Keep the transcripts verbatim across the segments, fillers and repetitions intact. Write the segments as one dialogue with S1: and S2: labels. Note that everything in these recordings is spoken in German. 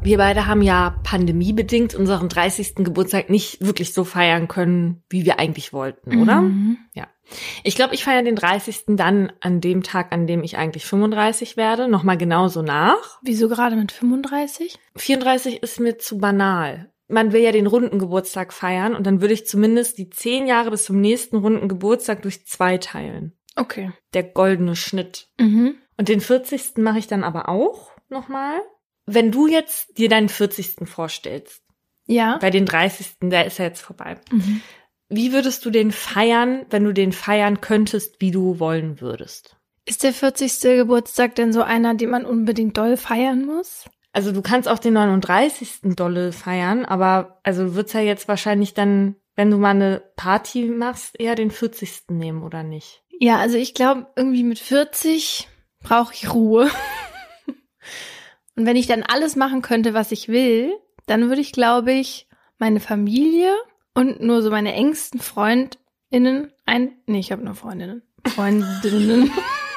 S1: Wir beide haben ja pandemiebedingt unseren dreißigsten Geburtstag nicht wirklich so feiern können, wie wir eigentlich wollten, oder?
S2: Mhm.
S1: Ja. Ich glaube, ich feiere den dreißigsten dann an dem Tag, an dem ich eigentlich fünfunddreißig werde, nochmal genauso nach.
S2: Wieso gerade mit fünfunddreißig?
S1: vierunddreißig ist mir zu banal. Man will ja den runden Geburtstag feiern und dann würde ich zumindest die zehn Jahre bis zum nächsten runden Geburtstag durch zwei teilen.
S2: Okay.
S1: Der goldene Schnitt.
S2: Mhm.
S1: Und den vierzigsten mache ich dann aber auch nochmal. Wenn du jetzt dir deinen vierzigsten vorstellst,
S2: Ja.
S1: bei den dreißigsten, der ist ja jetzt vorbei.
S2: Mhm.
S1: Wie würdest du den feiern, wenn du den feiern könntest, wie du wollen würdest?
S2: Ist der vierzigste Geburtstag denn so einer, den man unbedingt doll feiern muss?
S1: Also du kannst auch den neununddreißigsten dolle feiern, aber also du würdest ja jetzt wahrscheinlich dann, wenn du mal eine Party machst, eher den vierzigsten nehmen, oder nicht?
S2: Ja, also ich glaube, irgendwie mit vierzig brauche ich Ruhe. Und wenn ich dann alles machen könnte, was ich will, dann würde ich, glaube ich, meine Familie und nur so meine engsten FreundInnen ein... Nee, ich habe nur Freundinnen. Freundinnen.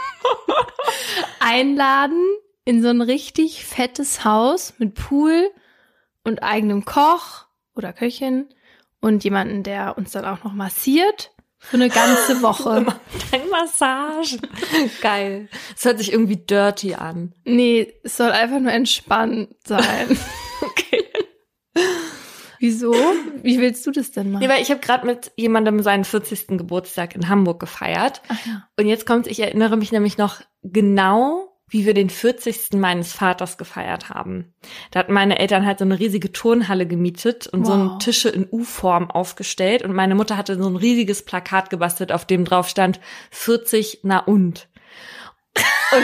S2: einladen in so ein richtig fettes Haus mit Pool und eigenem Koch oder Köchin und jemanden, der uns dann auch noch massiert für eine ganze Woche.
S1: Deine Massage. Geil. Das hört sich irgendwie dirty an.
S2: Nee, es soll einfach nur entspannt sein.
S1: Okay.
S2: Wieso? Wie willst du das denn machen?
S1: Nee, weil ich habe gerade mit jemandem seinen vierzigsten Geburtstag in Hamburg gefeiert.
S2: Ach ja.
S1: Und jetzt kommt, ich erinnere mich nämlich noch genau, wie wir den vierzigsten meines Vaters gefeiert haben. Da hatten meine Eltern halt so eine riesige Turnhalle gemietet und
S2: Wow.
S1: so einen Tische in U-Form aufgestellt. Und meine Mutter hatte so ein riesiges Plakat gebastelt, auf dem drauf stand vierzig, na und. Und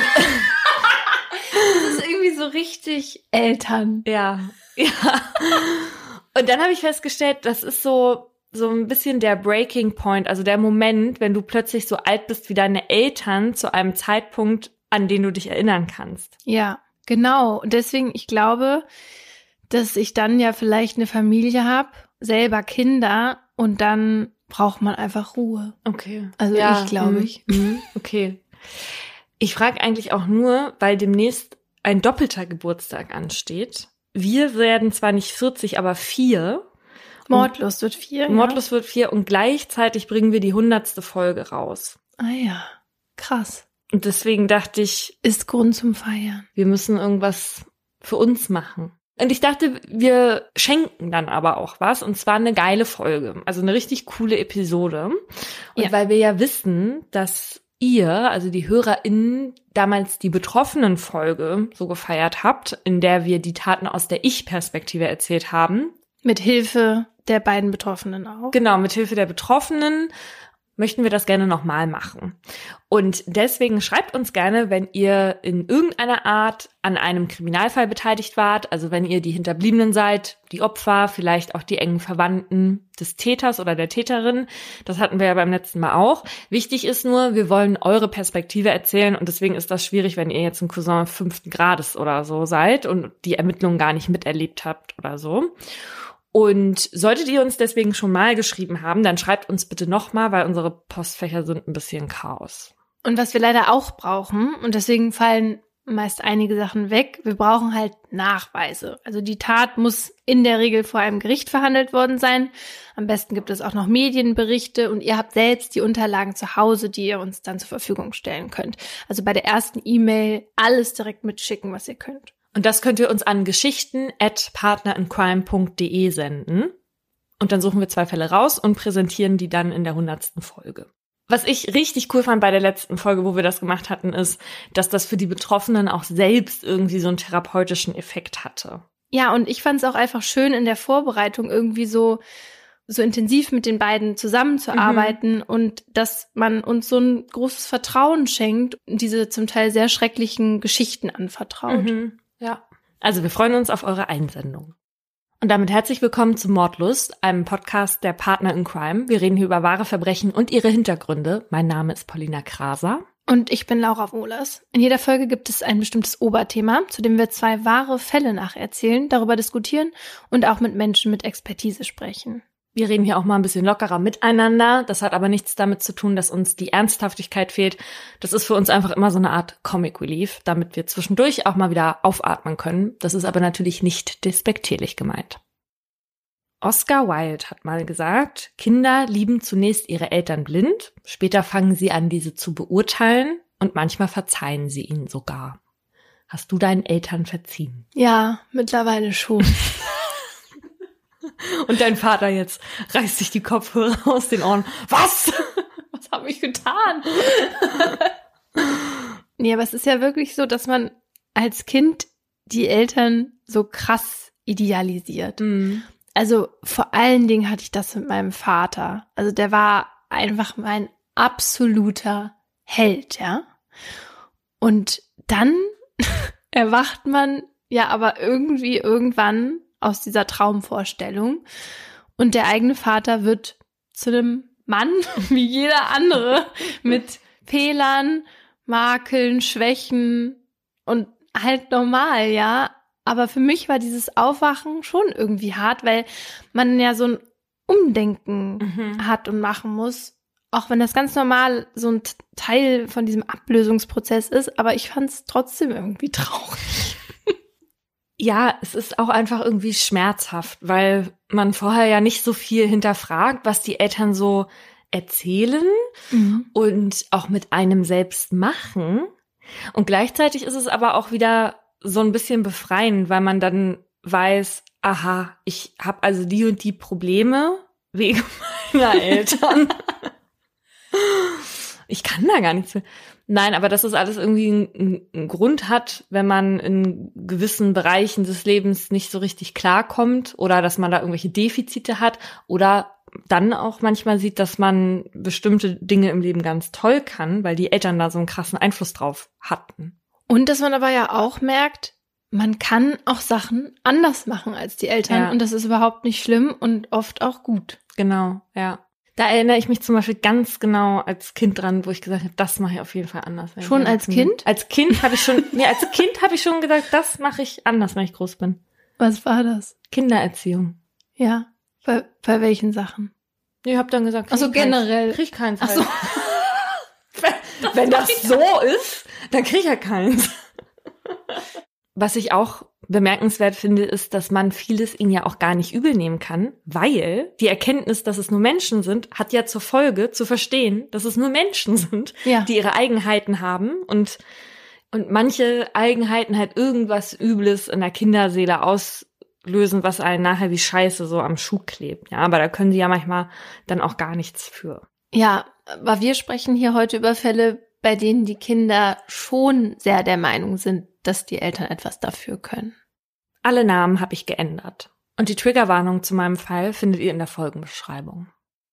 S2: Das ist irgendwie so richtig Eltern.
S1: ja, ja. Und dann habe ich festgestellt, das ist so so ein bisschen der Breaking Point, also der Moment, wenn du plötzlich so alt bist wie deine Eltern zu einem Zeitpunkt, an den du dich erinnern kannst.
S2: Ja, genau. Und deswegen, ich glaube, dass ich dann ja vielleicht eine Familie habe, selber Kinder und dann braucht man einfach Ruhe.
S1: Okay.
S2: Also
S1: ja,
S2: ich glaube
S1: mhm,
S2: ich.
S1: mhm, okay. Ich frage eigentlich auch nur, weil demnächst ein doppelter Geburtstag ansteht. Wir werden zwar nicht vierzig, aber vier.
S2: Mordlust wird vier.
S1: Mordlust wird vier und gleichzeitig bringen wir die hundertste Folge raus.
S2: Ja. Ah ja, krass.
S1: Und deswegen dachte ich,
S2: Ist Grund zum Feiern.
S1: wir müssen irgendwas für uns machen. Und ich dachte, wir schenken dann aber auch was, und zwar eine geile Folge, also eine richtig coole Episode. Und
S2: Ja.
S1: weil wir ja wissen, dass ihr, also die HörerInnen, damals die Betroffenen-Folge so gefeiert habt, in der wir die Taten aus der Ich-Perspektive erzählt haben.
S2: Mit Hilfe der beiden Betroffenen auch.
S1: Genau, mit Hilfe der Betroffenen möchten wir das gerne nochmal machen. Und deswegen schreibt uns gerne, wenn ihr in irgendeiner Art an einem Kriminalfall beteiligt wart, also wenn ihr die Hinterbliebenen seid, die Opfer, vielleicht auch die engen Verwandten des Täters oder der Täterin. Das hatten wir ja beim letzten Mal auch. Wichtig ist nur, wir wollen eure Perspektive erzählen, und deswegen ist das schwierig, wenn ihr jetzt ein Cousin fünften Grades oder so seid und die Ermittlungen gar nicht miterlebt habt oder so. Und solltet ihr uns deswegen schon mal geschrieben haben, dann schreibt uns bitte nochmal, weil unsere Postfächer sind ein bisschen Chaos.
S2: Und was wir leider auch brauchen, und deswegen fallen meist einige Sachen weg, wir brauchen halt Nachweise. Also die Tat muss in der Regel vor einem Gericht verhandelt worden sein. Am besten gibt es auch noch Medienberichte, und ihr habt selbst die Unterlagen zu Hause, die ihr uns dann zur Verfügung stellen könnt. Also bei der ersten E-Mail alles direkt mitschicken, was ihr könnt.
S1: Und das könnt ihr uns an geschichten at partnerincrime punkt de senden. Und dann suchen wir zwei Fälle raus und präsentieren die dann in der hundertsten Folge. Was ich richtig cool fand bei der letzten Folge, wo wir das gemacht hatten, ist, dass das für die Betroffenen auch selbst irgendwie so einen therapeutischen Effekt hatte.
S2: Ja, und ich fand es auch einfach schön in der Vorbereitung irgendwie so so intensiv mit den beiden zusammenzuarbeiten, mhm. und dass man uns so ein großes Vertrauen schenkt und diese zum Teil sehr schrecklichen Geschichten anvertraut.
S1: Mhm. Ja. Also wir freuen uns auf eure Einsendung. Und damit herzlich willkommen zu Mordlust, einem Podcast der Partner in Crime. Wir reden hier über wahre Verbrechen und ihre Hintergründe. Mein Name ist Paulina Kraser.
S2: Und ich bin Laura Wohlers. In jeder Folge gibt es ein bestimmtes Oberthema, zu dem wir zwei wahre Fälle nacherzählen, darüber diskutieren und auch mit Menschen mit Expertise sprechen.
S1: Wir reden hier auch mal ein bisschen lockerer miteinander. Das hat aber nichts damit zu tun, dass uns die Ernsthaftigkeit fehlt. Das ist für uns einfach immer so eine Art Comic Relief, damit wir zwischendurch auch mal wieder aufatmen können. Das ist aber natürlich nicht despektierlich gemeint. Oscar Wilde hat mal gesagt, Kinder lieben zunächst ihre Eltern blind, später fangen sie an, diese zu beurteilen und manchmal verzeihen sie ihnen sogar. Hast du deinen Eltern verziehen?
S2: Ja, mittlerweile schon.
S1: Und dein Vater jetzt reißt sich die Kopfhörer aus den Ohren. Was? Was habe ich getan?
S2: Nee, aber es ist ja wirklich so, dass man als Kind die Eltern so krass idealisiert.
S1: Mhm.
S2: Also vor allen Dingen hatte ich das mit meinem Vater. Also der war einfach mein absoluter Held, ja. Und dann erwacht man ja aber irgendwie irgendwann aus dieser Traumvorstellung und der eigene Vater wird zu einem Mann wie jeder andere mit Fehlern, Makeln, Schwächen und halt normal, ja. Aber für mich war dieses Aufwachen schon irgendwie hart, weil man ja so ein Umdenken
S1: Mhm.
S2: hat und machen muss, auch wenn das ganz normal so ein Teil von diesem Ablösungsprozess ist, aber ich fand es trotzdem irgendwie traurig.
S1: Ja, es ist auch einfach irgendwie schmerzhaft, weil man vorher ja nicht so viel hinterfragt, was die Eltern so erzählen
S2: Mhm.
S1: und auch mit einem selbst machen. Und gleichzeitig ist es aber auch wieder so ein bisschen befreiend, weil man dann weiß, aha, ich habe also die und die Probleme wegen meiner Eltern. Ich kann da gar nichts mehr. Nein, aber dass es alles irgendwie einen, einen Grund hat, wenn man in gewissen Bereichen des Lebens nicht so richtig klarkommt oder dass man da irgendwelche Defizite hat oder dann auch manchmal sieht, dass man bestimmte Dinge im Leben ganz toll kann, weil die Eltern da so einen krassen Einfluss drauf hatten.
S2: Und dass man aber ja auch merkt, man kann auch Sachen anders machen als die Eltern
S1: Ja.
S2: und das ist überhaupt nicht schlimm und oft auch gut.
S1: Genau, ja. Da erinnere ich mich zum Beispiel ganz genau als Kind dran, wo ich gesagt habe, das mache ich auf jeden Fall anders. wenn ich
S2: Schon
S1: erwachsen
S2: als
S1: bin.
S2: Kind?
S1: Als Kind habe ich schon, nee, als Kind habe ich schon gesagt, das mache ich anders, wenn ich groß bin.
S2: Was war das?
S1: Kindererziehung.
S2: Ja, bei, bei welchen Sachen?
S1: Ich habe dann gesagt,
S2: Ach so,
S1: krieg ich keins.
S2: generell.
S1: Krieg ich keins.
S2: Ach
S1: Halt.
S2: so.
S1: Wenn, wenn das so ist, dann krieg ich ja keins. Was ich auch bemerkenswert finde, ist, dass man vieles ihnen ja auch gar nicht übel nehmen kann, weil die Erkenntnis, dass es nur Menschen sind, hat ja zur Folge zu verstehen, dass es nur Menschen sind,
S2: Ja.
S1: die ihre Eigenheiten haben und und manche Eigenheiten halt irgendwas Übles in der Kinderseele auslösen, was einen nachher wie Scheiße so am Schuh klebt. Ja, aber da können sie ja manchmal dann auch gar nichts für.
S2: Ja, aber wir sprechen hier heute über Fälle, bei denen die Kinder schon sehr der Meinung sind, dass die Eltern etwas dafür können.
S1: Alle Namen habe ich geändert. Und die Triggerwarnung zu meinem Fall findet ihr in der Folgenbeschreibung.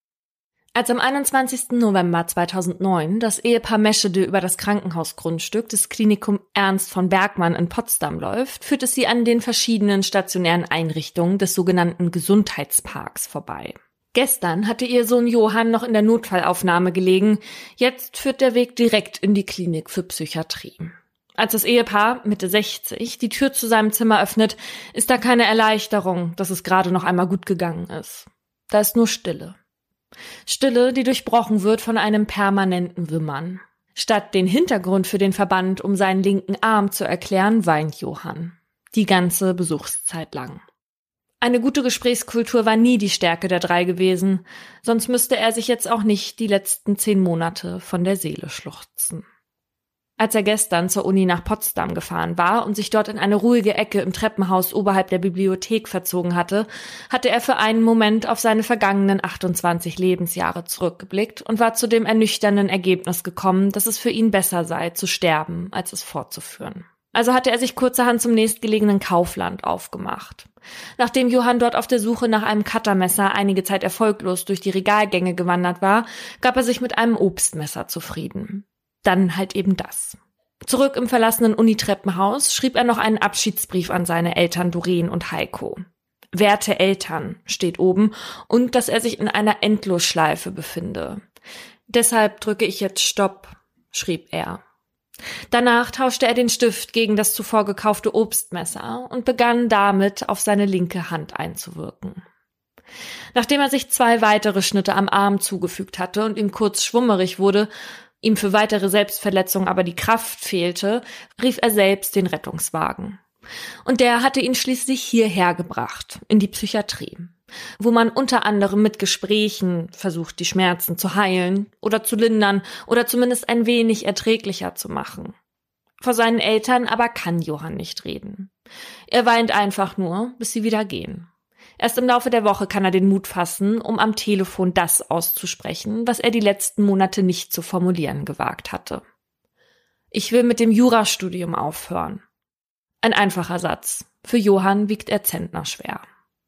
S1: Als am einundzwanzigsten November zweitausendneun das Ehepaar Meschede über das Krankenhausgrundstück des Klinikum Ernst von Bergmann in Potsdam läuft, führt es sie an den verschiedenen stationären Einrichtungen des sogenannten Gesundheitsparks vorbei. Gestern hatte ihr Sohn Johann noch in der Notfallaufnahme gelegen, jetzt führt der Weg direkt in die Klinik für Psychiatrie. Als das Ehepaar, Mitte sechzig, die Tür zu seinem Zimmer öffnet, ist da keine Erleichterung, dass es gerade noch einmal gut gegangen ist. Da ist nur Stille. Stille, die durchbrochen wird von einem permanenten Wimmern. Statt den Hintergrund für den Verband um seinen linken Arm zu erklären, weint Johann. Die ganze Besuchszeit lang. Eine gute Gesprächskultur war nie die Stärke der drei gewesen, sonst müsste er sich jetzt auch nicht die letzten zehn Monate von der Seele schluchzen. Als er gestern zur Uni nach Potsdam gefahren war und sich dort in eine ruhige Ecke im Treppenhaus oberhalb der Bibliothek verzogen hatte, hatte er für einen Moment auf seine vergangenen achtundzwanzig Lebensjahre zurückgeblickt und war zu dem ernüchternden Ergebnis gekommen, dass es für ihn besser sei, zu sterben, als es fortzuführen. Also hatte er sich kurzerhand zum nächstgelegenen Kaufland aufgemacht. Nachdem Johann dort auf der Suche nach einem Cuttermesser einige Zeit erfolglos durch die Regalgänge gewandert war, gab er sich mit einem Obstmesser zufrieden. Dann halt eben das. Zurück im verlassenen Unitreppenhaus schrieb er noch einen Abschiedsbrief an seine Eltern Doreen und Heiko. Werte Eltern steht oben und dass er sich in einer Endlosschleife befinde. Deshalb drücke ich jetzt Stopp, schrieb er. Danach tauschte er den Stift gegen das zuvor gekaufte Obstmesser und begann damit auf seine linke Hand einzuwirken. Nachdem er sich zwei weitere Schnitte am Arm zugefügt hatte und ihm kurz schwummerig wurde, ihm für weitere Selbstverletzungen aber die Kraft fehlte, rief er selbst den Rettungswagen. Und der hatte ihn schließlich hierher gebracht, in die Psychiatrie, wo man unter anderem mit Gesprächen versucht, die Schmerzen zu heilen oder zu lindern oder zumindest ein wenig erträglicher zu machen. Vor seinen Eltern aber kann Johann nicht reden. Er weint einfach nur, bis sie wieder gehen. Erst im Laufe der Woche kann er den Mut fassen, um am Telefon das auszusprechen, was er die letzten Monate nicht zu formulieren gewagt hatte. Ich will mit dem Jurastudium aufhören. Ein einfacher Satz. Für Johann wiegt er zentnerschwer.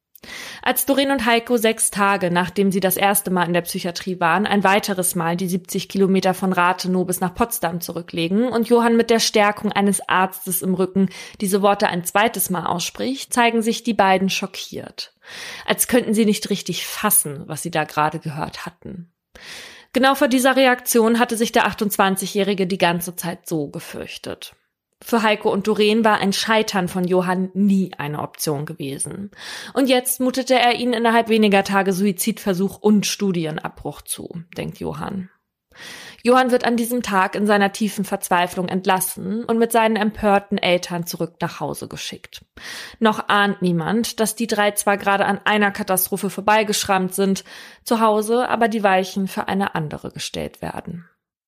S1: Als Doreen und Heiko sechs Tage, nachdem sie das erste Mal in der Psychiatrie waren, ein weiteres Mal die siebzig Kilometer von Rathenow bis nach Potsdam zurücklegen und Johann mit der Stärkung eines Arztes im Rücken diese Worte ein zweites Mal ausspricht, zeigen sich die beiden schockiert. Als könnten sie nicht richtig fassen, was sie da gerade gehört hatten. Genau vor dieser Reaktion hatte sich der achtundzwanzigjährige die ganze Zeit so gefürchtet. Für Heiko und Doreen war ein Scheitern von Johann nie eine Option gewesen. Und jetzt mutete er ihnen innerhalb weniger Tage Suizidversuch und Studienabbruch zu, denkt Johann. Johann wird an diesem Tag in seiner tiefen Verzweiflung entlassen und mit seinen empörten Eltern zurück nach Hause geschickt. Noch ahnt niemand, dass die drei zwar gerade an einer Katastrophe vorbeigeschrammt sind, zu Hause aber die Weichen für eine andere gestellt werden.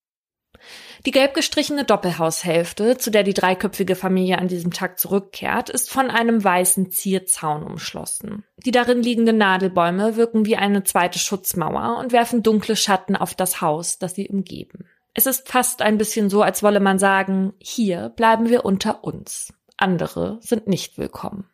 S1: Die gelb gestrichene Doppelhaushälfte, zu der die dreiköpfige Familie an diesem Tag zurückkehrt, ist von einem weißen Zierzaun umschlossen. Die darin liegenden Nadelbäume wirken wie eine zweite Schutzmauer und werfen dunkle Schatten auf das Haus, das sie umgeben. Es ist fast ein bisschen so, als wolle man sagen, hier bleiben wir unter uns. Andere sind nicht willkommen.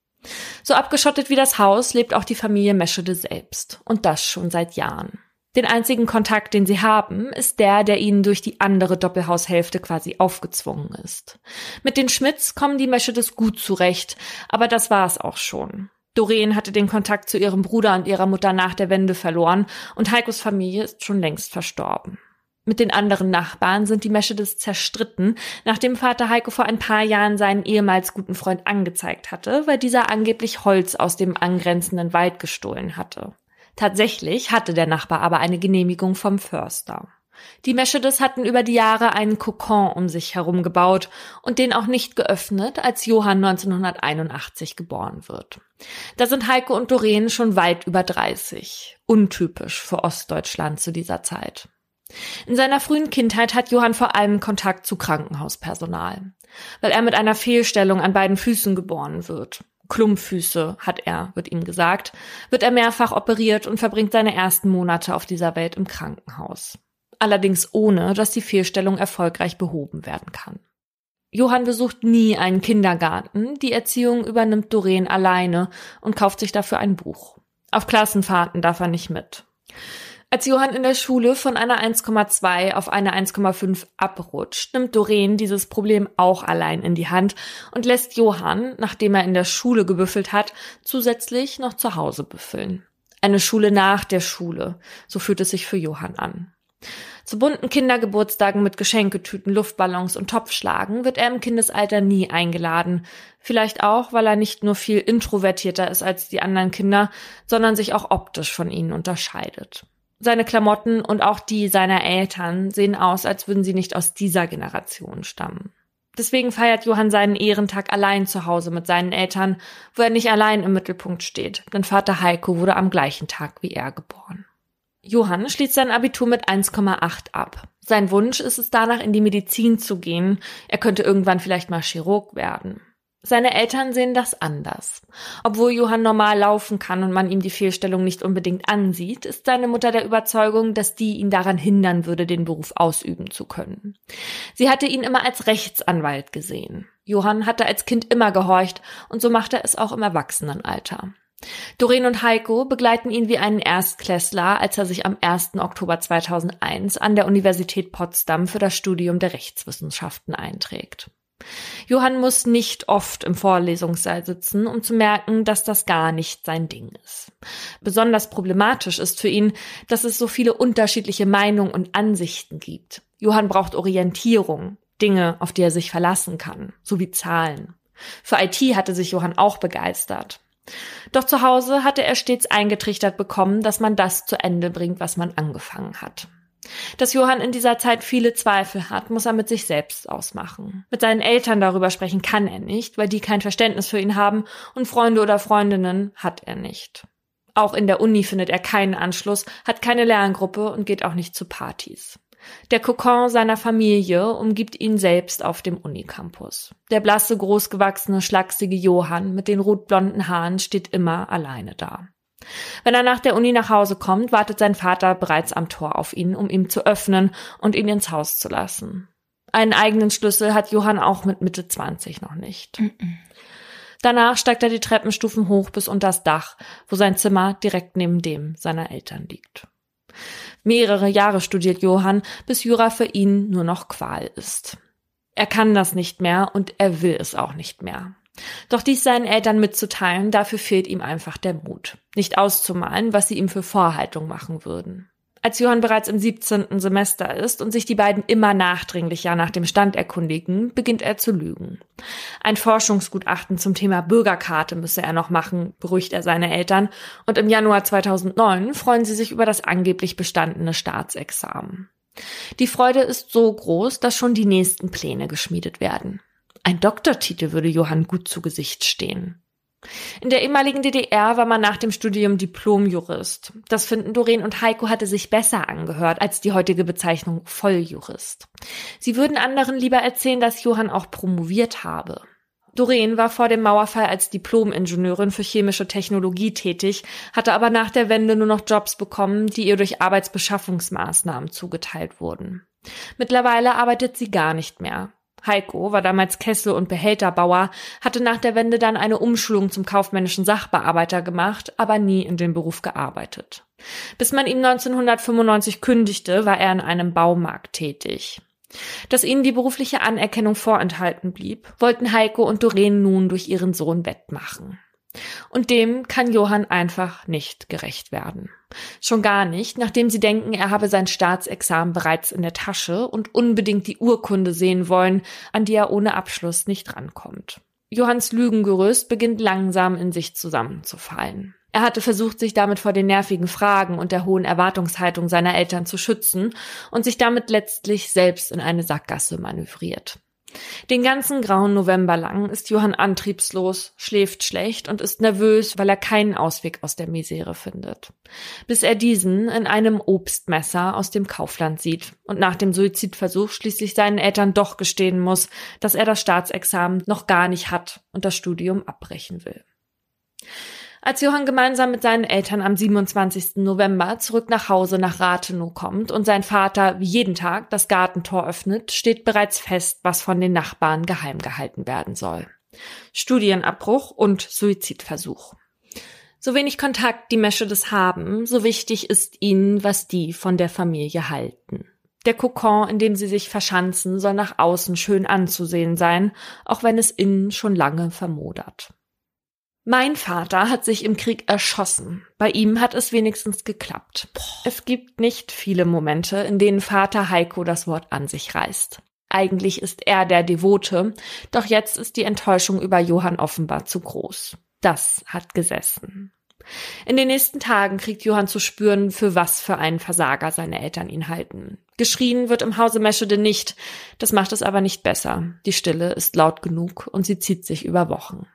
S1: So abgeschottet wie das Haus lebt auch die Familie Meschede selbst. Und das schon seit Jahren. Den einzigen Kontakt, den sie haben, ist der, der ihnen durch die andere Doppelhaushälfte quasi aufgezwungen ist. Mit den Schmidts kommen die Meschedes gut zurecht, aber das war es auch schon. Doreen hatte den Kontakt zu ihrem Bruder und ihrer Mutter nach der Wende verloren und Heikos Familie ist schon längst verstorben. Mit den anderen Nachbarn sind die Meschedes zerstritten, nachdem Vater Heiko vor ein paar Jahren seinen ehemals guten Freund angezeigt hatte, weil dieser angeblich Holz aus dem angrenzenden Wald gestohlen hatte. Tatsächlich hatte der Nachbar aber eine Genehmigung vom Förster. Die Meschedes hatten über die Jahre einen Kokon um sich herum gebaut und den auch nicht geöffnet, als Johann neunzehnhunderteinundachtzig geboren wird. Da sind Heiko und Doreen schon weit über dreißig. Untypisch für Ostdeutschland zu dieser Zeit. In seiner frühen Kindheit hat Johann vor allem Kontakt zu Krankenhauspersonal, weil er mit einer Fehlstellung an beiden Füßen geboren wird. Klumpfüße hat er, wird ihm gesagt, wird er mehrfach operiert und verbringt seine ersten Monate auf dieser Welt im Krankenhaus. Allerdings ohne, dass die Fehlstellung erfolgreich behoben werden kann. Johann besucht nie einen Kindergarten, die Erziehung übernimmt Doreen alleine und kauft sich dafür ein Buch. Auf Klassenfahrten darf er nicht mit. Als Johann in der Schule von einer eins Komma zwei auf eine eins Komma fünf abrutscht, nimmt Doreen dieses Problem auch allein in die Hand und lässt Johann, nachdem er in der Schule gebüffelt hat, zusätzlich noch zu Hause büffeln. Eine Schule nach der Schule, so fühlt es sich für Johann an. Zu bunten Kindergeburtstagen mit Geschenketüten, Luftballons und Topfschlagen wird er im Kindesalter nie eingeladen. Vielleicht auch, weil er nicht nur viel introvertierter ist als die anderen Kinder, sondern sich auch optisch von ihnen unterscheidet. Seine Klamotten und auch die seiner Eltern sehen aus, als würden sie nicht aus dieser Generation stammen. Deswegen feiert Johann seinen Ehrentag allein zu Hause mit seinen Eltern, wo er nicht allein im Mittelpunkt steht, denn Vater Heiko wurde am gleichen Tag wie er geboren. Johann schließt sein Abitur mit eins Komma acht ab. Sein Wunsch ist es, danach in die Medizin zu gehen. Er könnte irgendwann vielleicht mal Chirurg werden. Seine Eltern sehen das anders. Obwohl Johann normal laufen kann und man ihm die Fehlstellung nicht unbedingt ansieht, ist seine Mutter der Überzeugung, dass die ihn daran hindern würde, den Beruf ausüben zu können. Sie hatte ihn immer als Rechtsanwalt gesehen. Johann hatte als Kind immer gehorcht und so macht er es auch im Erwachsenenalter. Doreen und Heiko begleiten ihn wie einen Erstklässler, als er sich am ersten Oktober zweitausendeins an der Universität Potsdam für das Studium der Rechtswissenschaften einträgt. Johann muss nicht oft im Vorlesungssaal sitzen, um zu merken, dass das gar nicht sein Ding ist. Besonders problematisch ist für ihn, dass es so viele unterschiedliche Meinungen und Ansichten gibt. Johann braucht Orientierung, Dinge, auf die er sich verlassen kann, sowie Zahlen. Für I T hatte sich Johann auch begeistert. Doch zu Hause hatte er stets eingetrichtert bekommen, dass man das zu Ende bringt, was man angefangen hat. Dass Johann in dieser Zeit viele Zweifel hat, muss er mit sich selbst ausmachen. Mit seinen Eltern darüber sprechen kann er nicht, weil die kein Verständnis für ihn haben, und Freunde oder Freundinnen hat er nicht. Auch in der Uni findet er keinen Anschluss, hat keine Lerngruppe und geht auch nicht zu Partys. Der Kokon seiner Familie umgibt ihn selbst auf dem Unicampus. Der blasse, großgewachsene, schlachsige Johann mit den rotblonden Haaren steht immer alleine da. Wenn er nach der Uni nach Hause kommt, wartet sein Vater bereits am Tor auf ihn, um ihm zu öffnen und ihn ins Haus zu lassen. Einen eigenen Schlüssel hat Johann auch mit Mitte zwanzig noch nicht. Mm-mm. Danach steigt er die Treppenstufen hoch bis unters Dach, wo sein Zimmer direkt neben dem seiner Eltern liegt. Mehrere Jahre studiert Johann, bis Jura für ihn nur noch Qual ist. Er kann das nicht mehr und er will es auch nicht mehr. Doch dies seinen Eltern mitzuteilen, dafür fehlt ihm einfach der Mut, nicht auszumalen, was sie ihm für Vorhaltung machen würden. Als Johann bereits im siebzehnten Semester ist und sich die beiden immer nachdringlicher nach dem Stand erkundigen, beginnt er zu lügen. Ein Forschungsgutachten zum Thema Bürgerkarte müsse er noch machen, beruhigt er seine Eltern, und im Januar zweitausendneun freuen sie sich über das angeblich bestandene Staatsexamen. Die Freude ist so groß, dass schon die nächsten Pläne geschmiedet werden. Ein Doktortitel würde Johann gut zu Gesicht stehen. In der ehemaligen D D R war man nach dem Studium Diplomjurist. Das finden Doreen und Heiko hatte sich besser angehört als die heutige Bezeichnung Volljurist. Sie würden anderen lieber erzählen, dass Johann auch promoviert habe. Doreen war vor dem Mauerfall als Diplom-Ingenieurin für chemische Technologie tätig, hatte aber nach der Wende nur noch Jobs bekommen, die ihr durch Arbeitsbeschaffungsmaßnahmen zugeteilt wurden. Mittlerweile arbeitet sie gar nicht mehr. Heiko war damals Kessel- und Behälterbauer, hatte nach der Wende dann eine Umschulung zum kaufmännischen Sachbearbeiter gemacht, aber nie in dem Beruf gearbeitet. Bis man ihm neunzehnhundertfünfundneunzig kündigte, war er in einem Baumarkt tätig. Dass ihnen die berufliche Anerkennung vorenthalten blieb, wollten Heiko und Doreen nun durch ihren Sohn wettmachen. Und dem kann Johann einfach nicht gerecht werden. Schon gar nicht, nachdem sie denken, er habe sein Staatsexamen bereits in der Tasche und unbedingt die Urkunde sehen wollen, an die er ohne Abschluss nicht rankommt. Johanns Lügengerüst beginnt langsam in sich zusammenzufallen. Er hatte versucht, sich damit vor den nervigen Fragen und der hohen Erwartungshaltung seiner Eltern zu schützen und sich damit letztlich selbst in eine Sackgasse manövriert. Den ganzen grauen November lang ist Johann antriebslos, schläft schlecht und ist nervös, weil er keinen Ausweg aus der Misere findet. Bis er diesen in einem Obstmesser aus dem Kaufland sieht und nach dem Suizidversuch schließlich seinen Eltern doch gestehen muss, dass er das Staatsexamen noch gar nicht hat und das Studium abbrechen will. Als Johann gemeinsam mit seinen Eltern am siebenundzwanzigsten November zurück nach Hause nach Rathenow kommt und sein Vater wie jeden Tag das Gartentor öffnet, steht bereits fest, was von den Nachbarn geheim gehalten werden soll. Studienabbruch und Suizidversuch. So wenig Kontakt die Meschedes haben, so wichtig ist ihnen, was die von der Familie halten. Der Kokon, in dem sie sich verschanzen, soll nach außen schön anzusehen sein, auch wenn es innen schon lange vermodert. Mein Vater hat sich im Krieg erschossen. Bei ihm hat es wenigstens geklappt. Es gibt nicht viele Momente, in denen Vater Heiko das Wort an sich reißt. Eigentlich ist er der Devote, doch jetzt ist die Enttäuschung über Johann offenbar zu groß. Das hat gesessen. In den nächsten Tagen kriegt Johann zu spüren, für was für einen Versager seine Eltern ihn halten. Geschrien wird im Hause Meschede nicht, das macht es aber nicht besser. Die Stille ist laut genug und sie zieht sich über Wochen.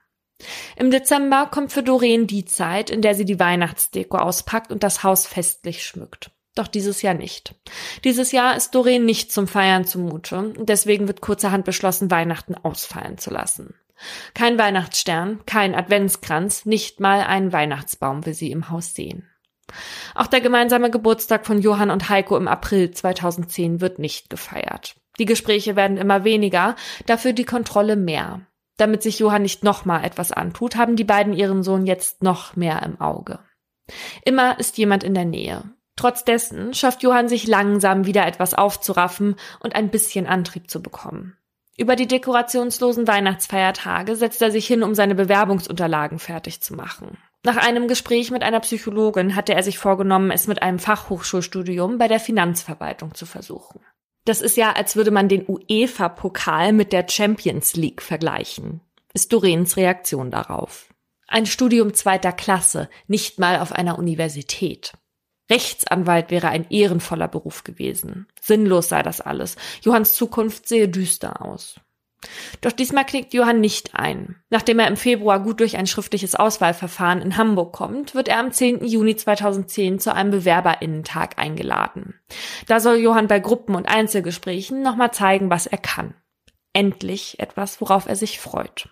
S1: Im Dezember kommt für Doreen die Zeit, in der sie die Weihnachtsdeko auspackt und das Haus festlich schmückt. Doch dieses Jahr nicht. Dieses Jahr ist Doreen nicht zum Feiern zumute und deswegen wird kurzerhand beschlossen, Weihnachten ausfallen zu lassen. Kein Weihnachtsstern, kein Adventskranz, nicht mal einen Weihnachtsbaum will sie im Haus sehen. Auch der gemeinsame Geburtstag von Johann und Heiko im April zweitausendzehn wird nicht gefeiert. Die Gespräche werden immer weniger, dafür die Kontrolle mehr. Damit sich Johann nicht nochmal etwas antut, haben die beiden ihren Sohn jetzt noch mehr im Auge. Immer ist jemand in der Nähe. Trotz dessen schafft Johann sich langsam wieder etwas aufzuraffen und ein bisschen Antrieb zu bekommen. Über die dekorationslosen Weihnachtsfeiertage setzt er sich hin, um seine Bewerbungsunterlagen fertig zu machen. Nach einem Gespräch mit einer Psychologin hatte er sich vorgenommen, es mit einem Fachhochschulstudium bei der Finanzverwaltung zu versuchen. Das ist ja, als würde man den UEFA-Pokal mit der Champions League vergleichen, ist Doreens Reaktion darauf. Ein Studium zweiter Klasse, nicht mal auf einer Universität. Rechtsanwalt wäre ein ehrenvoller Beruf gewesen. Sinnlos sei das alles. Johanns Zukunft sehe düster aus. Doch diesmal knickt Johann nicht ein. Nachdem er im Februar gut durch ein schriftliches Auswahlverfahren in Hamburg kommt, wird er am zehnten Juni zweitausendzehn zu einem BewerberInnentag eingeladen. Da soll Johann bei Gruppen- und Einzelgesprächen nochmal zeigen, was er kann. Endlich etwas, worauf er sich freut.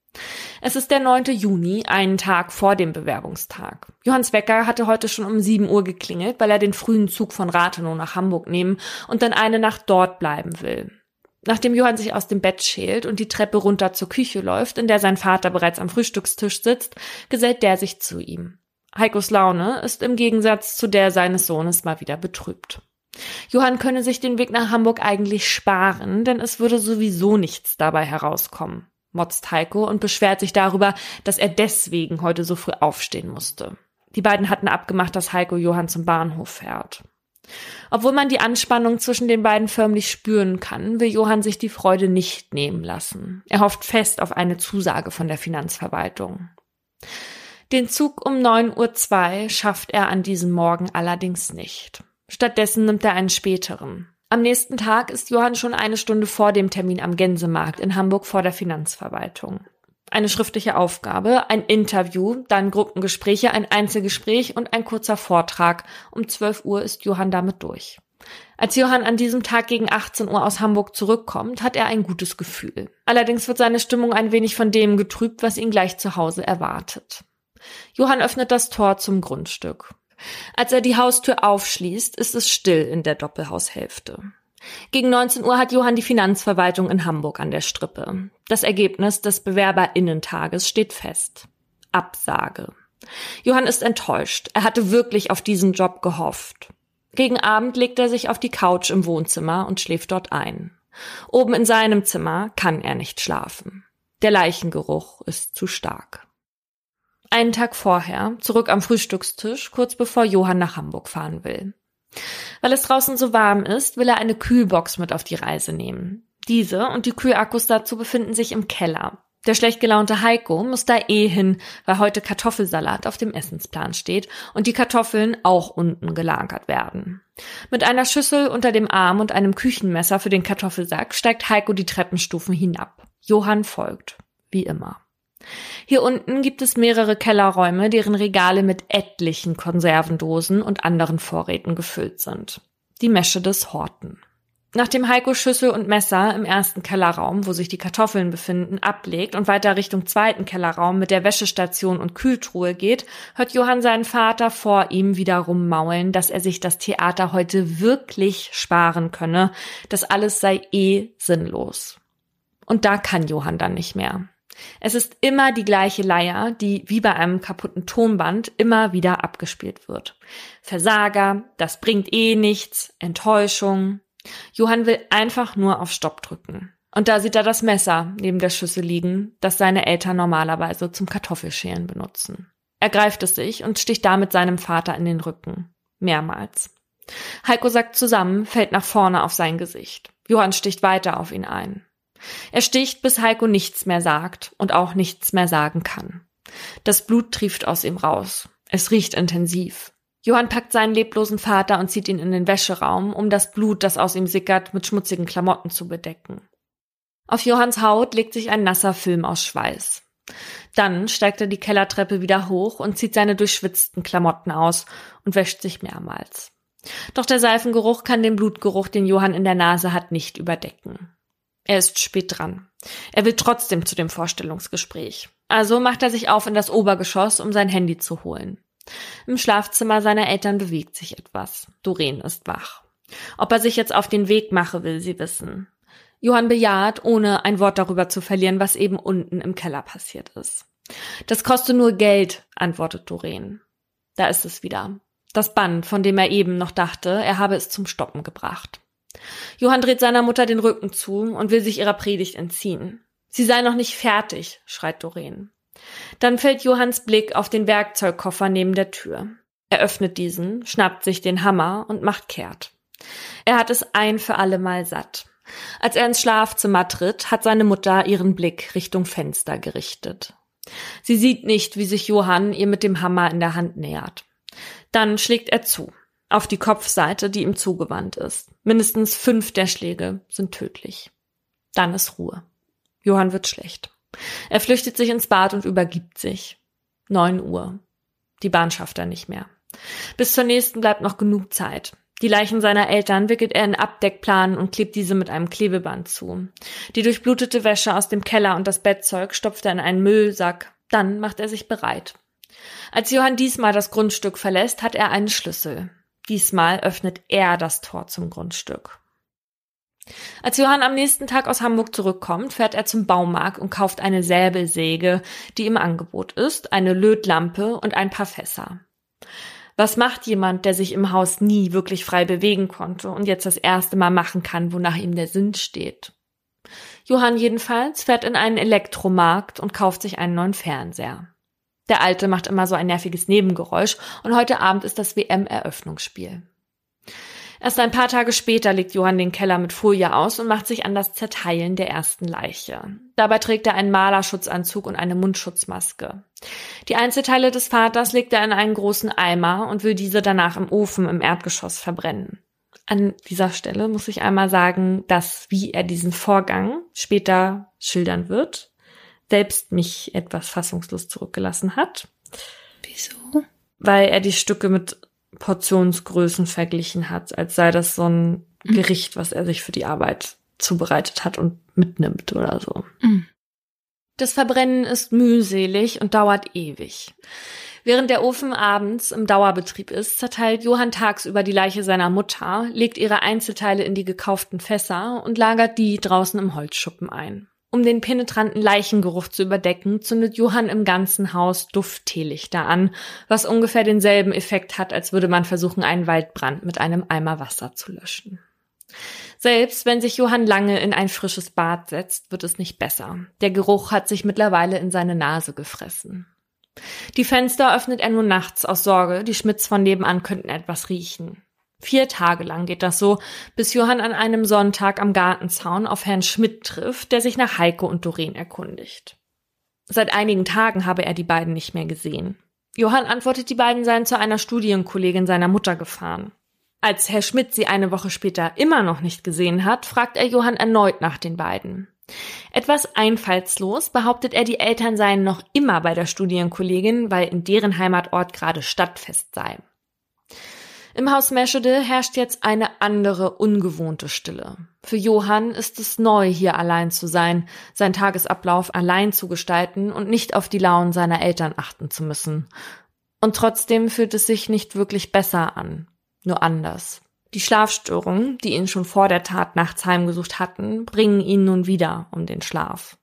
S1: Es ist der neunte Juni, einen Tag vor dem Bewerbungstag. Johanns Wecker hatte heute schon um sieben Uhr geklingelt, weil er den frühen Zug von Rathenow nach Hamburg nehmen und dann eine Nacht dort bleiben will. Nachdem Johann sich aus dem Bett schält und die Treppe runter zur Küche läuft, in der sein Vater bereits am Frühstückstisch sitzt, gesellt der sich zu ihm. Heikos Laune ist im Gegensatz zu der seines Sohnes mal wieder betrübt. Johann könne sich den Weg nach Hamburg eigentlich sparen, denn es würde sowieso nichts dabei herauskommen, motzt Heiko und beschwert sich darüber, dass er deswegen heute so früh aufstehen musste. Die beiden hatten abgemacht, dass Heiko Johann zum Bahnhof fährt. Obwohl man die Anspannung zwischen den beiden förmlich spüren kann, will Johann sich die Freude nicht nehmen lassen. Er hofft fest auf eine Zusage von der Finanzverwaltung. Den Zug um neun Uhr zwei schafft er an diesem Morgen allerdings nicht. Stattdessen nimmt er einen späteren. Am nächsten Tag ist Johann schon eine Stunde vor dem Termin am Gänsemarkt in Hamburg vor der Finanzverwaltung. Eine schriftliche Aufgabe, ein Interview, dann Gruppengespräche, ein Einzelgespräch und ein kurzer Vortrag. Um zwölf Uhr ist Johann damit durch. Als Johann an diesem Tag gegen achtzehn Uhr aus Hamburg zurückkommt, hat er ein gutes Gefühl. Allerdings wird seine Stimmung ein wenig von dem getrübt, was ihn gleich zu Hause erwartet. Johann öffnet das Tor zum Grundstück. Als er die Haustür aufschließt, ist es still in der Doppelhaushälfte. Gegen neunzehn Uhr hat Johann die Finanzverwaltung in Hamburg an der Strippe. Das Ergebnis des BewerberInnentages steht fest. Absage. Johann ist enttäuscht. Er hatte wirklich auf diesen Job gehofft. Gegen Abend legt er sich auf die Couch im Wohnzimmer und schläft dort ein. Oben in seinem Zimmer kann er nicht schlafen. Der Leichengeruch ist zu stark. Einen Tag vorher, zurück am Frühstückstisch, kurz bevor Johann nach Hamburg fahren will. Weil es draußen so warm ist, will er eine Kühlbox mit auf die Reise nehmen. Diese und die Kühlakkus dazu befinden sich im Keller. Der schlecht gelaunte Heiko muss da eh hin, weil heute Kartoffelsalat auf dem Essensplan steht und die Kartoffeln auch unten gelagert werden. Mit einer Schüssel unter dem Arm und einem Küchenmesser für den Kartoffelsack steigt Heiko die Treppenstufen hinab. Johann folgt, wie immer. Hier unten gibt es mehrere Kellerräume, deren Regale mit etlichen Konservendosen und anderen Vorräten gefüllt sind. Die Mäsche des Horten. Nachdem Heiko Schüssel und Messer im ersten Kellerraum, wo sich die Kartoffeln befinden, ablegt und weiter Richtung zweiten Kellerraum mit der Wäschestation und Kühltruhe geht, hört Johann seinen Vater vor ihm wiederum maulen, dass er sich das Theater heute wirklich sparen könne, das alles sei eh sinnlos. Und da kann Johann dann nicht mehr. Es ist immer die gleiche Leier, die wie bei einem kaputten Tonband immer wieder abgespielt wird. Versager, das bringt eh nichts, Enttäuschung. Johann will einfach nur auf Stopp drücken. Und da sieht er das Messer neben der Schüssel liegen, das seine Eltern normalerweise zum Kartoffelschälen benutzen. Er greift es sich und sticht damit seinem Vater in den Rücken. Mehrmals. Heiko sackt zusammen, fällt nach vorne auf sein Gesicht. Johann sticht weiter auf ihn ein. Er sticht, bis Heiko nichts mehr sagt und auch nichts mehr sagen kann. Das Blut trieft aus ihm raus. Es riecht intensiv. Johann packt seinen leblosen Vater und zieht ihn in den Wäscheraum, um das Blut, das aus ihm sickert, mit schmutzigen Klamotten zu bedecken. Auf Johanns Haut legt sich ein nasser Film aus Schweiß. Dann steigt er die Kellertreppe wieder hoch und zieht seine durchschwitzten Klamotten aus und wäscht sich mehrmals. Doch der Seifengeruch kann den Blutgeruch, den Johann in der Nase hat, nicht überdecken. Er ist spät dran. Er will trotzdem zu dem Vorstellungsgespräch. Also macht er sich auf in das Obergeschoss, um sein Handy zu holen. Im Schlafzimmer seiner Eltern bewegt sich etwas. Doreen ist wach. Ob er sich jetzt auf den Weg mache, will sie wissen. Johann bejaht, ohne ein Wort darüber zu verlieren, was eben unten im Keller passiert ist. Das kostet nur Geld, antwortet Doreen. Da ist es wieder. Das Band, von dem er eben noch dachte, er habe es zum Stoppen gebracht. Johann dreht seiner Mutter den Rücken zu und will sich ihrer Predigt entziehen. Sie sei noch nicht fertig, schreit Doreen. Dann fällt Johanns Blick auf den Werkzeugkoffer neben der Tür. Er öffnet diesen, schnappt sich den Hammer und macht kehrt. Er hat es ein für alle Mal satt. Als er ins Schlafzimmer tritt, hat seine Mutter ihren Blick Richtung Fenster gerichtet. Sie sieht nicht, wie sich Johann ihr mit dem Hammer in der Hand nähert. Dann schlägt er zu, auf die Kopfseite, die ihm zugewandt ist. Mindestens fünf der Schläge sind tödlich. Dann ist Ruhe. Johann wird schlecht. Er flüchtet sich ins Bad und übergibt sich. Neun Uhr. Die Bahn schafft er nicht mehr. Bis zur nächsten bleibt noch genug Zeit. Die Leichen seiner Eltern wickelt er in Abdeckplanen und klebt diese mit einem Klebeband zu. Die durchblutete Wäsche aus dem Keller und das Bettzeug stopft er in einen Müllsack. Dann macht er sich bereit. Als Johann diesmal das Grundstück verlässt, hat er einen Schlüssel. Diesmal öffnet er das Tor zum Grundstück. Als Johann am nächsten Tag aus Hamburg zurückkommt, fährt er zum Baumarkt und kauft eine Säbelsäge, die im Angebot ist, eine Lötlampe und ein paar Fässer. Was macht jemand, der sich im Haus nie wirklich frei bewegen konnte und jetzt das erste Mal machen kann, wonach ihm der Sinn steht? Johann jedenfalls fährt in einen Elektromarkt und kauft sich einen neuen Fernseher. Der alte macht immer so ein nerviges Nebengeräusch und heute Abend ist das W M-Eröffnungsspiel. Erst ein paar Tage später legt Johann den Keller mit Folie aus und macht sich an das Zerteilen der ersten Leiche. Dabei trägt er einen Malerschutzanzug und eine Mundschutzmaske. Die Einzelteile des Vaters legt er in einen großen Eimer und will diese danach im Ofen im Erdgeschoss verbrennen. An dieser Stelle muss ich einmal sagen, dass, wie er diesen Vorgang später schildern wird, selbst mich etwas fassungslos zurückgelassen hat.
S2: Wieso?
S1: Weil er die Stücke mit Portionsgrößen verglichen hat, als sei das so ein Gericht, was er sich für die Arbeit zubereitet hat und mitnimmt oder so.
S2: Mhm.
S1: Das Verbrennen ist mühselig und dauert ewig. Während der Ofen abends im Dauerbetrieb ist, zerteilt Johann tagsüber die Leiche seiner Mutter, legt ihre Einzelteile in die gekauften Fässer und lagert die draußen im Holzschuppen ein. Um den penetranten Leichengeruch zu überdecken, zündet Johann im ganzen Haus Duftteelichter an, was ungefähr denselben Effekt hat, als würde man versuchen, einen Waldbrand mit einem Eimer Wasser zu löschen. Selbst wenn sich Johann lange in ein frisches Bad setzt, wird es nicht besser. Der Geruch hat sich mittlerweile in seine Nase gefressen. Die Fenster öffnet er nur nachts aus Sorge, die Schmidts von nebenan könnten etwas riechen. Vier Tage lang geht das so, bis Johann an einem Sonntag am Gartenzaun auf Herrn Schmidt trifft, der sich nach Heike und Doreen erkundigt. Seit einigen Tagen habe er die beiden nicht mehr gesehen. Johann antwortet, die beiden seien zu einer Studienkollegin seiner Mutter gefahren. Als Herr Schmidt sie eine Woche später immer noch nicht gesehen hat, fragt er Johann erneut nach den beiden. Etwas einfallslos behauptet er, die Eltern seien noch immer bei der Studienkollegin, weil in deren Heimatort gerade Stadtfest sei. Im Haus Meschede herrscht jetzt eine andere, ungewohnte Stille. Für Johann ist es neu, hier allein zu sein, seinen Tagesablauf allein zu gestalten und nicht auf die Launen seiner Eltern achten zu müssen. Und trotzdem fühlt es sich nicht wirklich besser an, nur anders. Die Schlafstörungen, die ihn schon vor der Tat nachts heimgesucht hatten, bringen ihn nun wieder um den Schlaf.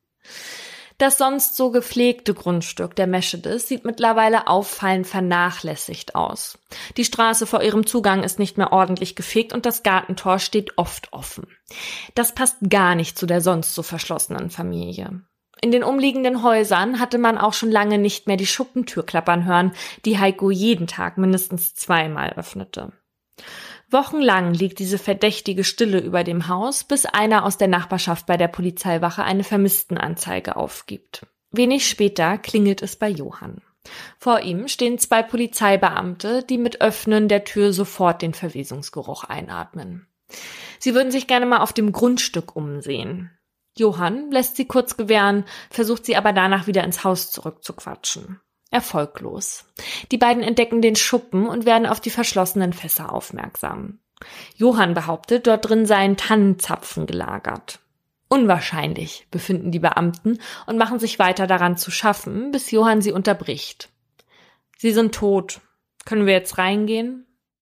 S1: Das sonst so gepflegte Grundstück der Meschedes sieht mittlerweile auffallend vernachlässigt aus. Die Straße vor ihrem Zugang ist nicht mehr ordentlich gefegt und das Gartentor steht oft offen. Das passt gar nicht zu der sonst so verschlossenen Familie. In den umliegenden Häusern hatte man auch schon lange nicht mehr die Schuppentür klappern hören, die Heiko jeden Tag mindestens zweimal öffnete. Wochenlang liegt diese verdächtige Stille über dem Haus, bis einer aus der Nachbarschaft bei der Polizeiwache eine Vermisstenanzeige aufgibt. Wenig später klingelt es bei Johann. Vor ihm stehen zwei Polizeibeamte, die mit Öffnen der Tür sofort den Verwesungsgeruch einatmen. Sie würden sich gerne mal auf dem Grundstück umsehen. Johann lässt sie kurz gewähren, versucht sie aber danach wieder ins Haus zurückzuquatschen. Erfolglos. Die beiden entdecken den Schuppen und werden auf die verschlossenen Fässer aufmerksam. Johann behauptet, dort drin seien Tannenzapfen gelagert. Unwahrscheinlich, befinden die Beamten und machen sich weiter daran zu schaffen, bis Johann sie unterbricht. Sie sind tot. Können wir jetzt reingehen?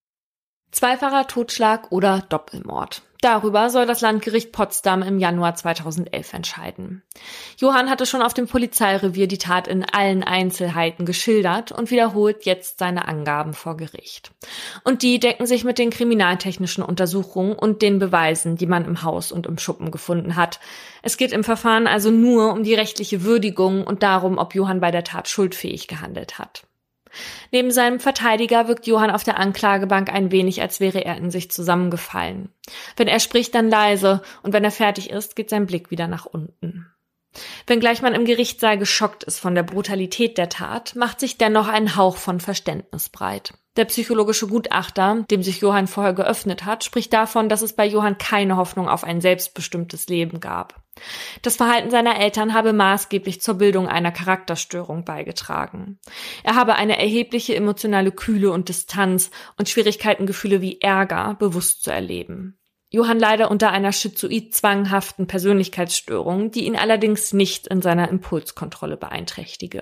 S1: Zweifacher Totschlag oder Doppelmord. Darüber soll das Landgericht Potsdam im Januar zweitausendelf entscheiden. Johann hatte schon auf dem Polizeirevier die Tat in allen Einzelheiten geschildert und wiederholt jetzt seine Angaben vor Gericht. Und die decken sich mit den kriminaltechnischen Untersuchungen und den Beweisen, die man im Haus und im Schuppen gefunden hat. Es geht im Verfahren also nur um die rechtliche Würdigung und darum, ob Johann bei der Tat schuldfähig gehandelt hat. Neben seinem Verteidiger wirkt Johann auf der Anklagebank ein wenig, als wäre er in sich zusammengefallen. Wenn er spricht, dann leise, und wenn er fertig ist, geht sein Blick wieder nach unten. Wenngleich man im Gerichtssaal geschockt ist von der Brutalität der Tat, macht sich dennoch ein Hauch von Verständnis breit. Der psychologische Gutachter, dem sich Johann vorher geöffnet hat, spricht davon, dass es bei Johann keine Hoffnung auf ein selbstbestimmtes Leben gab. Das Verhalten seiner Eltern habe maßgeblich zur Bildung einer Charakterstörung beigetragen. Er habe eine erhebliche emotionale Kühle und Distanz und Schwierigkeiten, Gefühle wie Ärger bewusst zu erleben. Johann leide unter einer schizoid-zwanghaften Persönlichkeitsstörung, die ihn allerdings nicht in seiner Impulskontrolle beeinträchtige.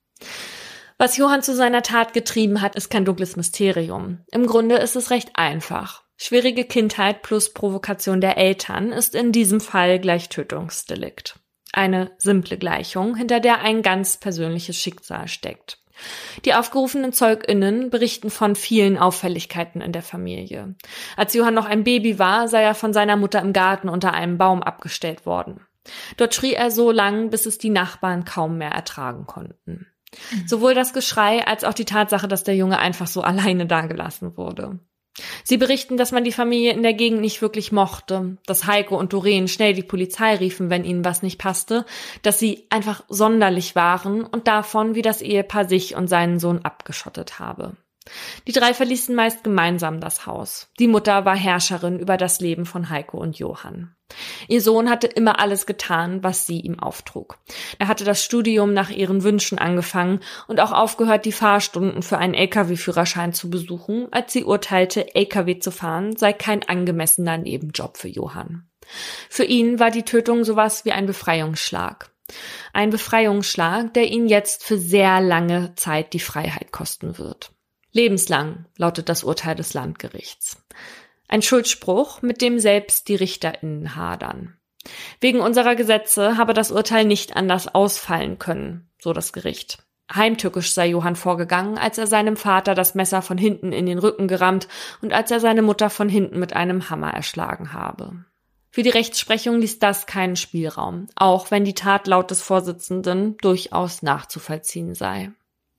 S1: Was Johann zu seiner Tat getrieben hat, ist kein dunkles Mysterium. Im Grunde ist es recht einfach. Schwierige Kindheit plus Provokation der Eltern ist in diesem Fall gleich Tötungsdelikt. Eine simple Gleichung, hinter der ein ganz persönliches Schicksal steckt. Die aufgerufenen ZeugInnen berichten von vielen Auffälligkeiten in der Familie. Als Johann noch ein Baby war, sei er von seiner Mutter im Garten unter einem Baum abgestellt worden. Dort schrie er so lang, bis es die Nachbarn kaum mehr ertragen konnten. Mhm. Sowohl das Geschrei als auch die Tatsache, dass der Junge einfach so alleine dagelassen wurde. Sie berichten, dass man die Familie in der Gegend nicht wirklich mochte, dass Heiko und Doreen schnell die Polizei riefen, wenn ihnen was nicht passte, dass sie einfach sonderlich waren und davon, wie das Ehepaar sich und seinen Sohn abgeschottet habe. Die drei verließen meist gemeinsam das Haus. Die Mutter war Herrscherin über das Leben von Heiko und Johann. Ihr Sohn hatte immer alles getan, was sie ihm auftrug. Er hatte das Studium nach ihren Wünschen angefangen und auch aufgehört, die Fahrstunden für einen L K W-Führerschein zu besuchen, als sie urteilte, L K W zu fahren sei kein angemessener Nebenjob für Johann. Für ihn war die Tötung sowas wie ein Befreiungsschlag. Ein Befreiungsschlag, der ihn jetzt für sehr lange Zeit die Freiheit kosten wird. Lebenslang lautet das Urteil des Landgerichts. Ein Schuldspruch, mit dem selbst die RichterInnen hadern. Wegen unserer Gesetze habe das Urteil nicht anders ausfallen können, so das Gericht. Heimtückisch sei Johann vorgegangen, als er seinem Vater das Messer von hinten in den Rücken gerammt und als er seine Mutter von hinten mit einem Hammer erschlagen habe. Für die Rechtsprechung ließ das keinen Spielraum, auch wenn die Tat laut des Vorsitzenden durchaus nachzuvollziehen sei.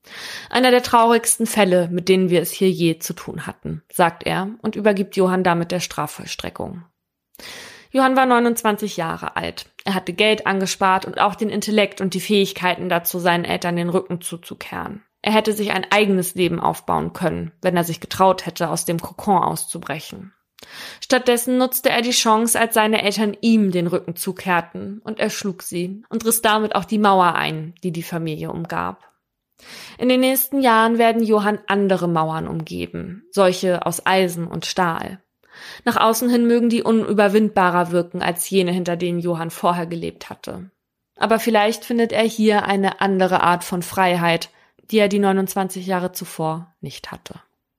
S1: Einer der traurigsten Fälle, mit denen wir es hier je zu tun hatten, sagt er und übergibt Johann damit der Strafvollstreckung. Johann war neunundzwanzig Jahre alt. Er hatte Geld angespart und auch den Intellekt und die Fähigkeiten dazu, seinen Eltern den Rücken zuzukehren. Er hätte sich ein eigenes Leben aufbauen können, wenn er sich getraut hätte, aus dem Kokon auszubrechen. Stattdessen nutzte er die Chance, als seine Eltern ihm den Rücken zukehrten, und erschlug sie und riss damit auch die Mauer ein, die die Familie umgab. In den nächsten Jahren werden Johann andere Mauern umgeben, solche aus Eisen und Stahl. Nach außen hin mögen die unüberwindbarer wirken als jene, hinter denen Johann vorher gelebt hatte. Aber vielleicht findet er hier eine andere Art von Freiheit, die er die neunundzwanzig Jahre zuvor nicht hatte.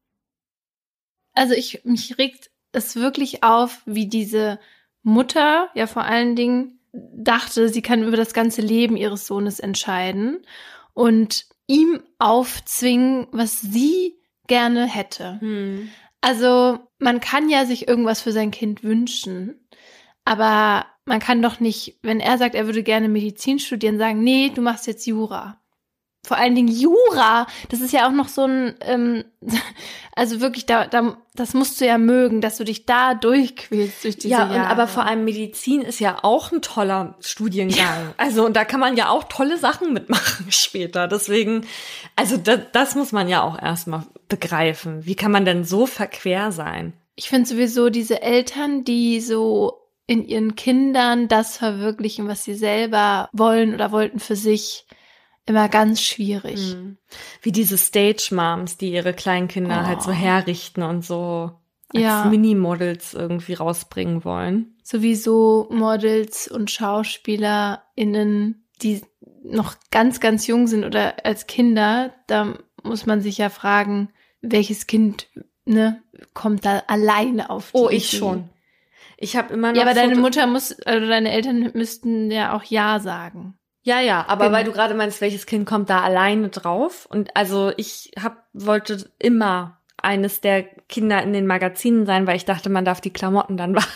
S2: Also ich, mich regt es wirklich auf, wie diese Mutter ja vor allen Dingen dachte, sie kann über das ganze Leben ihres Sohnes entscheiden und ihm aufzwingen, was sie gerne hätte. Hm. Also man kann ja sich irgendwas für sein Kind wünschen, aber man kann doch nicht, wenn er sagt, er würde gerne Medizin studieren, sagen, nee, du machst jetzt Jura. Vor allen Dingen Jura, das ist ja auch noch so ein, ähm, also wirklich, da, da, das musst du ja mögen, dass du dich da durchquälst durch diese
S1: ja, und
S2: Jahre.
S1: Aber vor allem Medizin ist ja auch ein toller Studiengang. Ja. Also und da kann man ja auch tolle Sachen mitmachen später. Deswegen, also das, das muss man ja auch erstmal begreifen. Wie kann man denn so verquer sein?
S2: Ich finde sowieso diese Eltern, die so in ihren Kindern das verwirklichen, was sie selber wollen oder wollten für sich, immer ganz schwierig.
S1: Mhm. Wie diese Stage-Moms, die ihre Kleinkinder oh. halt so herrichten und so als ja. Mini-Models irgendwie rausbringen wollen.
S2: Sowieso Models und SchauspielerInnen, die noch ganz, ganz jung sind oder als Kinder, da muss man sich ja fragen, welches Kind, ne, kommt da alleine auf die
S1: Oh, ich
S2: Idee.
S1: schon. Ich habe immer noch
S2: Ja, aber deine
S1: Foto-
S2: Mutter muss, also deine Eltern müssten ja auch Ja sagen.
S1: Ja, ja, aber
S2: Genau.
S1: weil du gerade meinst, welches Kind kommt da alleine drauf? Und also ich hab, wollte immer eines der Kinder in den Magazinen sein, weil ich dachte, man darf die Klamotten dann wahren.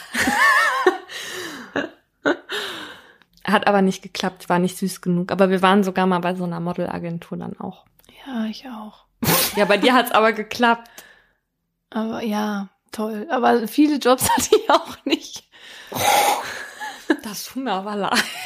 S1: Hat aber nicht geklappt, war nicht süß genug. Aber wir waren sogar mal bei so einer Modelagentur dann auch.
S2: Ja, ich auch.
S1: Ja, bei dir hat's aber geklappt.
S2: Aber ja, toll. Aber viele Jobs hatte ich auch nicht.
S1: Das tut mir aber leid.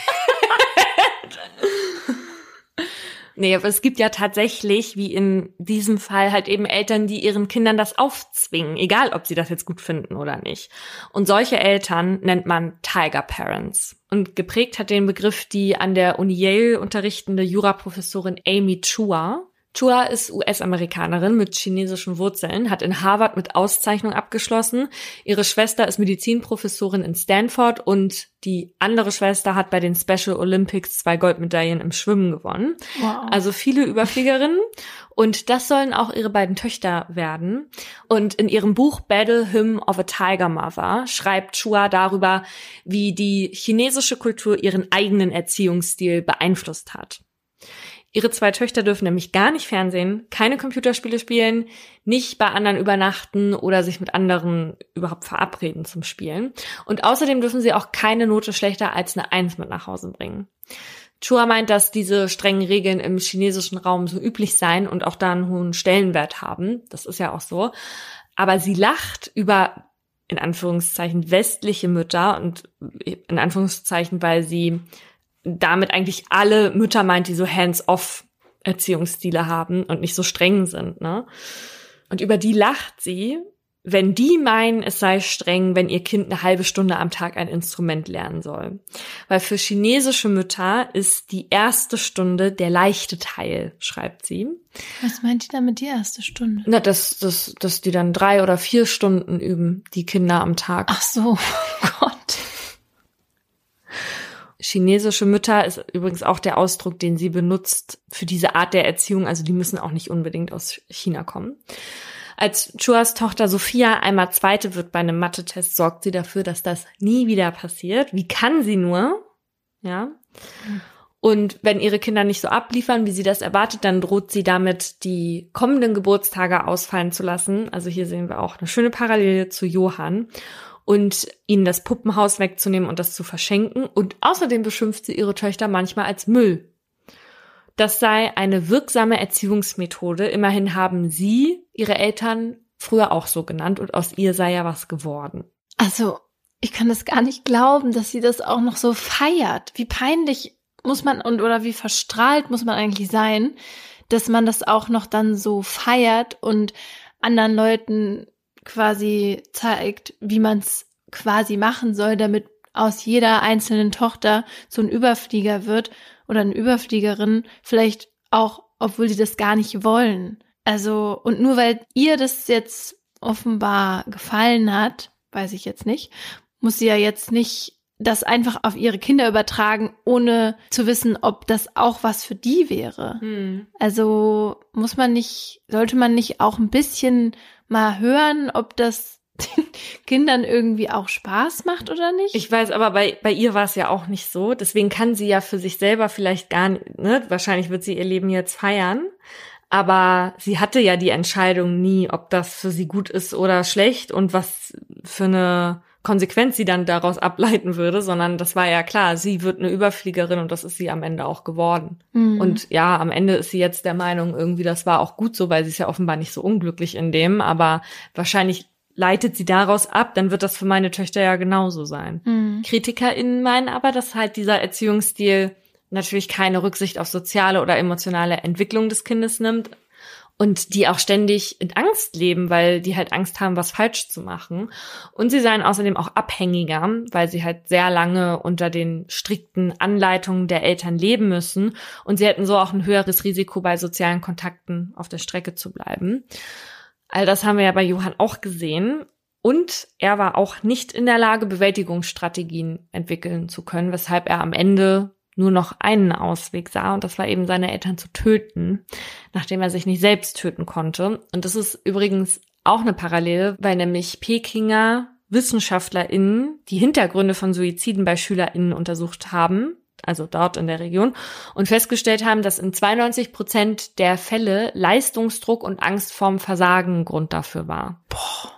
S1: Nee, aber es gibt ja tatsächlich, wie in diesem Fall, halt eben Eltern, die ihren Kindern das aufzwingen, egal ob sie das jetzt gut finden oder nicht. Und solche Eltern nennt man Tiger Parents. Und geprägt hat den Begriff die an der Uni Yale unterrichtende Juraprofessorin Amy Chua. Chua ist U S-Amerikanerin mit chinesischen Wurzeln, hat in Harvard mit Auszeichnung abgeschlossen. Ihre Schwester ist Medizinprofessorin in Stanford und die andere Schwester hat bei den Special Olympics zwei Goldmedaillen im Schwimmen gewonnen.
S2: Wow.
S1: Also viele Überfliegerinnen. Und das sollen auch ihre beiden Töchter werden. Und in ihrem Buch Battle Hymn of a Tiger Mother schreibt Chua darüber, wie die chinesische Kultur ihren eigenen Erziehungsstil beeinflusst hat. Ihre zwei Töchter dürfen nämlich gar nicht Fernsehen, keine Computerspiele spielen, nicht bei anderen übernachten oder sich mit anderen überhaupt verabreden zum Spielen. Und außerdem dürfen sie auch keine Note schlechter als eine Eins mit nach Hause bringen. Chua meint, dass diese strengen Regeln im chinesischen Raum so üblich seien und auch da einen hohen Stellenwert haben. Das ist ja auch so. Aber sie lacht über, in Anführungszeichen, westliche Mütter und in Anführungszeichen, weil sie damit eigentlich alle Mütter meint, die so hands-off Erziehungsstile haben und nicht so streng sind, ne? Und über die lacht sie, wenn die meinen, es sei streng, wenn ihr Kind eine halbe Stunde am Tag ein Instrument lernen soll. Weil für chinesische Mütter ist die erste Stunde der leichte Teil, schreibt sie.
S2: Was meint ihr damit, die erste Stunde?
S1: Na, dass, dass, dass die dann drei oder vier Stunden üben, die Kinder am Tag.
S2: Ach so, oh Gott.
S1: Chinesische Mütter ist übrigens auch der Ausdruck, den sie benutzt für diese Art der Erziehung. Also die müssen auch nicht unbedingt aus China kommen. Als Chuas Tochter Sophia einmal Zweite wird bei einem Mathe-Test, sorgt sie dafür, dass das nie wieder passiert. Wie kann sie nur? Ja. Und wenn ihre Kinder nicht so abliefern, wie sie das erwartet, dann droht sie damit, die kommenden Geburtstage ausfallen zu lassen. Also hier sehen wir auch eine schöne Parallele zu Johann. Und ihnen das Puppenhaus wegzunehmen und das zu verschenken. Und außerdem beschimpft sie ihre Töchter manchmal als Müll. Das sei eine wirksame Erziehungsmethode. Immerhin haben sie ihre Eltern früher auch so genannt und aus ihr sei ja was geworden.
S2: Also, ich kann das gar nicht glauben, dass sie das auch noch so feiert. Wie peinlich muss man und oder wie verstrahlt muss man eigentlich sein, dass man das auch noch dann so feiert und anderen Leuten quasi zeigt, wie man es quasi machen soll, damit aus jeder einzelnen Tochter so ein Überflieger wird oder eine Überfliegerin, vielleicht auch, obwohl sie das gar nicht wollen. Also, und nur weil ihr das jetzt offenbar gefallen hat, weiß ich jetzt nicht, muss sie ja jetzt nicht das einfach auf ihre Kinder übertragen, ohne zu wissen, ob das auch was für die wäre.
S1: Hm.
S2: Also muss man nicht, sollte man nicht auch ein bisschen mal hören, ob das den Kindern irgendwie auch Spaß macht oder nicht?
S1: Ich weiß, aber bei bei ihr war es ja auch nicht so. Deswegen kann sie ja für sich selber vielleicht gar nicht, ne? Wahrscheinlich wird sie ihr Leben jetzt feiern. Aber sie hatte ja die Entscheidung nie, ob das für sie gut ist oder schlecht und was für eine Konsequenz sie dann daraus ableiten würde, sondern das war ja klar, sie wird eine Überfliegerin und das ist sie am Ende auch geworden. Mhm. Und ja, am Ende ist sie jetzt der Meinung, irgendwie das war auch gut so, weil sie ist ja offenbar nicht so unglücklich in dem, aber wahrscheinlich leitet sie daraus ab, dann wird das für meine Töchter ja genauso sein. Mhm. KritikerInnen meinen aber, dass halt dieser Erziehungsstil natürlich keine Rücksicht auf soziale oder emotionale Entwicklung des Kindes nimmt, und die auch ständig in Angst leben, weil die halt Angst haben, was falsch zu machen. Und sie seien außerdem auch abhängiger, weil sie halt sehr lange unter den strikten Anleitungen der Eltern leben müssen. Und sie hätten so auch ein höheres Risiko, bei sozialen Kontakten auf der Strecke zu bleiben. All das haben wir ja bei Johann auch gesehen. Und er war auch nicht in der Lage, Bewältigungsstrategien entwickeln zu können, weshalb er am Ende nur noch einen Ausweg sah, und das war eben seine Eltern zu töten, nachdem er sich nicht selbst töten konnte. Und das ist übrigens auch eine Parallele, weil nämlich Pekinger WissenschaftlerInnen die Hintergründe von Suiziden bei SchülerInnen untersucht haben, also dort in der Region, und festgestellt haben, dass in zweiundneunzig Prozent der Fälle Leistungsdruck und Angst vorm Versagen Grund dafür war. Boah.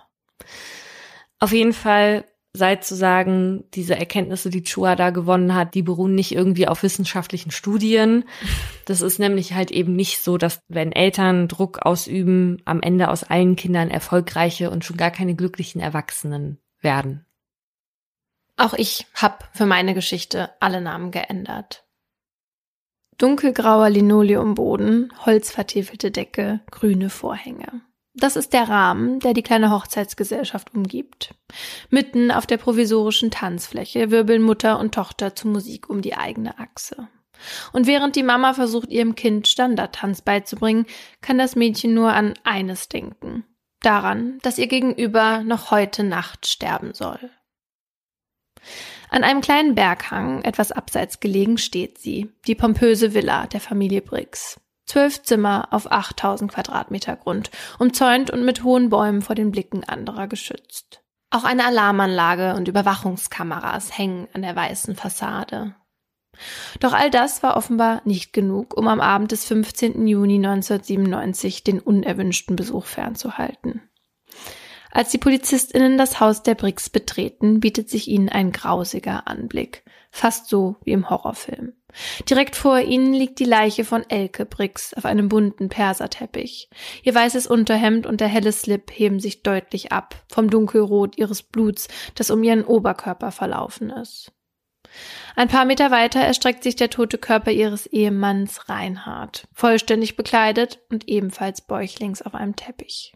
S1: Auf jeden Fall sei zu sagen, diese Erkenntnisse, die Chua da gewonnen hat, die beruhen nicht irgendwie auf wissenschaftlichen Studien. Das ist nämlich halt eben nicht so, dass wenn Eltern Druck ausüben, am Ende aus allen Kindern erfolgreiche und schon gar keine glücklichen Erwachsenen werden.
S2: Auch ich habe für meine Geschichte alle Namen geändert. Dunkelgrauer Linoleumboden, holzvertäfelte Decke, grüne Vorhänge. Das ist der Rahmen, der die kleine Hochzeitsgesellschaft umgibt. Mitten auf der provisorischen Tanzfläche wirbeln Mutter und Tochter zur Musik um die eigene Achse. Und während die Mama versucht, ihrem Kind Standardtanz beizubringen, kann das Mädchen nur an eines denken. Daran, dass ihr Gegenüber noch heute Nacht sterben soll. An einem kleinen Berghang, etwas abseits gelegen, steht sie, die pompöse Villa der Familie Brix. Zwölf Zimmer auf achttausend Quadratmeter Grund, umzäunt und mit hohen Bäumen vor den Blicken anderer geschützt. Auch eine Alarmanlage und Überwachungskameras hängen an der weißen Fassade. Doch all das war offenbar nicht genug, um am Abend des fünfzehnten Juni neunzehnhundertsiebenundneunzig den unerwünschten Besuch fernzuhalten. Als die PolizistInnen das Haus der Brix betreten, bietet sich ihnen ein grausiger Anblick. Fast so wie im Horrorfilm. Direkt vor ihnen liegt die Leiche von Elke Brix auf einem bunten Perserteppich. Ihr weißes Unterhemd und der helle Slip heben sich deutlich ab vom Dunkelrot ihres Bluts, das um ihren Oberkörper verlaufen ist. Ein paar Meter weiter erstreckt sich der tote Körper ihres Ehemanns Reinhard, vollständig bekleidet und ebenfalls bäuchlings auf einem Teppich.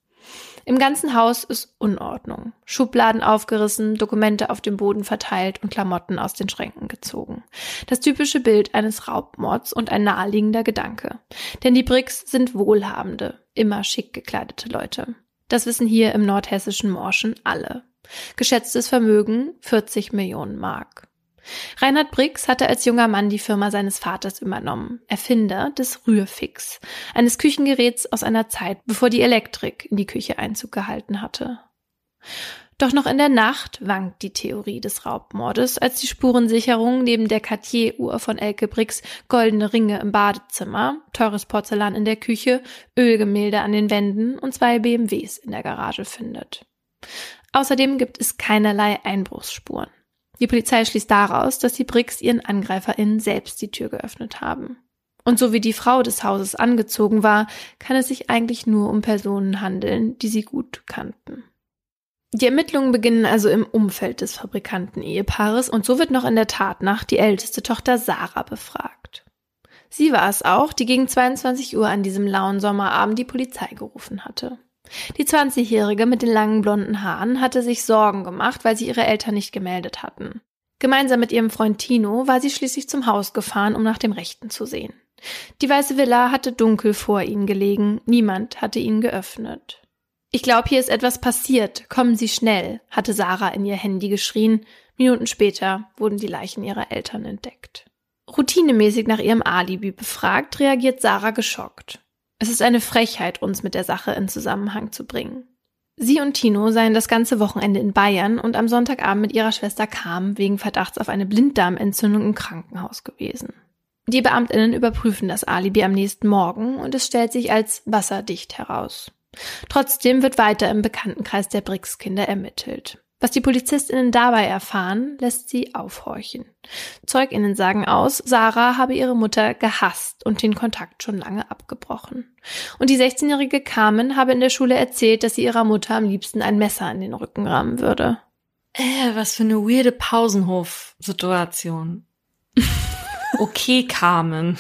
S2: Im ganzen Haus ist Unordnung. Schubladen aufgerissen, Dokumente auf dem Boden verteilt und Klamotten aus den Schränken gezogen. Das typische Bild eines Raubmords und ein naheliegender Gedanke. Denn die Brix sind wohlhabende, immer schick gekleidete Leute. Das wissen hier im nordhessischen Morschen alle. Geschätztes Vermögen vierzig Millionen Mark. Reinhard Brix hatte als junger Mann die Firma seines Vaters übernommen, Erfinder des Rührfix, eines Küchengeräts aus einer Zeit, bevor die Elektrik in die Küche Einzug gehalten hatte. Doch noch in der Nacht wankt die Theorie des Raubmordes, als die Spurensicherung neben der Cartier-Uhr von Elke Brix goldene Ringe im Badezimmer, teures Porzellan in der Küche, Ölgemälde an den Wänden und zwei B M Ws in der Garage findet. Außerdem gibt es keinerlei Einbruchsspuren. Die Polizei schließt daraus, dass die Brix ihren AngreiferInnen selbst die Tür geöffnet haben. Und so wie die Frau des Hauses angezogen war, kann es sich eigentlich nur um Personen handeln, die sie gut kannten. Die Ermittlungen beginnen also im Umfeld des Fabrikanten-Ehepaares und so wird noch in der Tatnacht die älteste Tochter Sarah befragt. Sie war es auch, die gegen zweiundzwanzig Uhr an diesem lauen Sommerabend die Polizei gerufen hatte. Die zwanzigjährige mit den langen blonden Haaren hatte sich Sorgen gemacht, weil sie ihre Eltern nicht gemeldet hatten. Gemeinsam mit ihrem Freund Tino war sie schließlich zum Haus gefahren, um nach dem Rechten zu sehen. Die weiße Villa hatte dunkel vor ihnen gelegen, niemand hatte ihnen geöffnet. »Ich glaube, hier ist etwas passiert, kommen Sie schnell«, hatte Sarah in ihr Handy geschrien. Minuten später wurden die Leichen ihrer Eltern entdeckt. Routinemäßig nach ihrem Alibi befragt, reagiert Sarah geschockt. Es ist eine Frechheit, uns mit der Sache in Zusammenhang zu bringen. Sie und Tino seien das ganze Wochenende in Bayern und am Sonntagabend mit ihrer Schwester Carmen wegen Verdachts auf eine Blinddarmentzündung im Krankenhaus gewesen. Die BeamtInnen überprüfen das Alibi am nächsten Morgen und es stellt sich als wasserdicht heraus. Trotzdem wird weiter im Bekanntenkreis der Brix-Kinder ermittelt. Was die PolizistInnen dabei erfahren, lässt sie aufhorchen. ZeugInnen sagen aus, Sarah habe ihre Mutter gehasst und den Kontakt schon lange abgebrochen. Und die sechzehnjährige Carmen habe in der Schule erzählt, dass sie ihrer Mutter am liebsten ein Messer in den Rücken rammen würde.
S1: Äh, was für eine weirde Pausenhof-Situation. Okay, Carmen.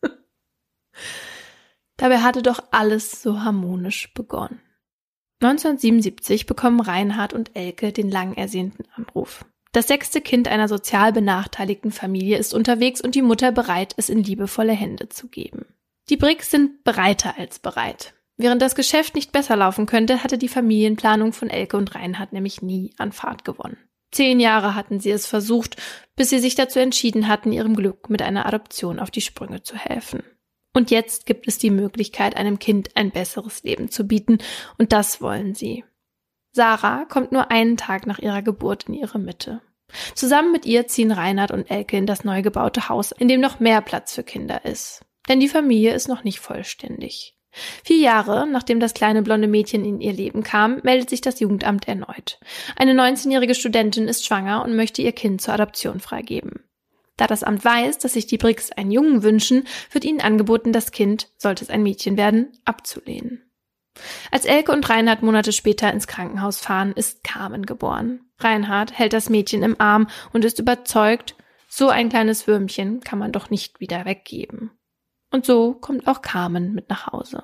S2: Dabei hatte doch alles so harmonisch begonnen. neunzehnhundertsiebenundsiebzig bekommen Reinhard und Elke den lang ersehnten Anruf. Das sechste Kind einer sozial benachteiligten Familie ist unterwegs und die Mutter bereit, es in liebevolle Hände zu geben. Die Brix sind bereiter als bereit. Während das Geschäft nicht besser laufen könnte, hatte die Familienplanung von Elke und Reinhard nämlich nie an Fahrt gewonnen. Zehn Jahre hatten sie es versucht, bis sie sich dazu entschieden hatten, ihrem Glück mit einer Adoption auf die Sprünge zu helfen. Und jetzt gibt es die Möglichkeit, einem Kind ein besseres Leben zu bieten, und das wollen sie. Sarah kommt nur einen Tag nach ihrer Geburt in ihre Mitte. Zusammen mit ihr ziehen Reinhard und Elke in das neu gebaute Haus, in dem noch mehr Platz für Kinder ist. Denn die Familie ist noch nicht vollständig. Vier Jahre, nachdem das kleine blonde Mädchen in ihr Leben kam, meldet sich das Jugendamt erneut. Eine neunzehnjährige Studentin ist schwanger und möchte ihr Kind zur Adoption freigeben. Da das Amt weiß, dass sich die Brix einen Jungen wünschen, wird ihnen angeboten, das Kind, sollte es ein Mädchen werden, abzulehnen. Als Elke und Reinhard Monate später ins Krankenhaus fahren, ist Carmen geboren. Reinhard hält das Mädchen im Arm und ist überzeugt, so ein kleines Würmchen kann man doch nicht wieder weggeben. Und so kommt auch Carmen mit nach Hause.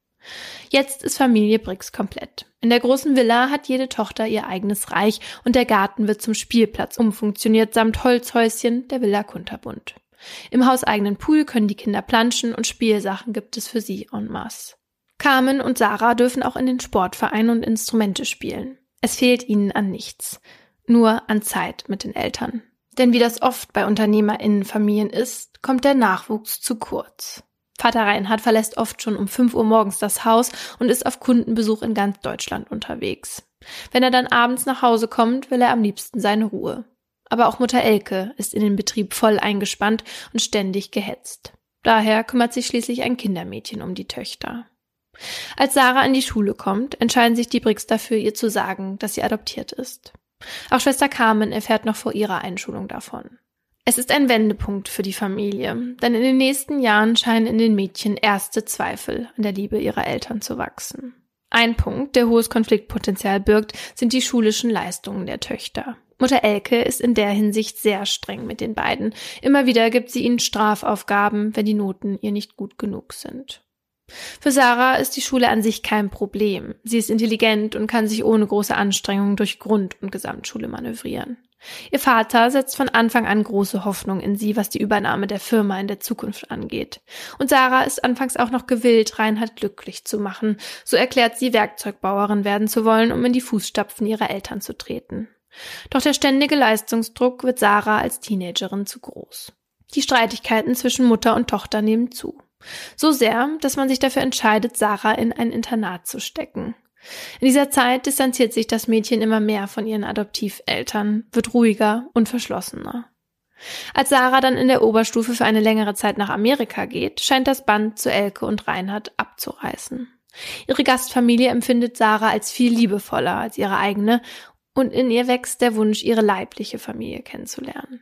S2: Jetzt ist Familie Brix komplett. In der großen Villa hat jede Tochter ihr eigenes Reich und der Garten wird zum Spielplatz umfunktioniert samt Holzhäuschen der Villa Kunterbund. Im hauseigenen Pool können die Kinder planschen und Spielsachen gibt es für sie en masse. Carmen und Sarah dürfen auch in den Sportverein und Instrumente spielen. Es fehlt ihnen an nichts, nur an Zeit mit den Eltern. Denn wie das oft bei UnternehmerInnenfamilien ist, kommt der Nachwuchs zu kurz. Vater Reinhard verlässt oft schon um fünf Uhr morgens das Haus und ist auf Kundenbesuch in ganz Deutschland unterwegs. Wenn er dann abends nach Hause kommt, will er am liebsten seine Ruhe. Aber auch Mutter Elke ist in den Betrieb voll eingespannt und ständig gehetzt. Daher kümmert sich schließlich ein Kindermädchen um die Töchter. Als Sarah in die Schule kommt, entscheiden sich die Brix dafür, ihr zu sagen, dass sie adoptiert ist. Auch Schwester Carmen erfährt noch vor ihrer Einschulung davon. Es ist ein Wendepunkt für die Familie, denn in den nächsten Jahren scheinen in den Mädchen erste Zweifel an der Liebe ihrer Eltern zu wachsen. Ein Punkt, der hohes Konfliktpotenzial birgt, sind die schulischen Leistungen der Töchter. Mutter Elke ist in der Hinsicht sehr streng mit den beiden. Immer wieder gibt sie ihnen Strafaufgaben, wenn die Noten ihr nicht gut genug sind. Für Sarah ist die Schule an sich kein Problem. Sie ist intelligent und kann sich ohne große Anstrengung durch Grund- und Gesamtschule manövrieren. Ihr Vater setzt von Anfang an große Hoffnung in sie, was die Übernahme der Firma in der Zukunft angeht. Und Sarah ist anfangs auch noch gewillt, Reinhard glücklich zu machen. So erklärt sie, Werkzeugbauerin werden zu wollen, um in die Fußstapfen ihrer Eltern zu treten. Doch der ständige Leistungsdruck wird Sarah als Teenagerin zu groß. Die Streitigkeiten zwischen Mutter und Tochter nehmen zu. So sehr, dass man sich dafür entscheidet, Sarah in ein Internat zu stecken. In dieser Zeit distanziert sich das Mädchen immer mehr von ihren Adoptiveltern, wird ruhiger und verschlossener. Als Sarah dann in der Oberstufe für eine längere Zeit nach Amerika geht, scheint das Band zu Elke und Reinhard abzureißen. Ihre Gastfamilie empfindet Sarah als viel liebevoller als ihre eigene und in ihr wächst der Wunsch, ihre leibliche Familie kennenzulernen.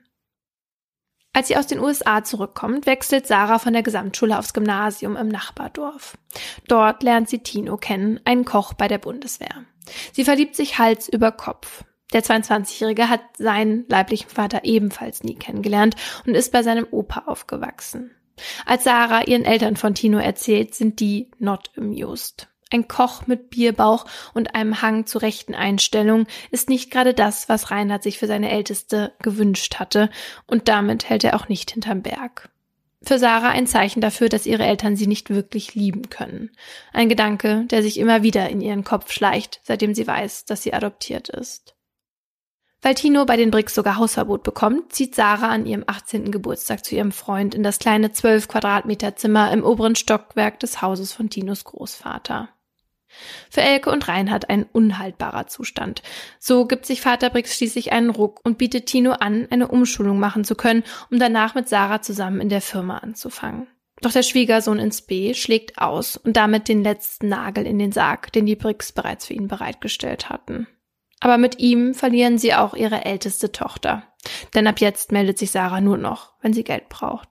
S2: Als sie aus den U S A zurückkommt, wechselt Sarah von der Gesamtschule aufs Gymnasium im Nachbardorf. Dort lernt sie Tino kennen, einen Koch bei der Bundeswehr. Sie verliebt sich Hals über Kopf. Der zweiundzwanzigjährige hat seinen leiblichen Vater ebenfalls nie kennengelernt und ist bei seinem Opa aufgewachsen. Als Sarah ihren Eltern von Tino erzählt, sind die not amused. Ein Koch mit Bierbauch und einem Hang zur rechten Einstellung ist nicht gerade das, was Reinhard sich für seine Älteste gewünscht hatte, und damit hält er auch nicht hinterm Berg. Für Sarah ein Zeichen dafür, dass ihre Eltern sie nicht wirklich lieben können. Ein Gedanke, der sich immer wieder in ihren Kopf schleicht, seitdem sie weiß, dass sie adoptiert ist. Weil Tino bei den Brix sogar Hausverbot bekommt, zieht Sarah an ihrem achtzehnten Geburtstag zu ihrem Freund in das kleine zwölf Quadratmeter Zimmer im oberen Stockwerk des Hauses von Tinos Großvater. Für Elke und Reinhard ein unhaltbarer Zustand. So gibt sich Vater Brix schließlich einen Ruck und bietet Tino an, eine Umschulung machen zu können, um danach mit Sarah zusammen in der Firma anzufangen. Doch der Schwiegersohn ins B schlägt aus und damit den letzten Nagel in den Sarg, den die Brix bereits für ihn bereitgestellt hatten. Aber mit ihm verlieren sie auch ihre älteste Tochter. Denn ab jetzt meldet sich Sarah nur noch, wenn sie Geld braucht.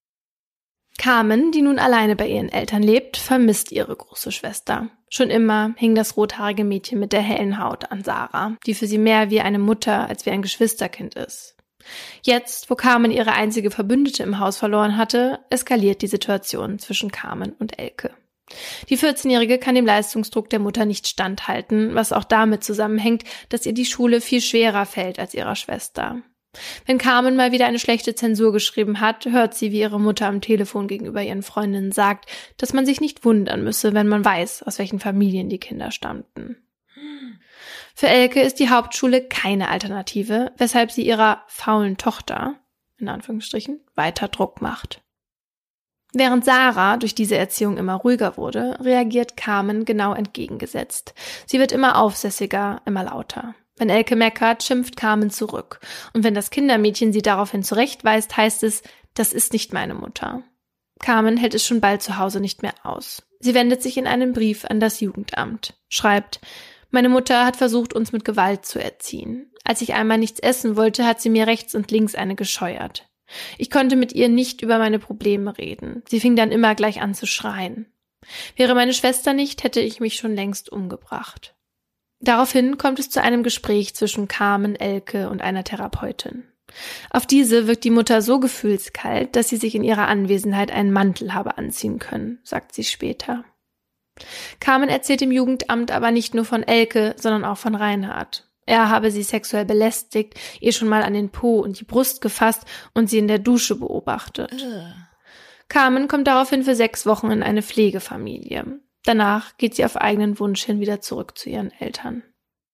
S2: Carmen, die nun alleine bei ihren Eltern lebt, vermisst ihre große Schwester. Schon immer hing das rothaarige Mädchen mit der hellen Haut an Sarah, die für sie mehr wie eine Mutter als wie ein Geschwisterkind ist. Jetzt, wo Carmen ihre einzige Verbündete im Haus verloren hatte, eskaliert die Situation zwischen Carmen und Elke. Die vierzehnjährige kann dem Leistungsdruck der Mutter nicht standhalten, was auch damit zusammenhängt, dass ihr die Schule viel schwerer fällt als ihrer Schwester. Wenn Carmen mal wieder eine schlechte Zensur geschrieben hat, hört sie, wie ihre Mutter am Telefon gegenüber ihren Freundinnen sagt, dass man sich nicht wundern müsse, wenn man weiß, aus welchen Familien die Kinder stammten. Für Elke ist die Hauptschule keine Alternative, weshalb sie ihrer faulen Tochter, in Anführungsstrichen, weiter Druck macht. Während Sarah durch diese Erziehung immer ruhiger wurde, reagiert Carmen genau entgegengesetzt. Sie wird immer aufsässiger, immer lauter. Wenn Elke meckert, schimpft Carmen zurück. Und wenn das Kindermädchen sie daraufhin zurechtweist, heißt es, das ist nicht meine Mutter. Carmen hält es schon bald zu Hause nicht mehr aus. Sie wendet sich in einem Brief an das Jugendamt, schreibt: Meine Mutter hat versucht, uns mit Gewalt zu erziehen. Als ich einmal nichts essen wollte, hat sie mir rechts und links eine gescheuert. Ich konnte mit ihr nicht über meine Probleme reden. Sie fing dann immer gleich an zu schreien. Wäre meine Schwester nicht, hätte ich mich schon längst umgebracht. Daraufhin kommt es zu einem Gespräch zwischen Carmen, Elke und einer Therapeutin. Auf diese wirkt die Mutter so gefühlskalt, dass sie sich in ihrer Anwesenheit einen Mantel habe anziehen können, sagt sie später. Carmen erzählt im Jugendamt aber nicht nur von Elke, sondern auch von Reinhard. Er habe sie sexuell belästigt, ihr schon mal an den Po und die Brust gefasst und sie in der Dusche beobachtet. Ugh. Carmen kommt daraufhin für sechs Wochen in eine Pflegefamilie. Danach geht sie auf eigenen Wunsch hin wieder zurück zu ihren Eltern.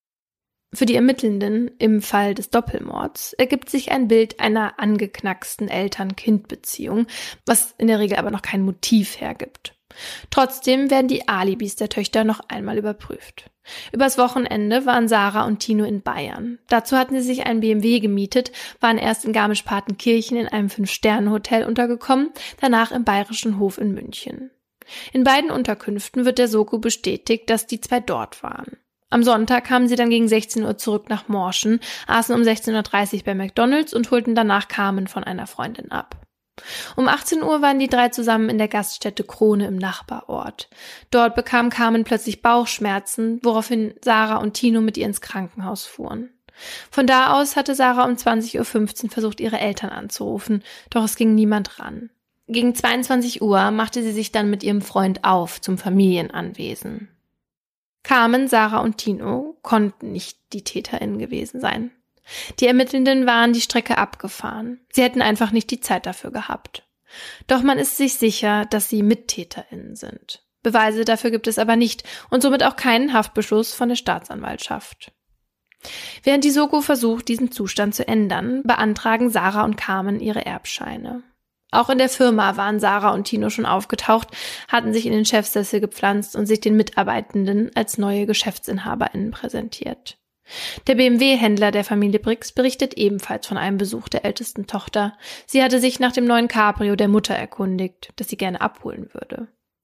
S2: Für die Ermittelnden im Fall des Doppelmords ergibt sich ein Bild einer angeknacksten Eltern-Kind-Beziehung, was in der Regel aber noch kein Motiv hergibt. Trotzdem werden die Alibis der Töchter noch einmal überprüft. Übers Wochenende waren Sarah und Tino in Bayern. Dazu hatten sie sich einen B M W gemietet, waren erst in Garmisch-Partenkirchen in einem Fünf-Sterne-Hotel untergekommen, danach im Bayerischen Hof in München. In beiden Unterkünften wird der Soko bestätigt, dass die zwei dort waren. Am Sonntag kamen sie dann gegen sechzehn Uhr zurück nach Morschen, aßen um sechzehn Uhr dreißig bei McDonald's und holten danach Carmen von einer Freundin ab. Um achtzehn Uhr waren die drei zusammen in der Gaststätte Krone im Nachbarort. Dort bekam Carmen plötzlich Bauchschmerzen, woraufhin Sarah und Tino mit ihr ins Krankenhaus fuhren. Von da aus hatte Sarah um zwanzig Uhr fünfzehn versucht, ihre Eltern anzurufen, doch es ging niemand ran. Gegen zweiundzwanzig Uhr machte sie sich dann mit ihrem Freund auf zum Familienanwesen. Carmen, Sarah und Tino konnten nicht die TäterInnen gewesen sein. Die Ermittelnden waren die Strecke abgefahren. Sie hätten einfach nicht die Zeit dafür gehabt. Doch man ist sich sicher, dass sie MittäterInnen sind. Beweise dafür gibt es aber nicht und somit auch keinen Haftbeschluss von der Staatsanwaltschaft. Während die Soko versucht, diesen Zustand zu ändern, beantragen Sarah und Carmen ihre Erbscheine. Auch in der Firma waren Sarah und Tino schon aufgetaucht, hatten sich in den Chefsessel gepflanzt und sich den Mitarbeitenden als neue GeschäftsinhaberInnen präsentiert. Der B M W-Händler der Familie Brix berichtet ebenfalls von einem Besuch der ältesten Tochter. Sie hatte sich nach dem neuen Cabrio der Mutter erkundigt, das sie gerne abholen würde.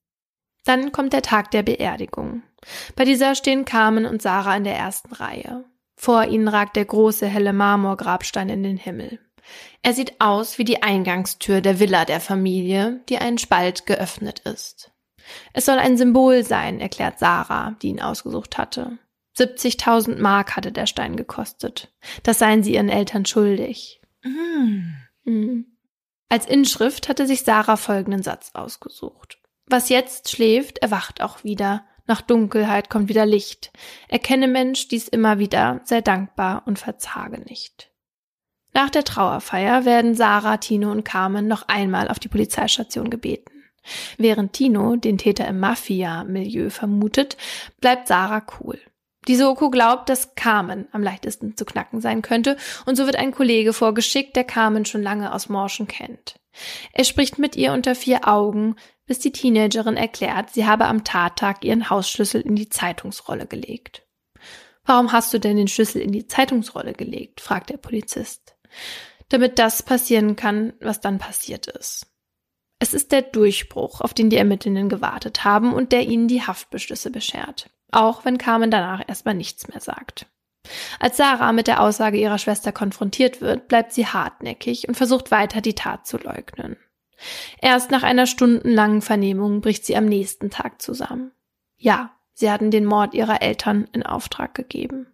S2: Dann kommt der Tag der Beerdigung. Bei dieser stehen Carmen und Sarah in der ersten Reihe. Vor ihnen ragt der große, helle Marmorgrabstein in den Himmel. Er sieht aus wie die Eingangstür der Villa der Familie, die einen Spalt geöffnet ist. Es soll ein Symbol sein, erklärt Sarah, die ihn ausgesucht hatte. siebzigtausend Mark hatte der Stein gekostet. Das seien sie ihren Eltern schuldig. Mm. Mm. Als Inschrift hatte sich Sarah folgenden Satz ausgesucht. Was jetzt schläft, erwacht auch wieder. Nach Dunkelheit kommt wieder Licht. Erkenne Mensch dies immer wieder, sei dankbar und verzage nicht. Nach der Trauerfeier werden Sarah, Tino und Carmen noch einmal auf die Polizeistation gebeten. Während Tino den Täter im Mafia-Milieu vermutet, bleibt Sarah cool. Die Soko glaubt, dass Carmen am leichtesten zu knacken sein könnte und so wird ein Kollege vorgeschickt, der Carmen schon lange aus Morschen kennt. Er spricht mit ihr unter vier Augen, bis die Teenagerin erklärt, sie habe am Tattag ihren Hausschlüssel in die Zeitungsrolle gelegt. »Warum hast du denn den Schlüssel in die Zeitungsrolle gelegt?« fragt der Polizist. »Damit das passieren kann, was dann passiert ist.« Es ist der Durchbruch, auf den die Ermittelnden gewartet haben und der ihnen die Haftbeschlüsse beschert. Auch wenn Carmen danach erstmal nichts mehr sagt. Als Sarah mit der Aussage ihrer Schwester konfrontiert wird, bleibt sie hartnäckig und versucht weiter, die Tat zu leugnen. Erst nach einer stundenlangen Vernehmung bricht sie am nächsten Tag zusammen. Ja, sie hatten den Mord ihrer Eltern in Auftrag gegeben.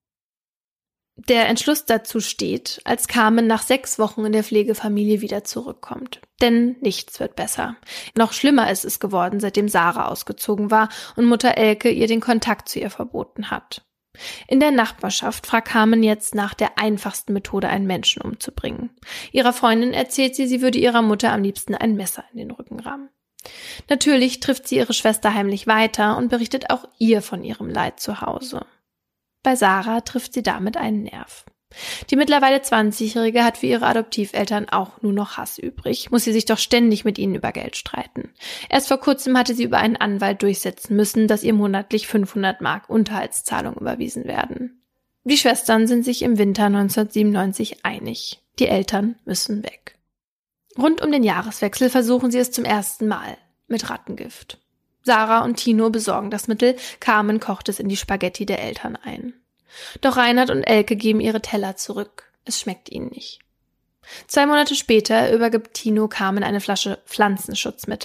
S2: Der Entschluss dazu steht, als Carmen nach sechs Wochen in der Pflegefamilie wieder zurückkommt. Denn nichts wird besser. Noch schlimmer ist es geworden, seitdem Sarah ausgezogen war und Mutter Elke ihr den Kontakt zu ihr verboten hat. In der Nachbarschaft fragt Carmen jetzt nach der einfachsten Methode, einen Menschen umzubringen. Ihrer Freundin erzählt sie, sie würde ihrer Mutter am liebsten ein Messer in den Rücken rammen. Natürlich trifft sie ihre Schwester heimlich weiter und berichtet auch ihr von ihrem Leid zu Hause. Bei Sarah trifft sie damit einen Nerv. Die mittlerweile zwanzigjährige hat für ihre Adoptiveltern auch nur noch Hass übrig, muss sie sich doch ständig mit ihnen über Geld streiten. Erst vor kurzem hatte sie über einen Anwalt durchsetzen müssen, dass ihr monatlich fünfhundert Mark Unterhaltszahlung überwiesen werden. Die Schwestern sind sich im Winter neunzehnhundertsiebenundneunzig einig. Die Eltern müssen weg. Rund um den Jahreswechsel versuchen sie es zum ersten Mal mit Rattengift. Sarah und Tino besorgen das Mittel, Carmen kocht es in die Spaghetti der Eltern ein. Doch Reinhard und Elke geben ihre Teller zurück. Es schmeckt ihnen nicht. Zwei Monate später übergibt Tino Carmen eine Flasche Pflanzenschutzmittel.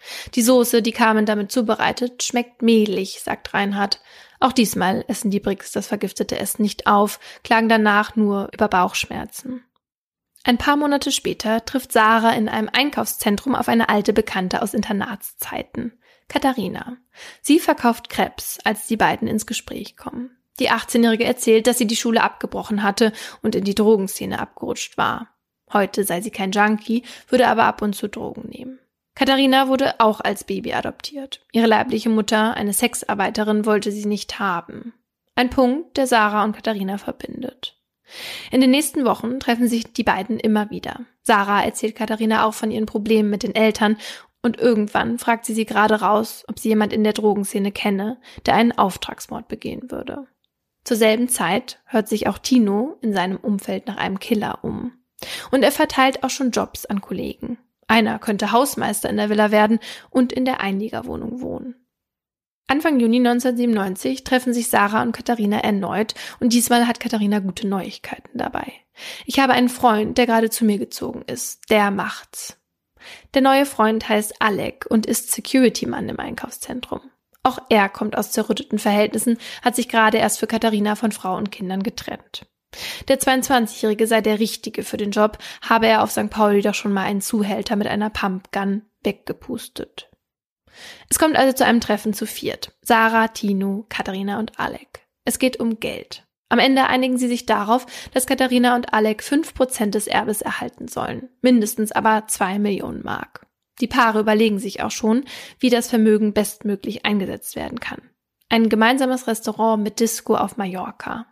S2: Die Soße, die Carmen damit zubereitet, schmeckt mehlig, sagt Reinhard. Auch diesmal essen die Briggs das vergiftete Essen nicht auf, klagen danach nur über Bauchschmerzen. Ein paar Monate später trifft Sarah in einem Einkaufszentrum auf eine alte Bekannte aus Internatszeiten, Katharina. Sie verkauft Crepes, als die beiden ins Gespräch kommen. Die achtzehnjährige erzählt, dass sie die Schule abgebrochen hatte und in die Drogenszene abgerutscht war. Heute sei sie kein Junkie, würde aber ab und zu Drogen nehmen. Katharina wurde auch als Baby adoptiert. Ihre leibliche Mutter, eine Sexarbeiterin, wollte sie nicht haben. Ein Punkt, der Sarah und Katharina verbindet. In den nächsten Wochen treffen sich die beiden immer wieder. Sarah erzählt Katharina auch von ihren Problemen mit den Eltern und irgendwann fragt sie sie gerade raus, ob sie jemand in der Drogenszene kenne, der einen Auftragsmord begehen würde. Zur selben Zeit hört sich auch Tino in seinem Umfeld nach einem Killer um. Und er verteilt auch schon Jobs an Kollegen. Einer könnte Hausmeister in der Villa werden und in der Einliegerwohnung wohnen. Anfang Juni neunzehnhundertsiebenundneunzig treffen sich Sarah und Katharina erneut und diesmal hat Katharina gute Neuigkeiten dabei. Ich habe einen Freund, der gerade zu mir gezogen ist. Der macht's. Der neue Freund heißt Alec und ist Security-Mann im Einkaufszentrum. Auch er kommt aus zerrütteten Verhältnissen, hat sich gerade erst für Katharina von Frau und Kindern getrennt. Der zweiundzwanzigjährige sei der Richtige für den Job, habe er auf Sankt Pauli doch schon mal einen Zuhälter mit einer Pumpgun weggepustet. Es kommt also zu einem Treffen zu viert. Sarah, Tino, Katharina und Alec. Es geht um Geld. Am Ende einigen sie sich darauf, dass Katharina und Alec fünf Prozent des Erbes erhalten sollen. Mindestens aber zwei Millionen Mark. Die Paare überlegen sich auch schon, wie das Vermögen bestmöglich eingesetzt werden kann. Ein gemeinsames Restaurant mit Disco auf Mallorca.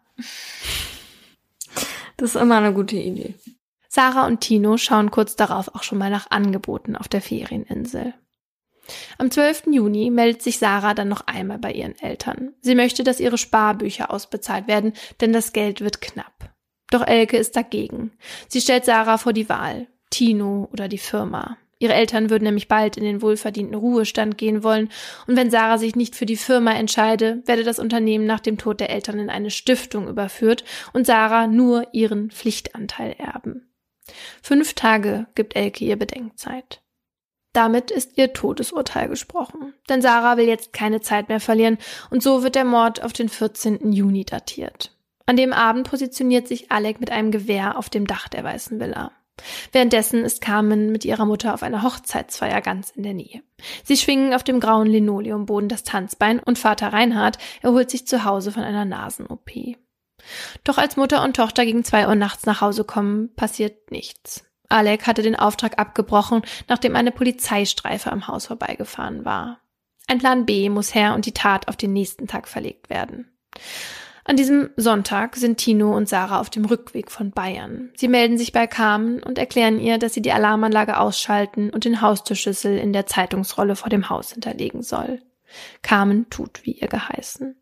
S1: Das ist immer eine gute Idee.
S2: Sarah und Tino schauen kurz darauf auch schon mal nach Angeboten auf der Ferieninsel. Am zwölften Juni meldet sich Sarah dann noch einmal bei ihren Eltern. Sie möchte, dass ihre Sparbücher ausbezahlt werden, denn das Geld wird knapp. Doch Elke ist dagegen. Sie stellt Sarah vor die Wahl, Tino oder die Firma. Ihre Eltern würden nämlich bald in den wohlverdienten Ruhestand gehen wollen und wenn Sarah sich nicht für die Firma entscheide, werde das Unternehmen nach dem Tod der Eltern in eine Stiftung überführt und Sarah nur ihren Pflichtanteil erben. Fünf Tage gibt Elke ihr Bedenkzeit. Damit ist ihr Todesurteil gesprochen, denn Sarah will jetzt keine Zeit mehr verlieren und so wird der Mord auf den vierzehnten Juni datiert. An dem Abend positioniert sich Alec mit einem Gewehr auf dem Dach der Weißen Villa. Währenddessen ist Carmen mit ihrer Mutter auf einer Hochzeitsfeier ganz in der Nähe. Sie schwingen auf dem grauen Linoleumboden das Tanzbein und Vater Reinhard erholt sich zu Hause von einer Nasen-O P. Doch als Mutter und Tochter gegen zwei Uhr nachts nach Hause kommen, passiert nichts. Alec hatte den Auftrag abgebrochen, nachdem eine Polizeistreife am Haus vorbeigefahren war. Ein Plan B muss her und die Tat auf den nächsten Tag verlegt werden. An diesem Sonntag sind Tino und Sarah auf dem Rückweg von Bayern. Sie melden sich bei Carmen und erklären ihr, dass sie die Alarmanlage ausschalten und den Haustürschlüssel in der Zeitungsrolle vor dem Haus hinterlegen soll. Carmen tut, wie ihr geheißen.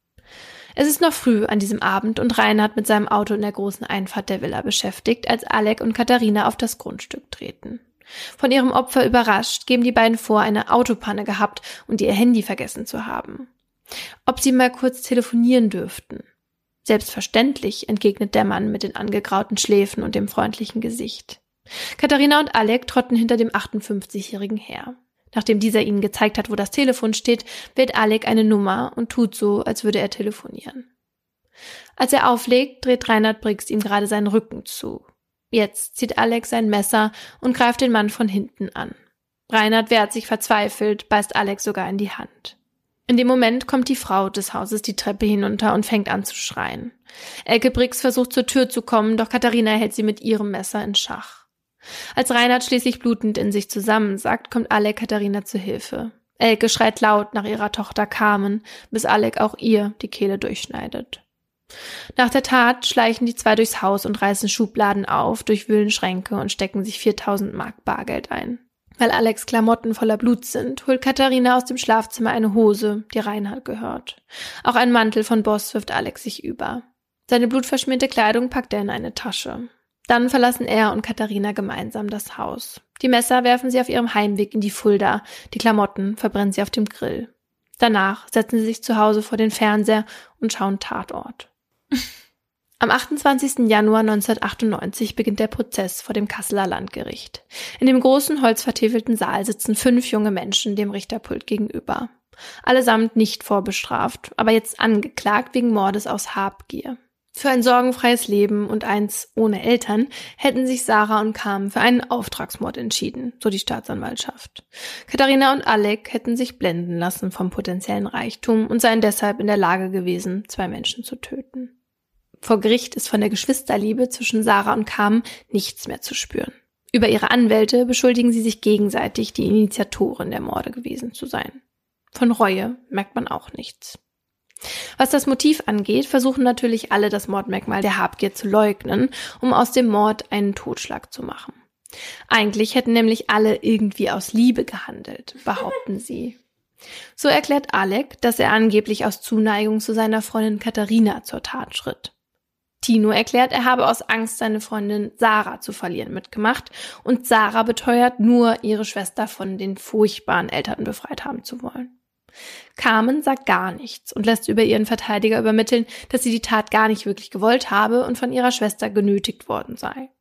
S2: Es ist noch früh an diesem Abend und Reinhard mit seinem Auto in der großen Einfahrt der Villa beschäftigt, als Alec und Katharina auf das Grundstück treten. Von ihrem Opfer überrascht, geben die beiden vor, eine Autopanne gehabt und ihr Handy vergessen zu haben. Ob sie mal kurz telefonieren dürften. Selbstverständlich, entgegnet der Mann mit den angegrauten Schläfen und dem freundlichen Gesicht. Katharina und Alec trotten hinter dem achtundfünfzigjährigen her. Nachdem dieser ihnen gezeigt hat, wo das Telefon steht, wählt Alec eine Nummer und tut so, als würde er telefonieren. Als er auflegt, dreht Reinhard Briggs ihm gerade seinen Rücken zu. Jetzt zieht Alec sein Messer und greift den Mann von hinten an. Reinhard wehrt sich verzweifelt, beißt Alec sogar in die Hand. In dem Moment kommt die Frau des Hauses die Treppe hinunter und fängt an zu schreien. Elke Briggs versucht zur Tür zu kommen, doch Katharina hält sie mit ihrem Messer in Schach. Als Reinhard schließlich blutend in sich zusammensackt, kommt Alec Katharina zu Hilfe. Elke schreit laut nach ihrer Tochter Carmen, bis Alec auch ihr die Kehle durchschneidet. Nach der Tat schleichen die zwei durchs Haus und reißen Schubladen auf, durchwühlen Schränke und stecken sich viertausend Mark Bargeld ein. Weil Alex Klamotten voller Blut sind, holt Katharina aus dem Schlafzimmer eine Hose, die Reinhard gehört. Auch einen Mantel von Boss wirft Alex sich über. Seine blutverschmierte Kleidung packt er in eine Tasche. Dann verlassen er und Katharina gemeinsam das Haus. Die Messer werfen sie auf ihrem Heimweg in die Fulda, die Klamotten verbrennen sie auf dem Grill. Danach setzen sie sich zu Hause vor den Fernseher und schauen Tatort. Am achtundzwanzigsten Januar neunzehnhundertachtundneunzig beginnt der Prozess vor dem Kasseler Landgericht. In dem großen, holzvertäfelten Saal sitzen fünf junge Menschen dem Richterpult gegenüber. Allesamt nicht vorbestraft, aber jetzt angeklagt wegen Mordes aus Habgier. Für ein sorgenfreies Leben und eins ohne Eltern hätten sich Sarah und Carmen für einen Auftragsmord entschieden, so die Staatsanwaltschaft. Katharina und Alec hätten sich blenden lassen vom potenziellen Reichtum und seien deshalb in der Lage gewesen, zwei Menschen zu töten. Vor Gericht ist von der Geschwisterliebe zwischen Sarah und Carmen nichts mehr zu spüren. Über ihre Anwälte beschuldigen sie sich gegenseitig, die Initiatorin der Morde gewesen zu sein. Von Reue merkt man auch nichts. Was das Motiv angeht, versuchen natürlich alle, das Mordmerkmal der Habgier zu leugnen, um aus dem Mord einen Totschlag zu machen. Eigentlich hätten nämlich alle irgendwie aus Liebe gehandelt, behaupten sie. So erklärt Alec, dass er angeblich aus Zuneigung zu seiner Freundin Katharina zur Tat schritt. Tino erklärt, er habe aus Angst, seine Freundin Sarah zu verlieren, mitgemacht, und Sarah beteuert, nur ihre Schwester von den furchtbaren Eltern befreit haben zu wollen. Carmen sagt gar nichts und lässt über ihren Verteidiger übermitteln, dass sie die Tat gar nicht wirklich gewollt habe und von ihrer Schwester genötigt worden sei.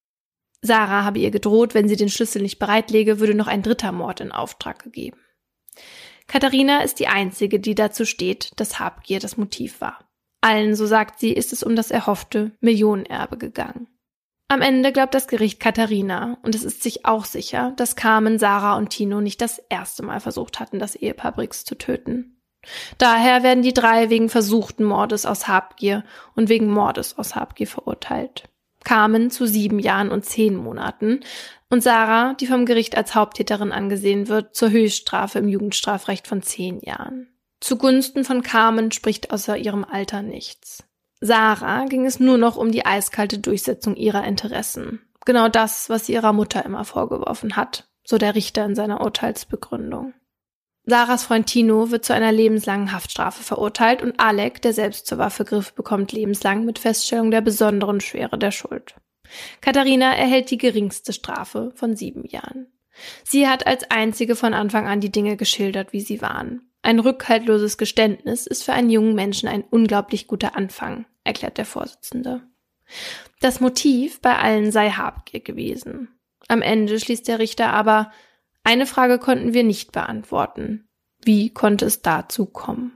S2: Sarah habe ihr gedroht, wenn sie den Schlüssel nicht bereitlege, würde noch ein dritter Mord in Auftrag gegeben. Katharina ist die einzige, die dazu steht, dass Habgier das Motiv war. Allen, so sagt sie, ist es um das erhoffte Millionenerbe gegangen. Am Ende glaubt das Gericht Katharina und es ist sich auch sicher, dass Carmen, Sarah und Tino nicht das erste Mal versucht hatten, das Ehepaar Brix zu töten. Daher werden die drei wegen versuchten Mordes aus Habgier und wegen Mordes aus Habgier verurteilt. Carmen zu sieben Jahren und zehn Monaten und Sarah, die vom Gericht als Haupttäterin angesehen wird, zur Höchststrafe im Jugendstrafrecht von zehn Jahren. Zugunsten von Carmen spricht außer ihrem Alter nichts. Sarah ging es nur noch um die eiskalte Durchsetzung ihrer Interessen. Genau das, was sie ihrer Mutter immer vorgeworfen hat, so der Richter in seiner Urteilsbegründung. Sarahs Freund Tino wird zu einer lebenslangen Haftstrafe verurteilt und Alec, der selbst zur Waffe griff, bekommt lebenslang mit Feststellung der besonderen Schwere der Schuld. Katharina erhält die geringste Strafe von sieben Jahren. Sie hat als einzige von Anfang an die Dinge geschildert, wie sie waren. Ein rückhaltloses Geständnis ist für einen jungen Menschen ein unglaublich guter Anfang, erklärt der Vorsitzende. Das Motiv bei allen sei Habgier gewesen. Am Ende schließt der Richter aber, eine Frage konnten wir nicht beantworten. Wie konnte es dazu kommen?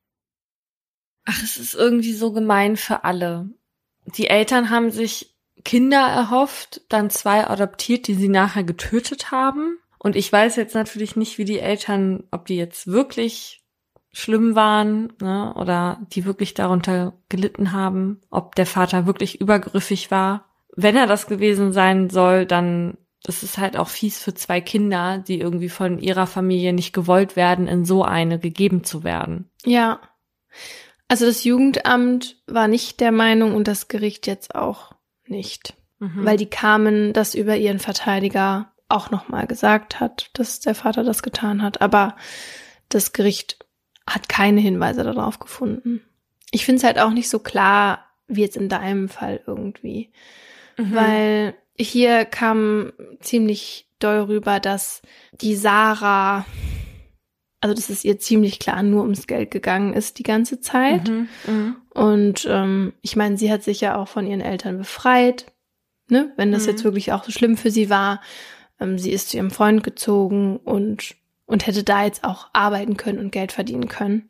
S1: Ach, es ist irgendwie so gemein für alle. Die Eltern haben sich Kinder erhofft, dann zwei adoptiert, die sie nachher getötet haben. Und ich weiß jetzt natürlich nicht, wie die Eltern, ob die jetzt wirklich schlimm waren, ne, oder die wirklich darunter gelitten haben, ob der Vater wirklich übergriffig war. Wenn er das gewesen sein soll, dann ist es halt auch fies für zwei Kinder, die irgendwie von ihrer Familie nicht gewollt werden, in so eine gegeben zu werden.
S2: Ja, also das Jugendamt war nicht der Meinung und das Gericht jetzt auch nicht, mhm. weil die Carmen das über ihren Verteidiger auch nochmal gesagt hat, dass der Vater das getan hat, aber das Gericht hat keine Hinweise darauf gefunden. Ich finde es halt auch nicht so klar, wie jetzt in deinem Fall irgendwie, mhm. weil hier kam ziemlich doll rüber, dass die Sarah, also dass es ihr ziemlich klar nur ums Geld gegangen ist die ganze Zeit. Mhm, mh. Und ähm, ich meine, sie hat sich ja auch von ihren Eltern befreit, ne? Wenn das mhm. jetzt wirklich auch so schlimm für sie war. Ähm, sie ist zu ihrem Freund gezogen und und hätte da jetzt auch arbeiten können und Geld verdienen können.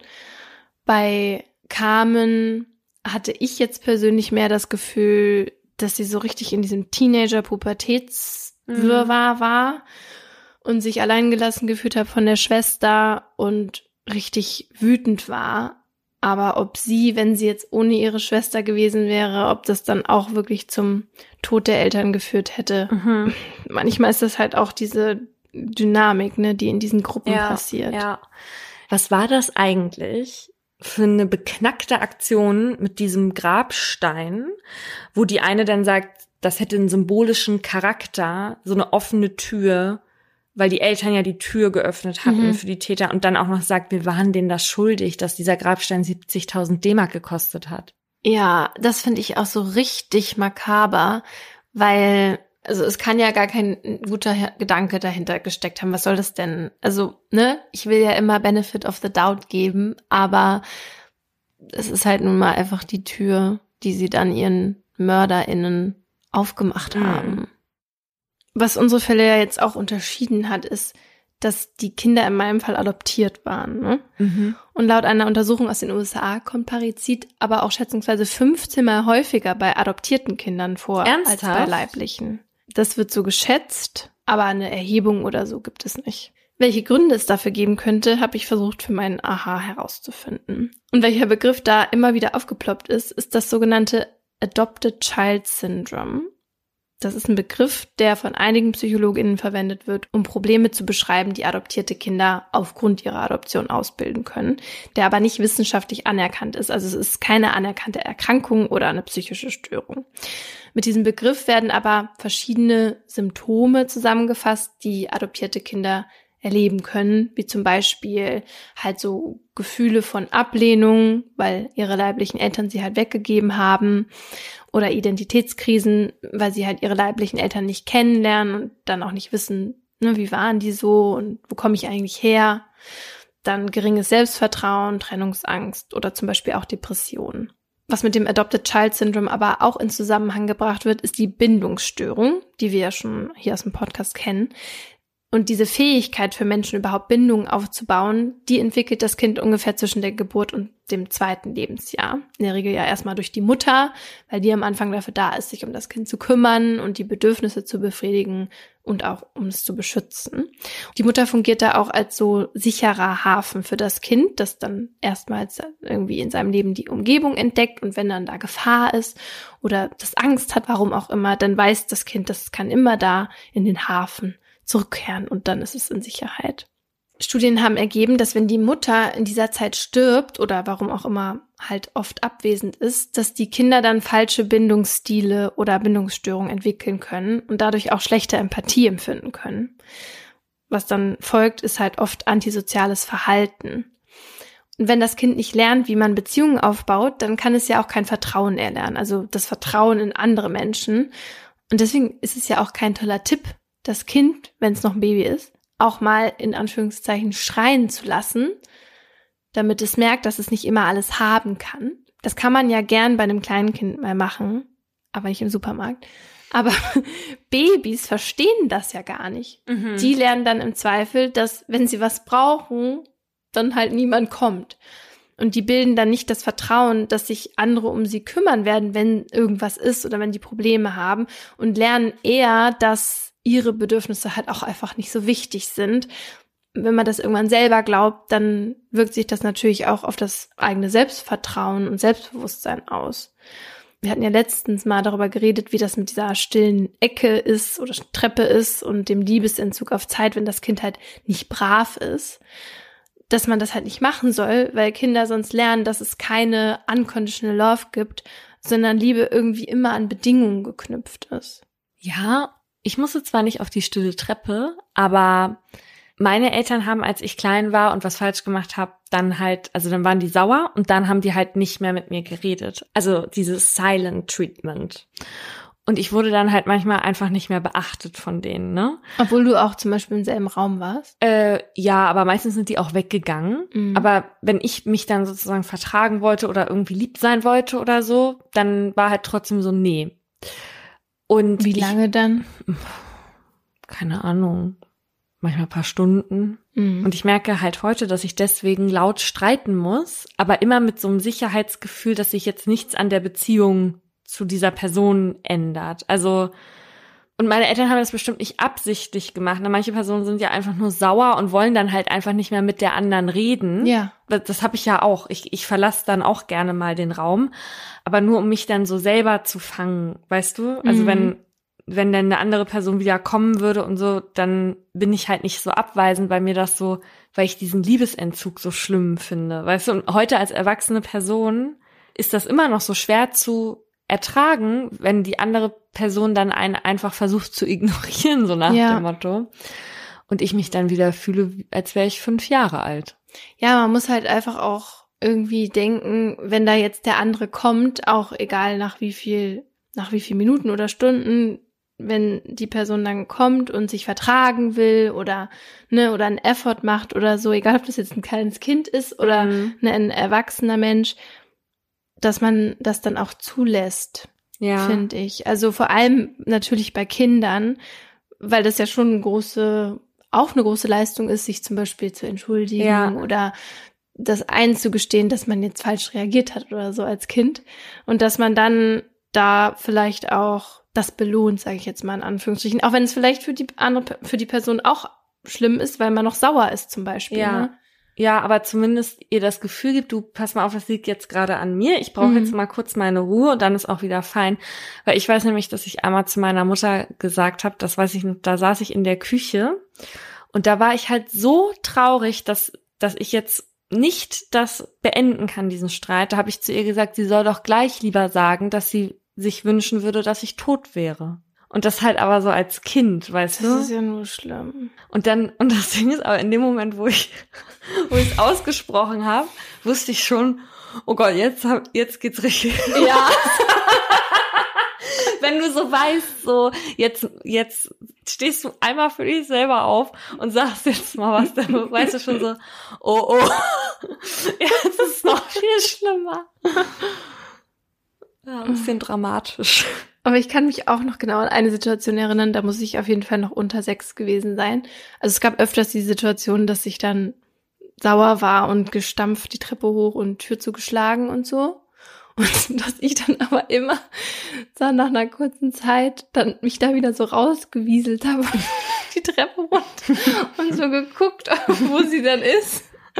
S2: Bei Carmen hatte ich jetzt persönlich mehr das Gefühl, dass sie so richtig in diesem Teenager-Pubertätswirrwarr mhm. war und sich alleingelassen gefühlt hat von der Schwester und richtig wütend war. Aber ob sie, wenn sie jetzt ohne ihre Schwester gewesen wäre, ob das dann auch wirklich zum Tod der Eltern geführt hätte. Mhm. Manchmal ist das halt auch diese Dynamik, ne, die in diesen Gruppen
S1: ja,
S2: passiert.
S1: Ja. Was war das eigentlich für eine beknackte Aktion mit diesem Grabstein, wo die eine dann sagt, das hätte einen symbolischen Charakter, so eine offene Tür, weil die Eltern ja die Tür geöffnet hatten mhm. für die Täter und dann auch noch sagt, wir waren denen das schuldig, dass dieser Grabstein siebzigtausend D-Mark gekostet hat.
S2: Ja, das finde ich auch so richtig makaber, weil also es kann ja gar kein guter Gedanke dahinter gesteckt haben. Was soll das denn? Also, ne, ich will ja immer Benefit of the Doubt geben, aber es ist halt nun mal einfach die Tür, die sie dann ihren MörderInnen aufgemacht haben. Mhm. Was unsere Fälle ja jetzt auch unterschieden hat, ist, dass die Kinder in meinem Fall adoptiert waren. Ne? Mhm. Und laut einer Untersuchung aus den U S A kommt Parizid aber auch schätzungsweise fünfzehn Mal häufiger bei adoptierten Kindern vor
S1: Ernsthaft?
S2: als bei leiblichen. Das wird so geschätzt, aber eine Erhebung oder so gibt es nicht. Welche Gründe es dafür geben könnte, habe ich versucht für meinen Aha herauszufinden. Und welcher Begriff da immer wieder aufgeploppt ist, ist das sogenannte Adopted Child Syndrome. Das ist ein Begriff, der von einigen PsychologInnen verwendet wird, um Probleme zu beschreiben, die adoptierte Kinder aufgrund ihrer Adoption ausbilden können, der aber nicht wissenschaftlich anerkannt ist. Also es ist keine anerkannte Erkrankung oder eine psychische Störung. Mit diesem Begriff werden aber verschiedene Symptome zusammengefasst, die adoptierte Kinder erleben können, wie zum Beispiel halt so Gefühle von Ablehnung, weil ihre leiblichen Eltern sie halt weggegeben haben, oder Identitätskrisen, weil sie halt ihre leiblichen Eltern nicht kennenlernen und dann auch nicht wissen, ne, wie waren die so und wo komme ich eigentlich her. Dann geringes Selbstvertrauen, Trennungsangst oder zum Beispiel auch Depressionen. Was mit dem Adopted Child Syndrome aber auch in Zusammenhang gebracht wird, ist die Bindungsstörung, die wir ja schon hier aus dem Podcast kennen. Und diese Fähigkeit für Menschen überhaupt Bindungen aufzubauen, die entwickelt das Kind ungefähr zwischen der Geburt und dem zweiten Lebensjahr. In der Regel ja erstmal durch die Mutter, weil die am Anfang dafür da ist, sich um das Kind zu kümmern und die Bedürfnisse zu befriedigen und auch um es zu beschützen. Die Mutter fungiert da auch als so sicherer Hafen für das Kind, das dann erstmals irgendwie in seinem Leben die Umgebung entdeckt, und wenn dann da Gefahr ist oder das Angst hat, warum auch immer, dann weiß das Kind, das kann immer da in den Hafen zurückkehren und dann ist es in Sicherheit. Studien haben ergeben, dass wenn die Mutter in dieser Zeit stirbt oder warum auch immer halt oft abwesend ist, dass die Kinder dann falsche Bindungsstile oder Bindungsstörungen entwickeln können und dadurch auch schlechte Empathie empfinden können. Was dann folgt, ist halt oft antisoziales Verhalten. Und wenn das Kind nicht lernt, wie man Beziehungen aufbaut, dann kann es ja auch kein Vertrauen erlernen, also das Vertrauen in andere Menschen. Und deswegen ist es ja auch kein toller Tipp, das Kind, wenn es noch ein Baby ist, auch mal in Anführungszeichen schreien zu lassen, damit es merkt, dass es nicht immer alles haben kann. Das kann man ja gern bei einem kleinen Kind mal machen, aber nicht im Supermarkt. Aber Babys verstehen das ja gar nicht. Mhm. Die lernen dann im Zweifel, dass wenn sie was brauchen, dann halt niemand kommt. Und die bilden dann nicht das Vertrauen, dass sich andere um sie kümmern werden, wenn irgendwas ist oder wenn die Probleme haben, und lernen eher, dass ihre Bedürfnisse halt auch einfach nicht so wichtig sind. Wenn man das irgendwann selber glaubt, dann wirkt sich das natürlich auch auf das eigene Selbstvertrauen und Selbstbewusstsein aus. Wir hatten ja letztens mal darüber geredet, wie das mit dieser stillen Ecke ist oder Treppe ist und dem Liebesentzug auf Zeit, wenn das Kind halt nicht brav ist. Dass man das halt nicht machen soll, weil Kinder sonst lernen, dass es keine unconditional love gibt, sondern Liebe irgendwie immer an Bedingungen geknüpft ist.
S1: Ja, ich musste zwar nicht auf die stille Treppe, aber meine Eltern haben, als ich klein war und was falsch gemacht habe, dann halt, also dann waren die sauer und dann haben die halt nicht mehr mit mir geredet. Also dieses Silent Treatment. Und ich wurde dann halt manchmal einfach nicht mehr beachtet von denen, ne?
S2: Obwohl du auch zum Beispiel im selben Raum warst?
S1: Äh, ja, aber meistens sind die auch weggegangen. Mhm. Aber wenn ich mich dann sozusagen vertragen wollte oder irgendwie lieb sein wollte oder so, dann war halt trotzdem so, nee. Und
S2: wie lange ich, dann?
S1: Keine Ahnung. Manchmal ein paar Stunden. Mhm. Und ich merke halt heute, dass ich deswegen laut streiten muss, aber immer mit so einem Sicherheitsgefühl, dass sich jetzt nichts an der Beziehung zu dieser Person ändert. Also, und meine Eltern haben das bestimmt nicht absichtlich gemacht. Manche Personen sind ja einfach nur sauer und wollen dann halt einfach nicht mehr mit der anderen reden.
S2: Ja.
S1: Das, das habe ich ja auch. Ich, ich verlasse dann auch gerne mal den Raum. Aber nur, um mich dann so selber zu fangen, weißt du? Also mhm. wenn wenn dann eine andere Person wieder kommen würde und so, dann bin ich halt nicht so abweisend, weil mir das so, weil ich diesen Liebesentzug so schlimm finde, weißt du? Und heute als erwachsene Person ist das immer noch so schwer zu ertragen, wenn die andere Person dann einen einfach versucht zu ignorieren, so nach ja. dem Motto. Und ich mich dann wieder fühle, als wäre ich fünf Jahre alt.
S2: Ja, man muss halt einfach auch irgendwie denken, wenn da jetzt der andere kommt, auch egal nach wie viel, nach wie viel Minuten oder Stunden, wenn die Person dann kommt und sich vertragen will oder ne oder einen Effort macht oder so, egal ob das jetzt ein kleines Kind ist oder mhm. ne, ein erwachsener Mensch, dass man das dann auch zulässt,
S1: ja.
S2: finde ich. Also vor allem natürlich bei Kindern, weil das ja schon eine große, auch eine große Leistung ist, sich zum Beispiel zu entschuldigen
S1: ja.
S2: oder das einzugestehen, dass man jetzt falsch reagiert hat oder so als Kind. Und dass man dann da vielleicht auch das belohnt, sage ich jetzt mal in Anführungsstrichen. Auch wenn es vielleicht für die andere, für die Person auch schlimm ist, weil man noch sauer ist zum Beispiel.
S1: Ja.
S2: Ne?
S1: Ja, aber zumindest ihr das Gefühl gibt, du, pass mal auf, das liegt jetzt gerade an mir. Ich brauche mhm. jetzt mal kurz meine Ruhe und dann ist auch wieder fein. Weil ich weiß nämlich, dass ich einmal zu meiner Mutter gesagt habe, das weiß ich nicht, da saß ich in der Küche und da war ich halt so traurig, dass, dass ich jetzt nicht das beenden kann, diesen Streit. Da habe ich zu ihr gesagt, sie soll doch gleich lieber sagen, dass sie sich wünschen würde, dass ich tot wäre. Und das halt aber so als Kind, weißt du?
S2: Das ist ja nur schlimm.
S1: Und dann, und das Ding ist aber in dem Moment, wo ich, wo ich es ausgesprochen habe, wusste ich schon, oh Gott, jetzt hab, jetzt geht's richtig.
S2: Ja.
S1: Wenn du so weißt, so, jetzt, jetzt stehst du einmal für dich selber auf und sagst jetzt mal was, dann weißt du schon so, oh, oh, jetzt ist es noch viel schlimmer. Ja, ein bisschen dramatisch.
S2: Aber ich kann mich auch noch genau an eine Situation erinnern, da muss ich auf jeden Fall noch unter sechs gewesen sein. Also es gab öfters die Situation, dass ich dann sauer war und gestampft die Treppe hoch und Tür zugeschlagen und so. Und dass ich dann aber immer so nach einer kurzen Zeit dann mich da wieder so rausgewieselt habe und die Treppe runter und so geguckt, wo sie dann ist.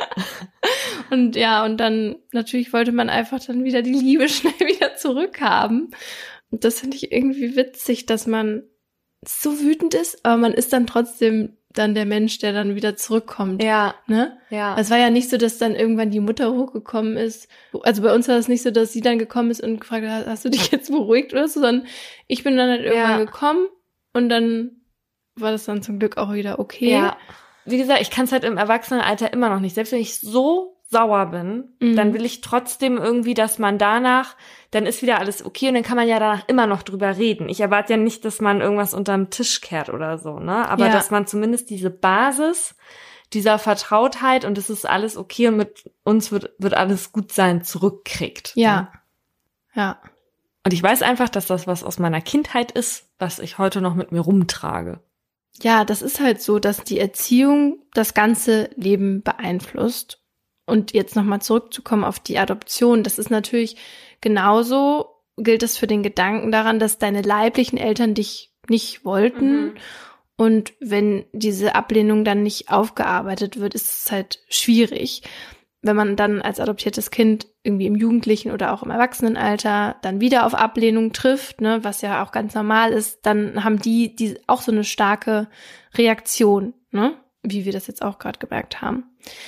S2: Und ja, und dann natürlich wollte man einfach dann wieder die Liebe schnell wieder zurückhaben. Und das finde ich irgendwie witzig, dass man so wütend ist, aber man ist dann trotzdem dann der Mensch, der dann wieder zurückkommt.
S1: Ja.
S2: Ne?
S1: Ja.
S2: Es war ja nicht so, dass dann irgendwann die Mutter hochgekommen ist. Also bei uns war es nicht so, dass sie dann gekommen ist und gefragt hat, hast du dich jetzt beruhigt oder so, sondern ich bin dann halt irgendwann
S1: ja.
S2: gekommen und dann war das dann zum Glück auch wieder okay.
S1: Ja. Wie gesagt, ich kann es halt im Erwachsenenalter immer noch nicht. Selbst wenn ich so sauer bin, mhm. dann will ich trotzdem irgendwie, dass man danach, dann ist wieder alles okay und dann kann man ja danach immer noch drüber reden. Ich erwarte ja nicht, dass man irgendwas unterm Tisch kehrt oder so, ne? Aber
S2: ja.
S1: dass man zumindest diese Basis dieser Vertrautheit und es ist alles okay und mit uns wird, wird alles gut sein, zurückkriegt.
S2: Ja.
S1: Ne?
S2: Ja.
S1: Und ich weiß einfach, dass das was aus meiner Kindheit ist, was ich heute noch mit mir rumtrage.
S2: Ja, das ist halt so, dass die Erziehung das ganze Leben beeinflusst. Und jetzt nochmal zurückzukommen auf die Adoption, das ist natürlich genauso, gilt es für den Gedanken daran, dass deine leiblichen Eltern dich nicht wollten. Mhm. Und wenn diese Ablehnung dann nicht aufgearbeitet wird, ist es halt schwierig. Wenn man dann als adoptiertes Kind irgendwie im Jugendlichen oder auch im Erwachsenenalter dann wieder auf Ablehnung trifft, ne, was ja auch ganz normal ist, dann haben die, die auch so eine starke Reaktion, ne, wie wir das jetzt auch gerade gemerkt haben.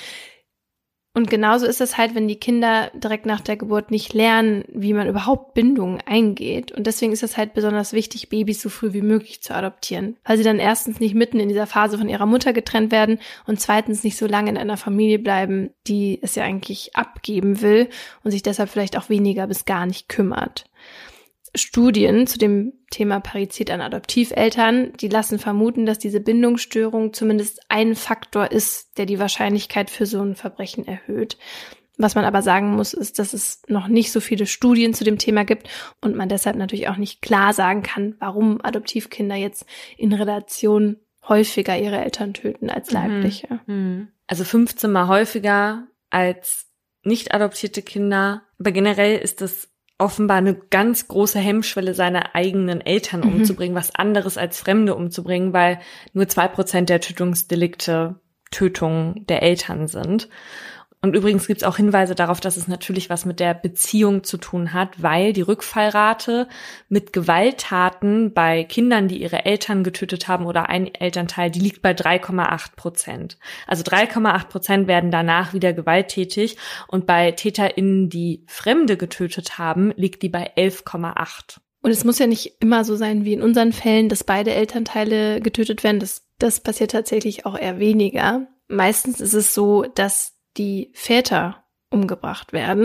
S2: Und genauso ist es halt, wenn die Kinder direkt nach der Geburt nicht lernen, wie man überhaupt Bindungen eingeht. Und deswegen ist es halt besonders wichtig, Babys so früh wie möglich zu adoptieren, weil sie dann erstens nicht mitten in dieser Phase von ihrer Mutter getrennt werden und zweitens nicht so lange in einer Familie bleiben, die es ja eigentlich abgeben will und sich deshalb vielleicht auch weniger bis gar nicht kümmert. Studien zu dem Thema Parizid an Adoptiveltern, die lassen vermuten, dass diese Bindungsstörung zumindest ein Faktor ist, der die Wahrscheinlichkeit für so ein Verbrechen erhöht. Was man aber sagen muss, ist, dass es noch nicht so viele Studien zu dem Thema gibt und man deshalb natürlich auch nicht klar sagen kann, warum Adoptivkinder jetzt in Relation häufiger ihre Eltern töten als leibliche.
S1: Also fünfzehn Mal häufiger als nicht adoptierte Kinder. Aber generell ist das offenbar eine ganz große Hemmschwelle, seine eigenen Eltern mhm. umzubringen, was anderes als Fremde umzubringen, weil nur zwei Prozent der Tötungsdelikte Tötungen der Eltern sind. Und übrigens gibt es auch Hinweise darauf, dass es natürlich was mit der Beziehung zu tun hat, weil die Rückfallrate mit Gewalttaten bei Kindern, die ihre Eltern getötet haben oder ein Elternteil, die liegt bei drei Komma acht Prozent. Also drei Komma acht Prozent werden danach wieder gewalttätig und bei TäterInnen, die Fremde getötet haben, liegt die bei elf Komma acht.
S2: Und es muss ja nicht immer so sein wie in unseren Fällen, dass beide Elternteile getötet werden. Das, das passiert tatsächlich auch eher weniger. Meistens ist es so, dass die Väter umgebracht werden.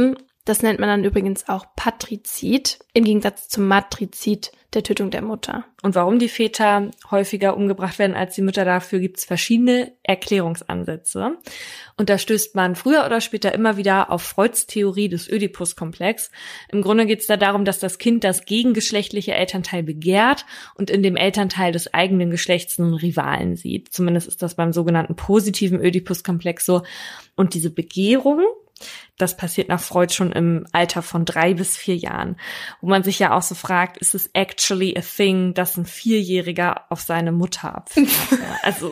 S2: Das nennt man dann übrigens auch Patrizid, im Gegensatz zum Matrizid, der Tötung der Mutter.
S1: Und warum die Väter häufiger umgebracht werden als die Mütter, dafür gibt es verschiedene Erklärungsansätze. Und da stößt man früher oder später immer wieder auf Freuds Theorie des Ödipus-Komplex. Im Grunde geht es da darum, dass das Kind das gegengeschlechtliche Elternteil begehrt und in dem Elternteil des eigenen Geschlechts einen Rivalen sieht. Zumindest ist das beim sogenannten positiven Ödipus-Komplex so. Und diese Begehrung, das passiert nach Freud schon im Alter von drei bis vier Jahren, wo man sich ja auch so fragt, ist es actually a thing, dass ein Vierjähriger auf seine Mutter abfällt? Ja, also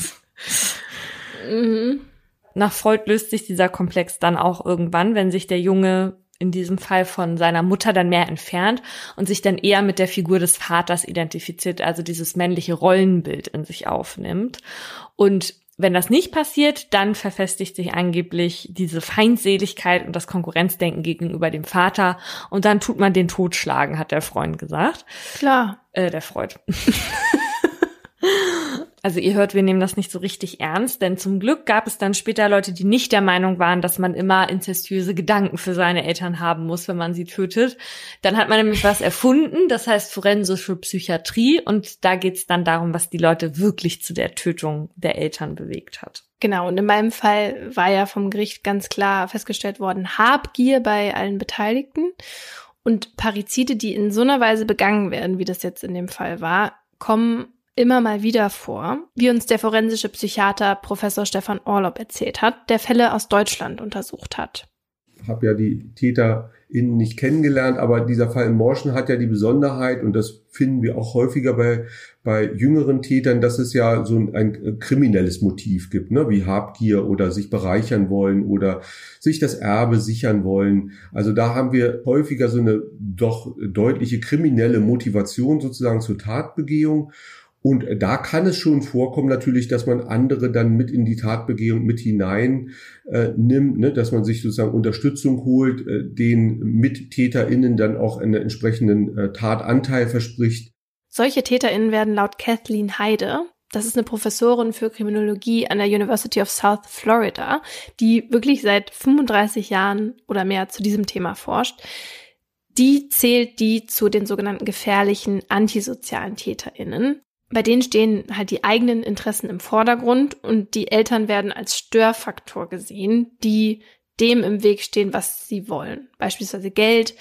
S1: mhm. Nach Freud löst sich dieser Komplex dann auch irgendwann, wenn sich der Junge in diesem Fall von seiner Mutter dann mehr entfernt und sich dann eher mit der Figur des Vaters identifiziert, also dieses männliche Rollenbild in sich aufnimmt. Und wenn das nicht passiert, dann verfestigt sich angeblich diese Feindseligkeit und das Konkurrenzdenken gegenüber dem Vater und dann tut man den totschlagen, hat der Freund gesagt.
S2: Klar.
S1: Äh, der Freud. Also ihr hört, wir nehmen das nicht so richtig ernst, denn zum Glück gab es dann später Leute, die nicht der Meinung waren, dass man immer inzestuöse Gedanken für seine Eltern haben muss, wenn man sie tötet. Dann hat man nämlich was erfunden, das heißt forensische Psychiatrie, und da geht es dann darum, was die Leute wirklich zu der Tötung der Eltern bewegt hat.
S2: Genau, und in meinem Fall war ja vom Gericht ganz klar festgestellt worden, Habgier bei allen Beteiligten und Parizide, die in so einer Weise begangen werden, wie das jetzt in dem Fall war, kommen immer mal wieder vor, wie uns der forensische Psychiater Professor Stefan Orlob erzählt hat, der Fälle aus Deutschland untersucht hat.
S3: Ich habe ja die TäterInnen nicht kennengelernt, aber dieser Fall in Morschen hat ja die Besonderheit, und das finden wir auch häufiger bei, bei jüngeren Tätern, dass es ja so ein, ein kriminelles Motiv gibt, ne, wie Habgier oder sich bereichern wollen oder sich das Erbe sichern wollen. Also da haben wir häufiger so eine doch deutliche kriminelle Motivation sozusagen zur Tatbegehung. Und da kann es schon vorkommen natürlich, dass man andere dann mit in die Tatbegehung mit hinein äh, nimmt, ne? Dass man sich sozusagen Unterstützung holt, äh, den MittäterInnen dann auch einen entsprechenden äh, Tatanteil verspricht.
S2: Solche TäterInnen werden laut Kathleen Heide, das ist eine Professorin für Kriminologie an der University of South Florida, die wirklich seit fünfunddreißig Jahren oder mehr zu diesem Thema forscht, die zählt die zu den sogenannten gefährlichen antisozialen TäterInnen. Bei denen stehen halt die eigenen Interessen im Vordergrund und die Eltern werden als Störfaktor gesehen, die dem im Weg stehen, was sie wollen. Beispielsweise Geld,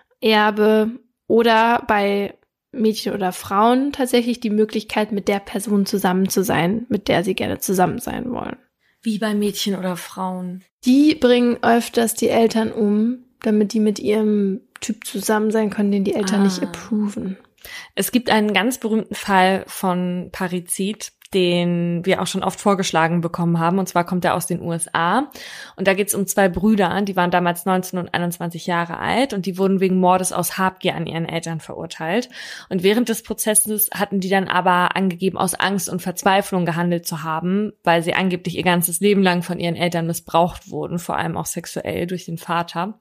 S2: Erbe oder bei Mädchen oder Frauen tatsächlich die Möglichkeit, mit der Person zusammen zu sein, mit der sie gerne zusammen sein wollen.
S1: Wie bei Mädchen oder Frauen?
S2: Die bringen öfters die Eltern um, damit die mit ihrem Typ zusammen sein können, den die Eltern ah. nicht approven.
S1: Es gibt einen ganz berühmten Fall von Parizid, den wir auch schon oft vorgeschlagen bekommen haben. Und zwar kommt er aus den U S A. Und da geht es um zwei Brüder, die waren damals neunzehn und einundzwanzig Jahre alt. Und die wurden wegen Mordes aus Habgier an ihren Eltern verurteilt. Und während des Prozesses hatten die dann aber angegeben, aus Angst und Verzweiflung gehandelt zu haben, weil sie angeblich ihr ganzes Leben lang von ihren Eltern missbraucht wurden, vor allem auch sexuell durch den Vater.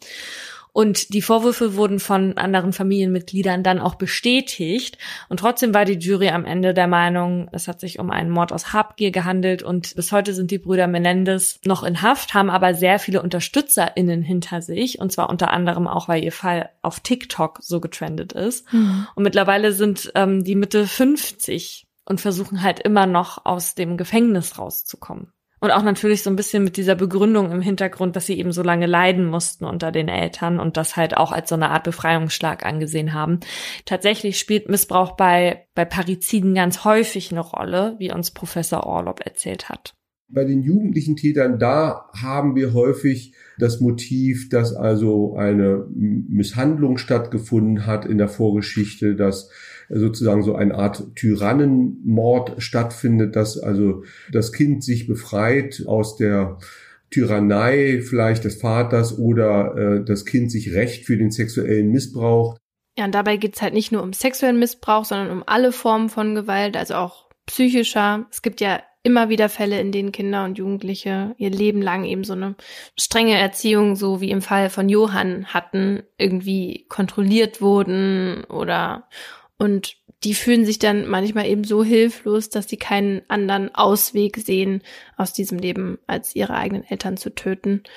S1: Und die Vorwürfe wurden von anderen Familienmitgliedern dann auch bestätigt. Und trotzdem war die Jury am Ende der Meinung, es hat sich um einen Mord aus Habgier gehandelt. Und bis heute sind die Brüder Menendez noch in Haft, haben aber sehr viele UnterstützerInnen hinter sich. Und zwar unter anderem auch, weil ihr Fall auf TikTok so getrendet ist. Mhm. Und mittlerweile sind ähm, die Mitte fünfzig und versuchen halt immer noch aus dem Gefängnis rauszukommen. Und auch natürlich so ein bisschen mit dieser Begründung im Hintergrund, dass sie eben so lange leiden mussten unter den Eltern und das halt auch als so eine Art Befreiungsschlag angesehen haben. Tatsächlich spielt Missbrauch bei, bei Pariziden ganz häufig eine Rolle, wie uns Professor Orlob erzählt hat.
S3: Bei den jugendlichen Tätern, da haben wir häufig das Motiv, dass also eine Misshandlung stattgefunden hat in der Vorgeschichte, dass sozusagen so eine Art Tyrannenmord stattfindet, dass also das Kind sich befreit aus der Tyrannei vielleicht des Vaters oder äh, das Kind sich rächt für den sexuellen Missbrauch.
S2: Ja, und dabei geht's halt nicht nur um sexuellen Missbrauch, sondern um alle Formen von Gewalt, also auch psychischer. Es gibt ja immer wieder Fälle, in denen Kinder und Jugendliche ihr Leben lang eben so eine strenge Erziehung, so wie im Fall von Johann hatten, irgendwie kontrolliert wurden oder und die fühlen sich dann manchmal eben so hilflos, dass sie keinen anderen Ausweg sehen aus diesem Leben, als ihre eigenen Eltern zu töten.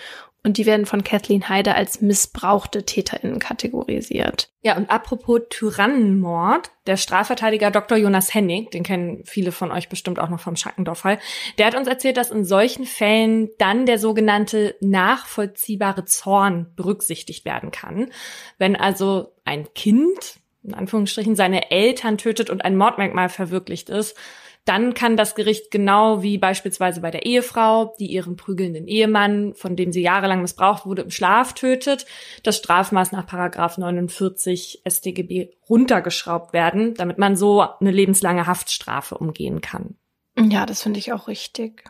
S2: Und die werden von Kathleen Heider als missbrauchte TäterInnen kategorisiert.
S1: Ja, und apropos Tyrannenmord, der Strafverteidiger Doktor Jonas Hennig, den kennen viele von euch bestimmt auch noch vom Schackendorf-Fall, der hat uns erzählt, dass in solchen Fällen dann der sogenannte nachvollziehbare Zorn berücksichtigt werden kann. Wenn also ein Kind, in Anführungsstrichen, seine Eltern tötet und ein Mordmerkmal verwirklicht ist, dann kann das Gericht genau wie beispielsweise bei der Ehefrau, die ihren prügelnden Ehemann, von dem sie jahrelang missbraucht wurde, im Schlaf tötet, das Strafmaß nach Paragraph neunundvierzig S t G B runtergeschraubt werden, damit man so eine lebenslange Haftstrafe umgehen kann.
S2: Ja, das finde ich auch richtig.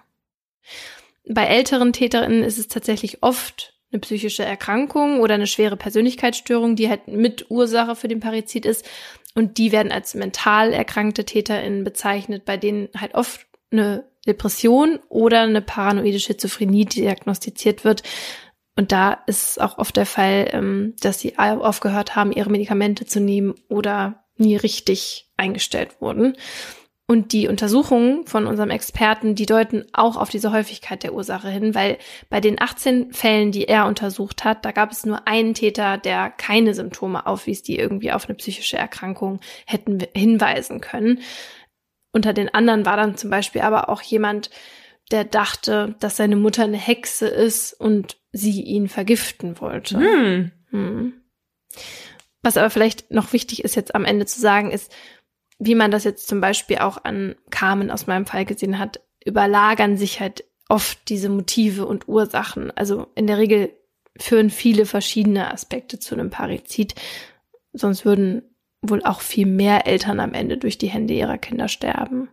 S2: Bei älteren TäterInnen ist es tatsächlich oft eine psychische Erkrankung oder eine schwere Persönlichkeitsstörung, die halt Mitursache für den Parizid ist. Und die werden als mental erkrankte TäterInnen bezeichnet, bei denen halt oft eine Depression oder eine paranoide Schizophrenie diagnostiziert wird. Und da ist es auch oft der Fall, dass sie aufgehört haben, ihre Medikamente zu nehmen oder nie richtig eingestellt wurden. Und die Untersuchungen von unserem Experten, die deuten auch auf diese Häufigkeit der Ursache hin, weil bei den achtzehn Fällen, die er untersucht hat, da gab es nur einen Täter, der keine Symptome aufwies, die irgendwie auf eine psychische Erkrankung hätten hinweisen können. Unter den anderen war dann zum Beispiel aber auch jemand, der dachte, dass seine Mutter eine Hexe ist und sie ihn vergiften wollte.
S1: Hm.
S2: Hm. Was aber vielleicht noch wichtig ist jetzt am Ende zu sagen, ist, wie man das jetzt zum Beispiel auch an Carmen aus meinem Fall gesehen hat, überlagern sich halt oft diese Motive und Ursachen. Also in der Regel führen viele verschiedene Aspekte zu einem Parizid. Sonst würden wohl auch viel mehr Eltern am Ende durch die Hände ihrer Kinder sterben.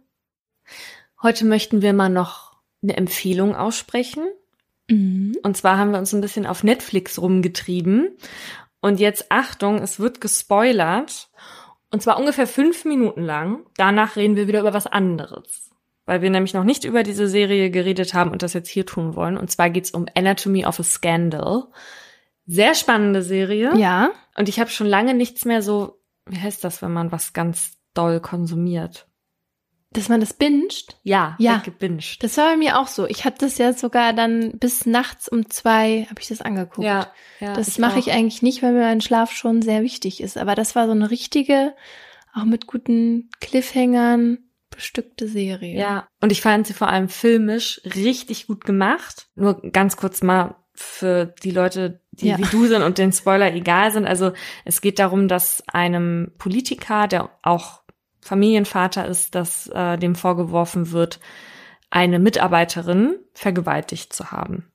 S1: Heute möchten wir mal noch eine Empfehlung aussprechen.
S2: Mhm.
S1: Und zwar haben wir uns ein bisschen auf Netflix rumgetrieben. Und jetzt Achtung, es wird gespoilert. Und zwar ungefähr fünf Minuten lang. Danach reden wir wieder über was anderes. Weil wir nämlich noch nicht über diese Serie geredet haben und das jetzt hier tun wollen. Und zwar geht's um Anatomy of a Scandal. Sehr spannende Serie.
S2: Ja.
S1: Und ich habe schon lange nichts mehr so, wie heißt das, wenn man was ganz doll konsumiert?
S2: Dass man das binscht?
S1: Ja,
S2: Ja.
S1: weggebinged.
S2: Das war bei mir auch so. Ich habe das ja sogar dann bis nachts um zwei, habe ich das angeguckt.
S1: Ja, ja.
S2: Das mache ich eigentlich nicht, weil mir mein Schlaf schon sehr wichtig ist. Aber das war so eine richtige, auch mit guten Cliffhangern bestückte Serie.
S1: Ja, und ich fand sie vor allem filmisch richtig gut gemacht. Nur ganz kurz mal für die Leute, die
S2: Ja.
S1: wie du sind und den Spoiler egal sind. Also es geht darum, dass einem Politiker, der auch Familienvater ist, dass äh, dem vorgeworfen wird, eine Mitarbeiterin vergewaltigt zu haben.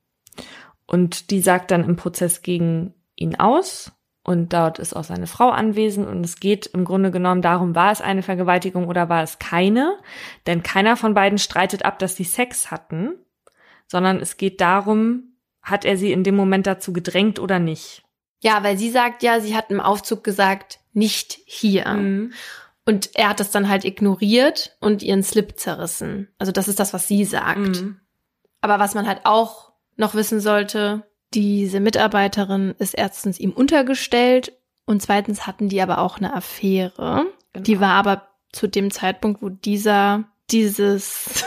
S1: Und die sagt dann im Prozess gegen ihn aus und dort ist auch seine Frau anwesend und es geht im Grunde genommen darum, war es eine Vergewaltigung oder war es keine? Denn keiner von beiden streitet ab, dass sie Sex hatten, sondern es geht darum, hat er sie in dem Moment dazu gedrängt oder nicht?
S2: Ja, weil sie sagt ja, sie hat im Aufzug gesagt, nicht hier.
S1: Mhm.
S2: Und er hat das dann halt ignoriert und ihren Slip zerrissen. Also das ist das, was sie sagt.
S1: Mhm.
S2: Aber was man halt auch noch wissen sollte, diese Mitarbeiterin ist erstens ihm untergestellt und zweitens hatten die aber auch eine Affäre.
S1: Genau.
S2: Die war aber zu dem Zeitpunkt, wo dieser, dieses,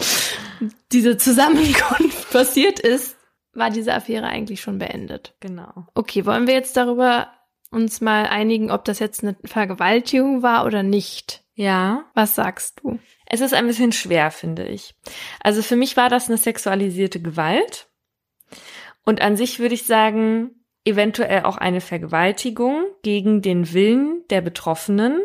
S2: diese Zusammenkunft passiert ist, war diese Affäre eigentlich schon beendet.
S1: Genau.
S2: Okay, wollen wir jetzt darüber uns mal einigen, ob das jetzt eine Vergewaltigung war oder nicht?
S1: Ja.
S2: Was sagst du?
S1: Es ist ein bisschen schwer, finde ich. Also für mich war das eine sexualisierte Gewalt. Und an sich würde ich sagen, eventuell auch eine Vergewaltigung gegen den Willen der Betroffenen.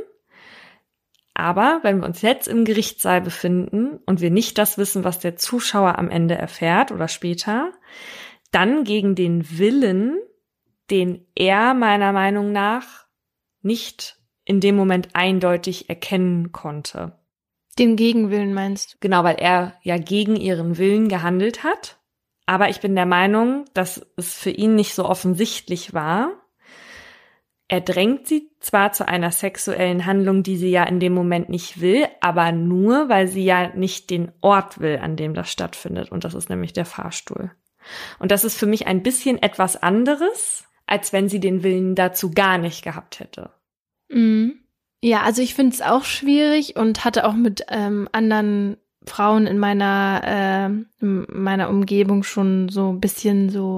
S1: Aber wenn wir uns jetzt im Gerichtssaal befinden und wir nicht das wissen, was der Zuschauer am Ende erfährt oder später, dann gegen den Willen, den er meiner Meinung nach nicht in dem Moment eindeutig erkennen konnte.
S2: Den Gegenwillen meinst du?
S1: Genau, weil er ja gegen ihren Willen gehandelt hat. Aber ich bin der Meinung, dass es für ihn nicht so offensichtlich war. Er drängt sie zwar zu einer sexuellen Handlung, die sie ja in dem Moment nicht will, aber nur, weil sie ja nicht den Ort will, an dem das stattfindet. Und das ist nämlich der Fahrstuhl. Und das ist für mich ein bisschen etwas anderes, als wenn sie den Willen dazu gar nicht gehabt hätte.
S2: Mhm. Ja, also ich finde es auch schwierig und hatte auch mit ähm, anderen Frauen in meiner äh, in meiner Umgebung schon so ein bisschen so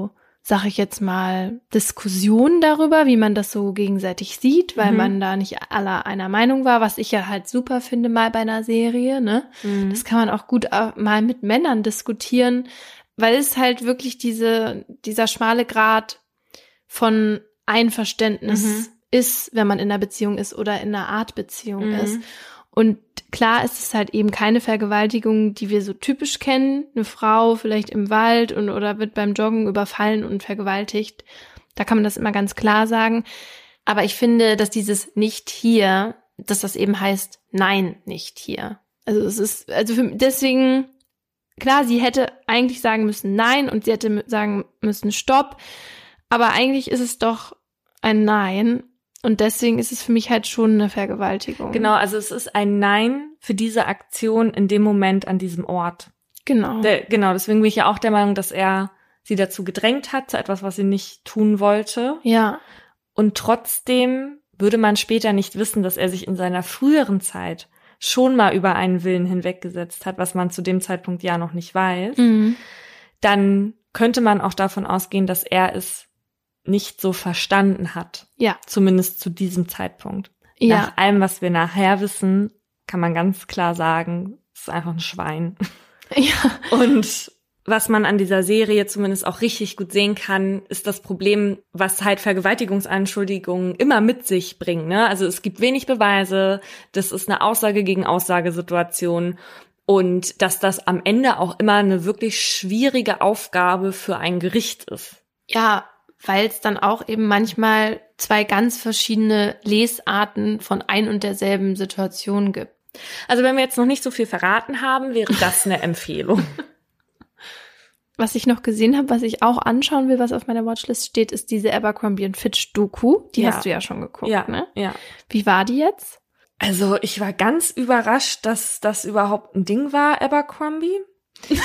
S2: sag ich jetzt mal, Diskussionen darüber, wie man das so gegenseitig sieht, weil mhm. man da nicht aller einer Meinung war, was ich ja halt super finde mal bei einer Serie, ne? Mhm. Das kann man auch gut mal mit Männern diskutieren, weil es halt wirklich diese, dieser schmale Grat von Einverständnis mhm. ist, wenn man in einer Beziehung ist oder in einer Art Beziehung mhm. ist. Und klar ist es halt eben keine Vergewaltigung, die wir so typisch kennen. Eine Frau vielleicht im Wald und oder wird beim Joggen überfallen und vergewaltigt. Da kann man das immer ganz klar sagen. Aber ich finde, dass dieses nicht hier, dass das eben heißt, nein, nicht hier. Also es ist, also für, deswegen, klar, sie hätte eigentlich sagen müssen nein und sie hätte sagen müssen stopp. Aber eigentlich ist es doch ein Nein. Und deswegen ist es für mich halt schon eine Vergewaltigung.
S1: Genau, also es ist ein Nein für diese Aktion in dem Moment an diesem Ort.
S2: Genau.
S1: Der, genau, deswegen bin ich ja auch der Meinung, dass er sie dazu gedrängt hat, zu etwas, was sie nicht tun wollte.
S2: Ja.
S1: Und trotzdem würde man später nicht wissen, dass er sich in seiner früheren Zeit schon mal über einen Willen hinweggesetzt hat, was man zu dem Zeitpunkt ja noch nicht weiß.
S2: Mhm.
S1: Dann könnte man auch davon ausgehen, dass er es nicht so verstanden hat.
S2: Ja.
S1: Zumindest zu diesem Zeitpunkt.
S2: Ja.
S1: Nach allem, was wir nachher wissen, kann man ganz klar sagen, es ist einfach ein Schwein.
S2: Ja.
S1: Und was man an dieser Serie zumindest auch richtig gut sehen kann, ist das Problem, was halt Vergewaltigungsanschuldigungen immer mit sich bringen, ne? Also es gibt wenig Beweise, das ist eine Aussage gegen Aussagesituation und dass das am Ende auch immer eine wirklich schwierige Aufgabe für ein Gericht ist.
S2: Ja, weil es dann auch eben manchmal zwei ganz verschiedene Lesarten von ein und derselben Situation gibt.
S1: Also wenn wir jetzt noch nicht so viel verraten haben, wäre das eine Empfehlung.
S2: Was ich noch gesehen habe, was ich auch anschauen will, was auf meiner Watchlist steht, ist diese Abercrombie und Fitch Doku. Die
S1: ja.
S2: hast du ja schon geguckt,
S1: ja,
S2: ne?
S1: Ja.
S2: Wie war die jetzt?
S1: Also ich war ganz überrascht, dass das überhaupt ein Ding war, Abercrombie. nee,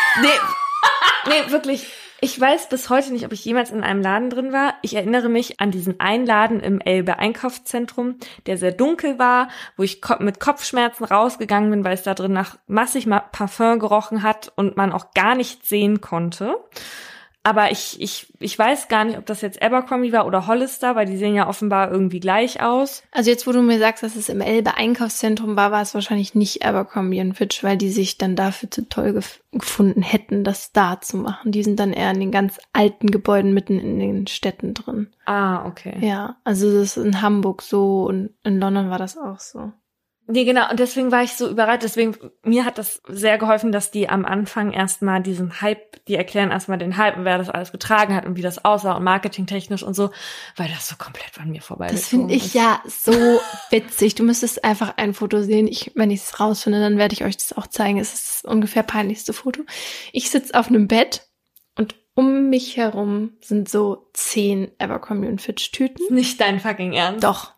S1: nee, wirklich. Ich weiß bis heute nicht, ob ich jemals in einem Laden drin war. Ich erinnere mich an diesen einen Laden im Elbe-Einkaufszentrum, der sehr dunkel war, wo ich mit Kopfschmerzen rausgegangen bin, weil es da drin nach massig Parfum gerochen hat und man auch gar nichts sehen konnte. Aber ich ich ich weiß gar nicht, ob das jetzt Abercrombie war oder Hollister, weil die sehen ja offenbar irgendwie gleich aus.
S2: Also jetzt, wo du mir sagst, dass es im Elbe-Einkaufszentrum war, war es wahrscheinlich nicht Abercrombie und Fitch, weil die sich dann dafür zu toll gef- gefunden hätten, das da zu machen. Die sind dann eher in den ganz alten Gebäuden mitten in den Städten drin.
S1: Ah, okay.
S2: Ja, also das ist in Hamburg so und in London war das auch so.
S1: Nee, genau. Und deswegen war ich so überrascht. Deswegen, mir hat das sehr geholfen, dass die am Anfang erstmal diesen Hype, die erklären erstmal den Hype und wer das alles getragen hat und wie das aussah und marketingtechnisch und so, weil das so komplett an mir vorbei ist.
S2: Das finde ich ja so witzig. Du müsstest einfach ein Foto sehen. Ich, wenn ich es rausfinde, dann werde ich euch das auch zeigen. Es ist das ungefähr peinlichste Foto. Ich sitze auf einem Bett und um mich herum sind so zehn Abercrombie und Fitch Tüten.
S1: Nicht dein fucking Ernst?
S2: Doch.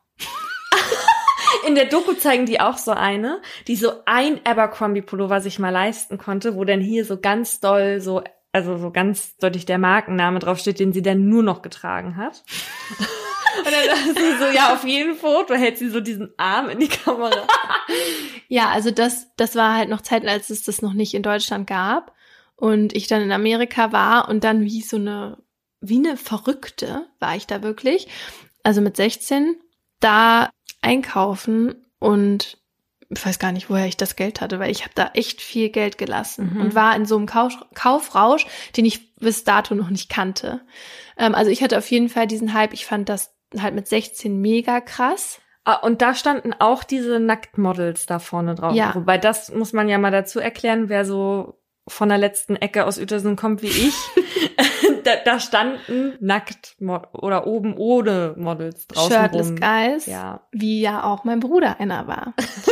S1: In der Doku zeigen die auch so eine, die so ein Abercrombie-Pullover sich mal leisten konnte, wo dann hier so ganz doll so, also so ganz deutlich der Markenname draufsteht, den sie dann nur noch getragen hat. Und dann dachte sie so, ja, auf jedem Foto hält sie so diesen Arm in die Kamera.
S2: Ja, also das, das war halt noch Zeit, als es das noch nicht in Deutschland gab und ich dann in Amerika war und dann wie so eine, wie eine Verrückte war ich da wirklich. Also mit sechzehn, da einkaufen und ich weiß gar nicht, woher ich das Geld hatte, weil ich habe da echt viel Geld gelassen mhm. und war in so einem Kauf- Kaufrausch, den ich bis dato noch nicht kannte. Ähm, also ich hatte auf jeden Fall diesen Hype, ich fand das halt mit sechzehn mega krass.
S1: Ah, und da standen auch diese Nacktmodels da vorne drauf.
S2: Ja.
S1: Wobei das muss man ja mal dazu erklären, wer so von der letzten Ecke aus Uetersen kommt wie ich. da, da standen nackt oder oben ohne Models draußen
S2: Shirtless
S1: rum.
S2: Guys,
S1: ja.
S2: Wie ja auch mein Bruder einer war.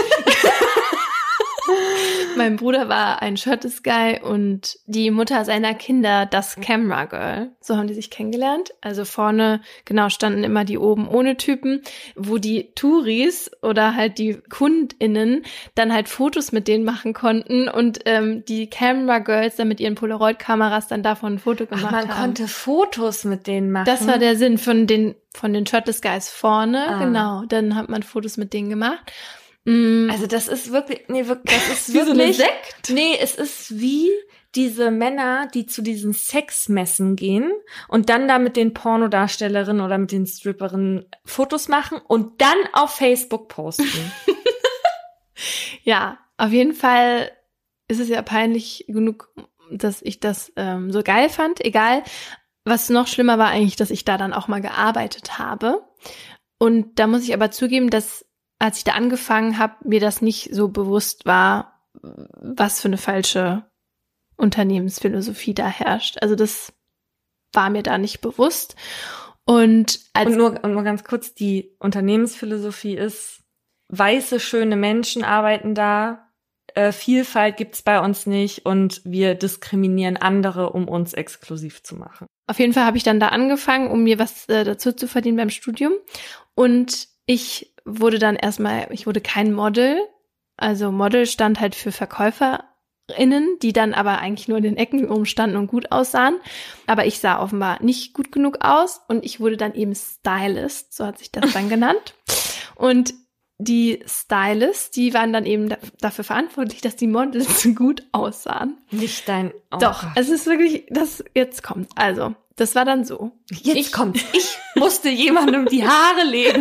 S2: Mein Bruder war ein Shirtless Guy und die Mutter seiner Kinder das Camera Girl. So haben die sich kennengelernt. Also vorne, genau, standen immer die oben ohne Typen, wo die Touris oder halt die KundInnen dann halt Fotos mit denen machen konnten und ähm, die Camera Girls dann mit ihren Polaroid-Kameras dann davon ein Foto gemacht
S1: Ach, man
S2: haben.
S1: konnte Fotos mit denen machen.
S2: Das war der Sinn von den, von den Shirtless Guys vorne,
S1: ah.
S2: genau. Dann hat man Fotos mit denen gemacht.
S1: Also das ist wirklich, nee, wirklich, das ist
S2: wie
S1: wirklich,
S2: so eine Sekt?
S1: Nee, es ist wie diese Männer, die zu diesen Sexmessen gehen und dann da mit den Pornodarstellerinnen oder mit den Stripperinnen Fotos machen und dann auf Facebook posten.
S2: Ja, auf jeden Fall ist es ja peinlich genug, dass ich das ähm, so geil fand. Egal, was noch schlimmer war eigentlich, dass ich da dann auch mal gearbeitet habe. Und da muss ich aber zugeben, dass als ich da angefangen habe, mir das nicht so bewusst war, was für eine falsche Unternehmensphilosophie da herrscht. Also das war mir da nicht bewusst. Und, als
S1: und, nur, und nur ganz kurz, die Unternehmensphilosophie ist, weiße, schöne Menschen arbeiten da, äh, Vielfalt gibt's bei uns nicht und wir diskriminieren andere, um uns exklusiv zu machen.
S2: Auf jeden Fall habe ich dann da angefangen, um mir was äh, dazu zu verdienen beim Studium. Und ich wurde dann erstmal, ich wurde kein Model. Also Model stand halt für VerkäuferInnen, die dann aber eigentlich nur in den Ecken rumstanden und gut aussahen. Aber ich sah offenbar nicht gut genug aus und ich wurde dann eben Stylist, so hat sich das dann genannt. Und die Stylists, die waren dann eben da, dafür verantwortlich, dass die Models gut aussahen.
S1: Nicht dein... Oh
S2: Doch,
S1: Gott.
S2: es ist wirklich, das jetzt kommt. Also, das war dann so.
S1: Jetzt
S2: ich,
S1: kommt's. Ich musste jemandem die Haare legen.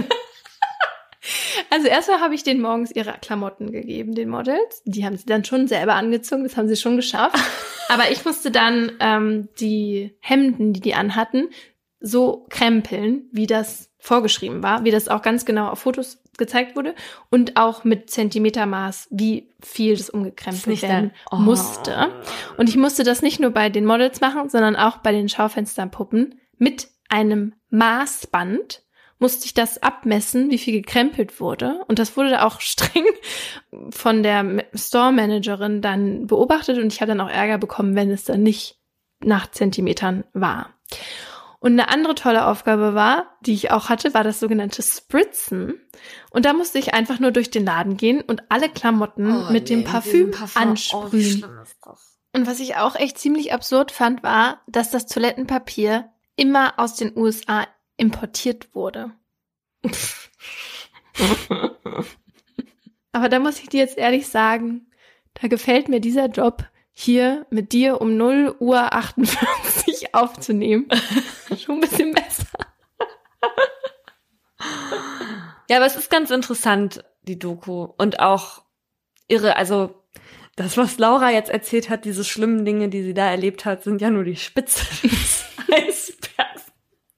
S2: Also erstmal habe ich denen morgens ihre Klamotten gegeben, den Models. Die haben sie dann schon selber angezogen, das haben sie schon geschafft. Aber ich musste dann ähm, die Hemden, die die anhatten, so krempeln, wie das vorgeschrieben war, wie das auch ganz genau auf Fotos gezeigt wurde und auch mit Zentimetermaß, wie viel das umgekrempelt werden
S1: oh.
S2: musste. Und ich musste das nicht nur bei den Models machen, sondern auch bei den Schaufensterpuppen mit einem Maßband musste ich das abmessen, wie viel gekrempelt wurde. Und das wurde auch streng von der Store-Managerin dann beobachtet und ich habe dann auch Ärger bekommen, wenn es dann nicht nach Zentimetern war. Und eine andere tolle Aufgabe war, die ich auch hatte, war das sogenannte Spritzen. Und da musste ich einfach nur durch den Laden gehen und alle Klamotten
S1: oh,
S2: mit
S1: nee,
S2: dem Parfüm,
S1: Parfüm
S2: ansprühen.
S1: Oh, wie schlimm ist das?
S2: Und was ich auch echt ziemlich absurd fand, war, dass das Toilettenpapier immer aus den U S A importiert wurde. Aber da muss ich dir jetzt ehrlich sagen, da gefällt mir dieser Job hier mit dir um null Uhr achtundvierzig aufzunehmen. Schon ein bisschen besser.
S1: Ja, aber es ist ganz interessant, die Doku. Und auch irre, also das, was Laura jetzt erzählt hat, diese schlimmen Dinge, die sie da erlebt hat, sind ja nur die Spitze des Eisbergs.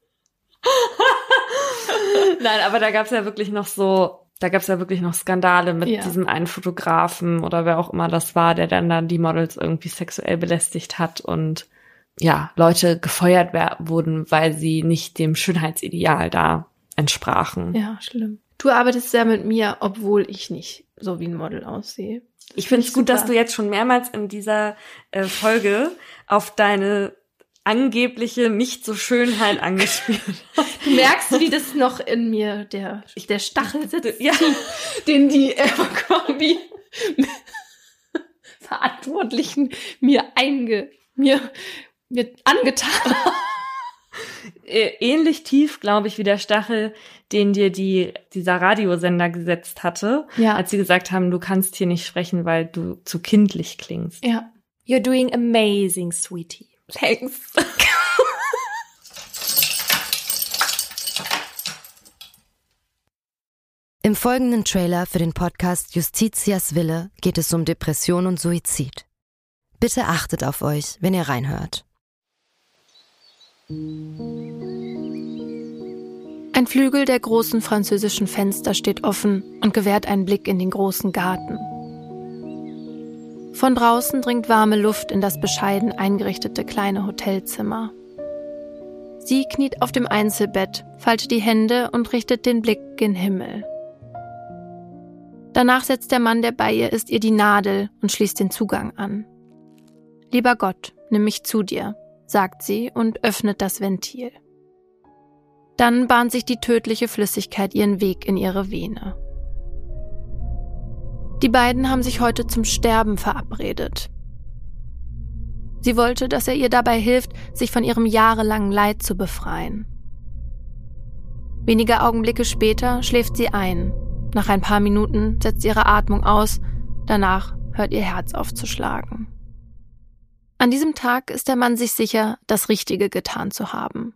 S1: Nein, aber da gab's ja wirklich noch so, da gab's ja wirklich noch Skandale mit ja. diesem einen Fotografen oder wer auch immer das war, der dann dann die Models irgendwie sexuell belästigt hat und ja, Leute gefeuert wer- wurden, weil sie nicht dem Schönheitsideal da entsprachen.
S2: Ja, schlimm. Du arbeitest ja mit mir, obwohl ich nicht so wie ein Model aussehe. Das
S1: ich finde es gut, dass du jetzt schon mehrmals in dieser äh, Folge auf deine angebliche Nicht-so-Schönheit angespielt hast.
S2: Du merkst, wie das noch in mir, der, der Stachel sitzt,
S1: ja.
S2: den die Abercrombie Verantwortlichen mir einge, mir, mir angetan haben.
S1: Ähnlich tief, glaube ich, wie der Stachel, den dir die dieser Radiosender gesetzt hatte,
S2: ja.
S1: als sie gesagt haben, du kannst hier nicht sprechen, weil du zu kindlich klingst.
S2: Ja.
S1: You're doing amazing, sweetie. Thanks.
S4: Im folgenden Trailer für den Podcast Justitias Wille geht es um Depression und Suizid. Bitte achtet auf euch, wenn ihr reinhört.
S2: Ein Flügel der großen französischen Fenster steht offen und gewährt einen Blick in den großen Garten. Von draußen dringt warme Luft in das bescheiden eingerichtete kleine Hotelzimmer. Sie kniet auf dem Einzelbett, faltet die Hände und richtet den Blick gen Himmel. Danach setzt der Mann, der bei ihr ist, ihr die Nadel und schließt den Zugang an. »Lieber Gott, nimm mich zu dir«, sagt sie und öffnet das Ventil. Dann bahnt sich die tödliche Flüssigkeit ihren Weg in ihre Vene. Die beiden haben sich heute zum Sterben verabredet. Sie wollte, dass er ihr dabei hilft, sich von ihrem jahrelangen Leid zu befreien. Wenige Augenblicke später schläft sie ein. Nach ein paar Minuten setzt ihre Atmung aus, danach hört ihr Herz auf zu schlagen. An diesem Tag ist der Mann sich sicher, das Richtige getan zu haben.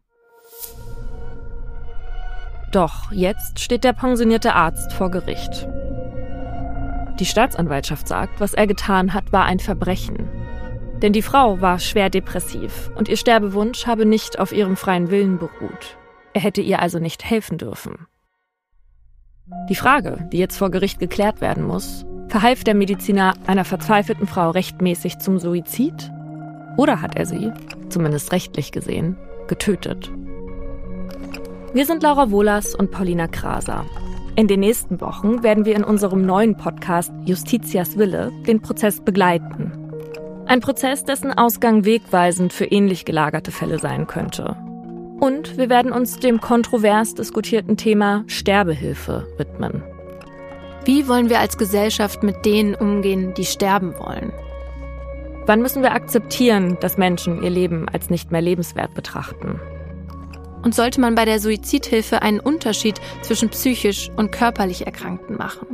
S1: Doch jetzt steht der pensionierte Arzt vor Gericht. Die Staatsanwaltschaft sagt, was er getan hat, war ein Verbrechen. Denn die Frau war schwer depressiv und ihr Sterbewunsch habe nicht auf ihrem freien Willen beruht. Er hätte ihr also nicht helfen dürfen. Die Frage, die jetzt vor Gericht geklärt werden muss: Verhalf der Mediziner einer verzweifelten Frau rechtmäßig zum Suizid? Oder hat er sie, zumindest rechtlich gesehen, getötet? Wir sind Laura Wohlers und Paulina Kraser. In den nächsten Wochen werden wir in unserem neuen Podcast Justitias Wille den Prozess begleiten. Ein Prozess, dessen Ausgang wegweisend für ähnlich gelagerte Fälle sein könnte. Und wir werden uns dem kontrovers diskutierten Thema Sterbehilfe widmen.
S2: Wie wollen wir als Gesellschaft mit denen umgehen, die sterben wollen?
S1: Wann müssen wir akzeptieren, dass Menschen ihr Leben als nicht mehr lebenswert betrachten?
S2: Und sollte man bei der Suizidhilfe einen Unterschied zwischen psychisch und körperlich Erkrankten machen?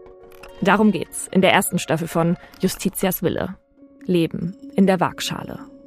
S1: Darum geht's in der ersten Staffel von Justitias Wille. Leben in der Waagschale.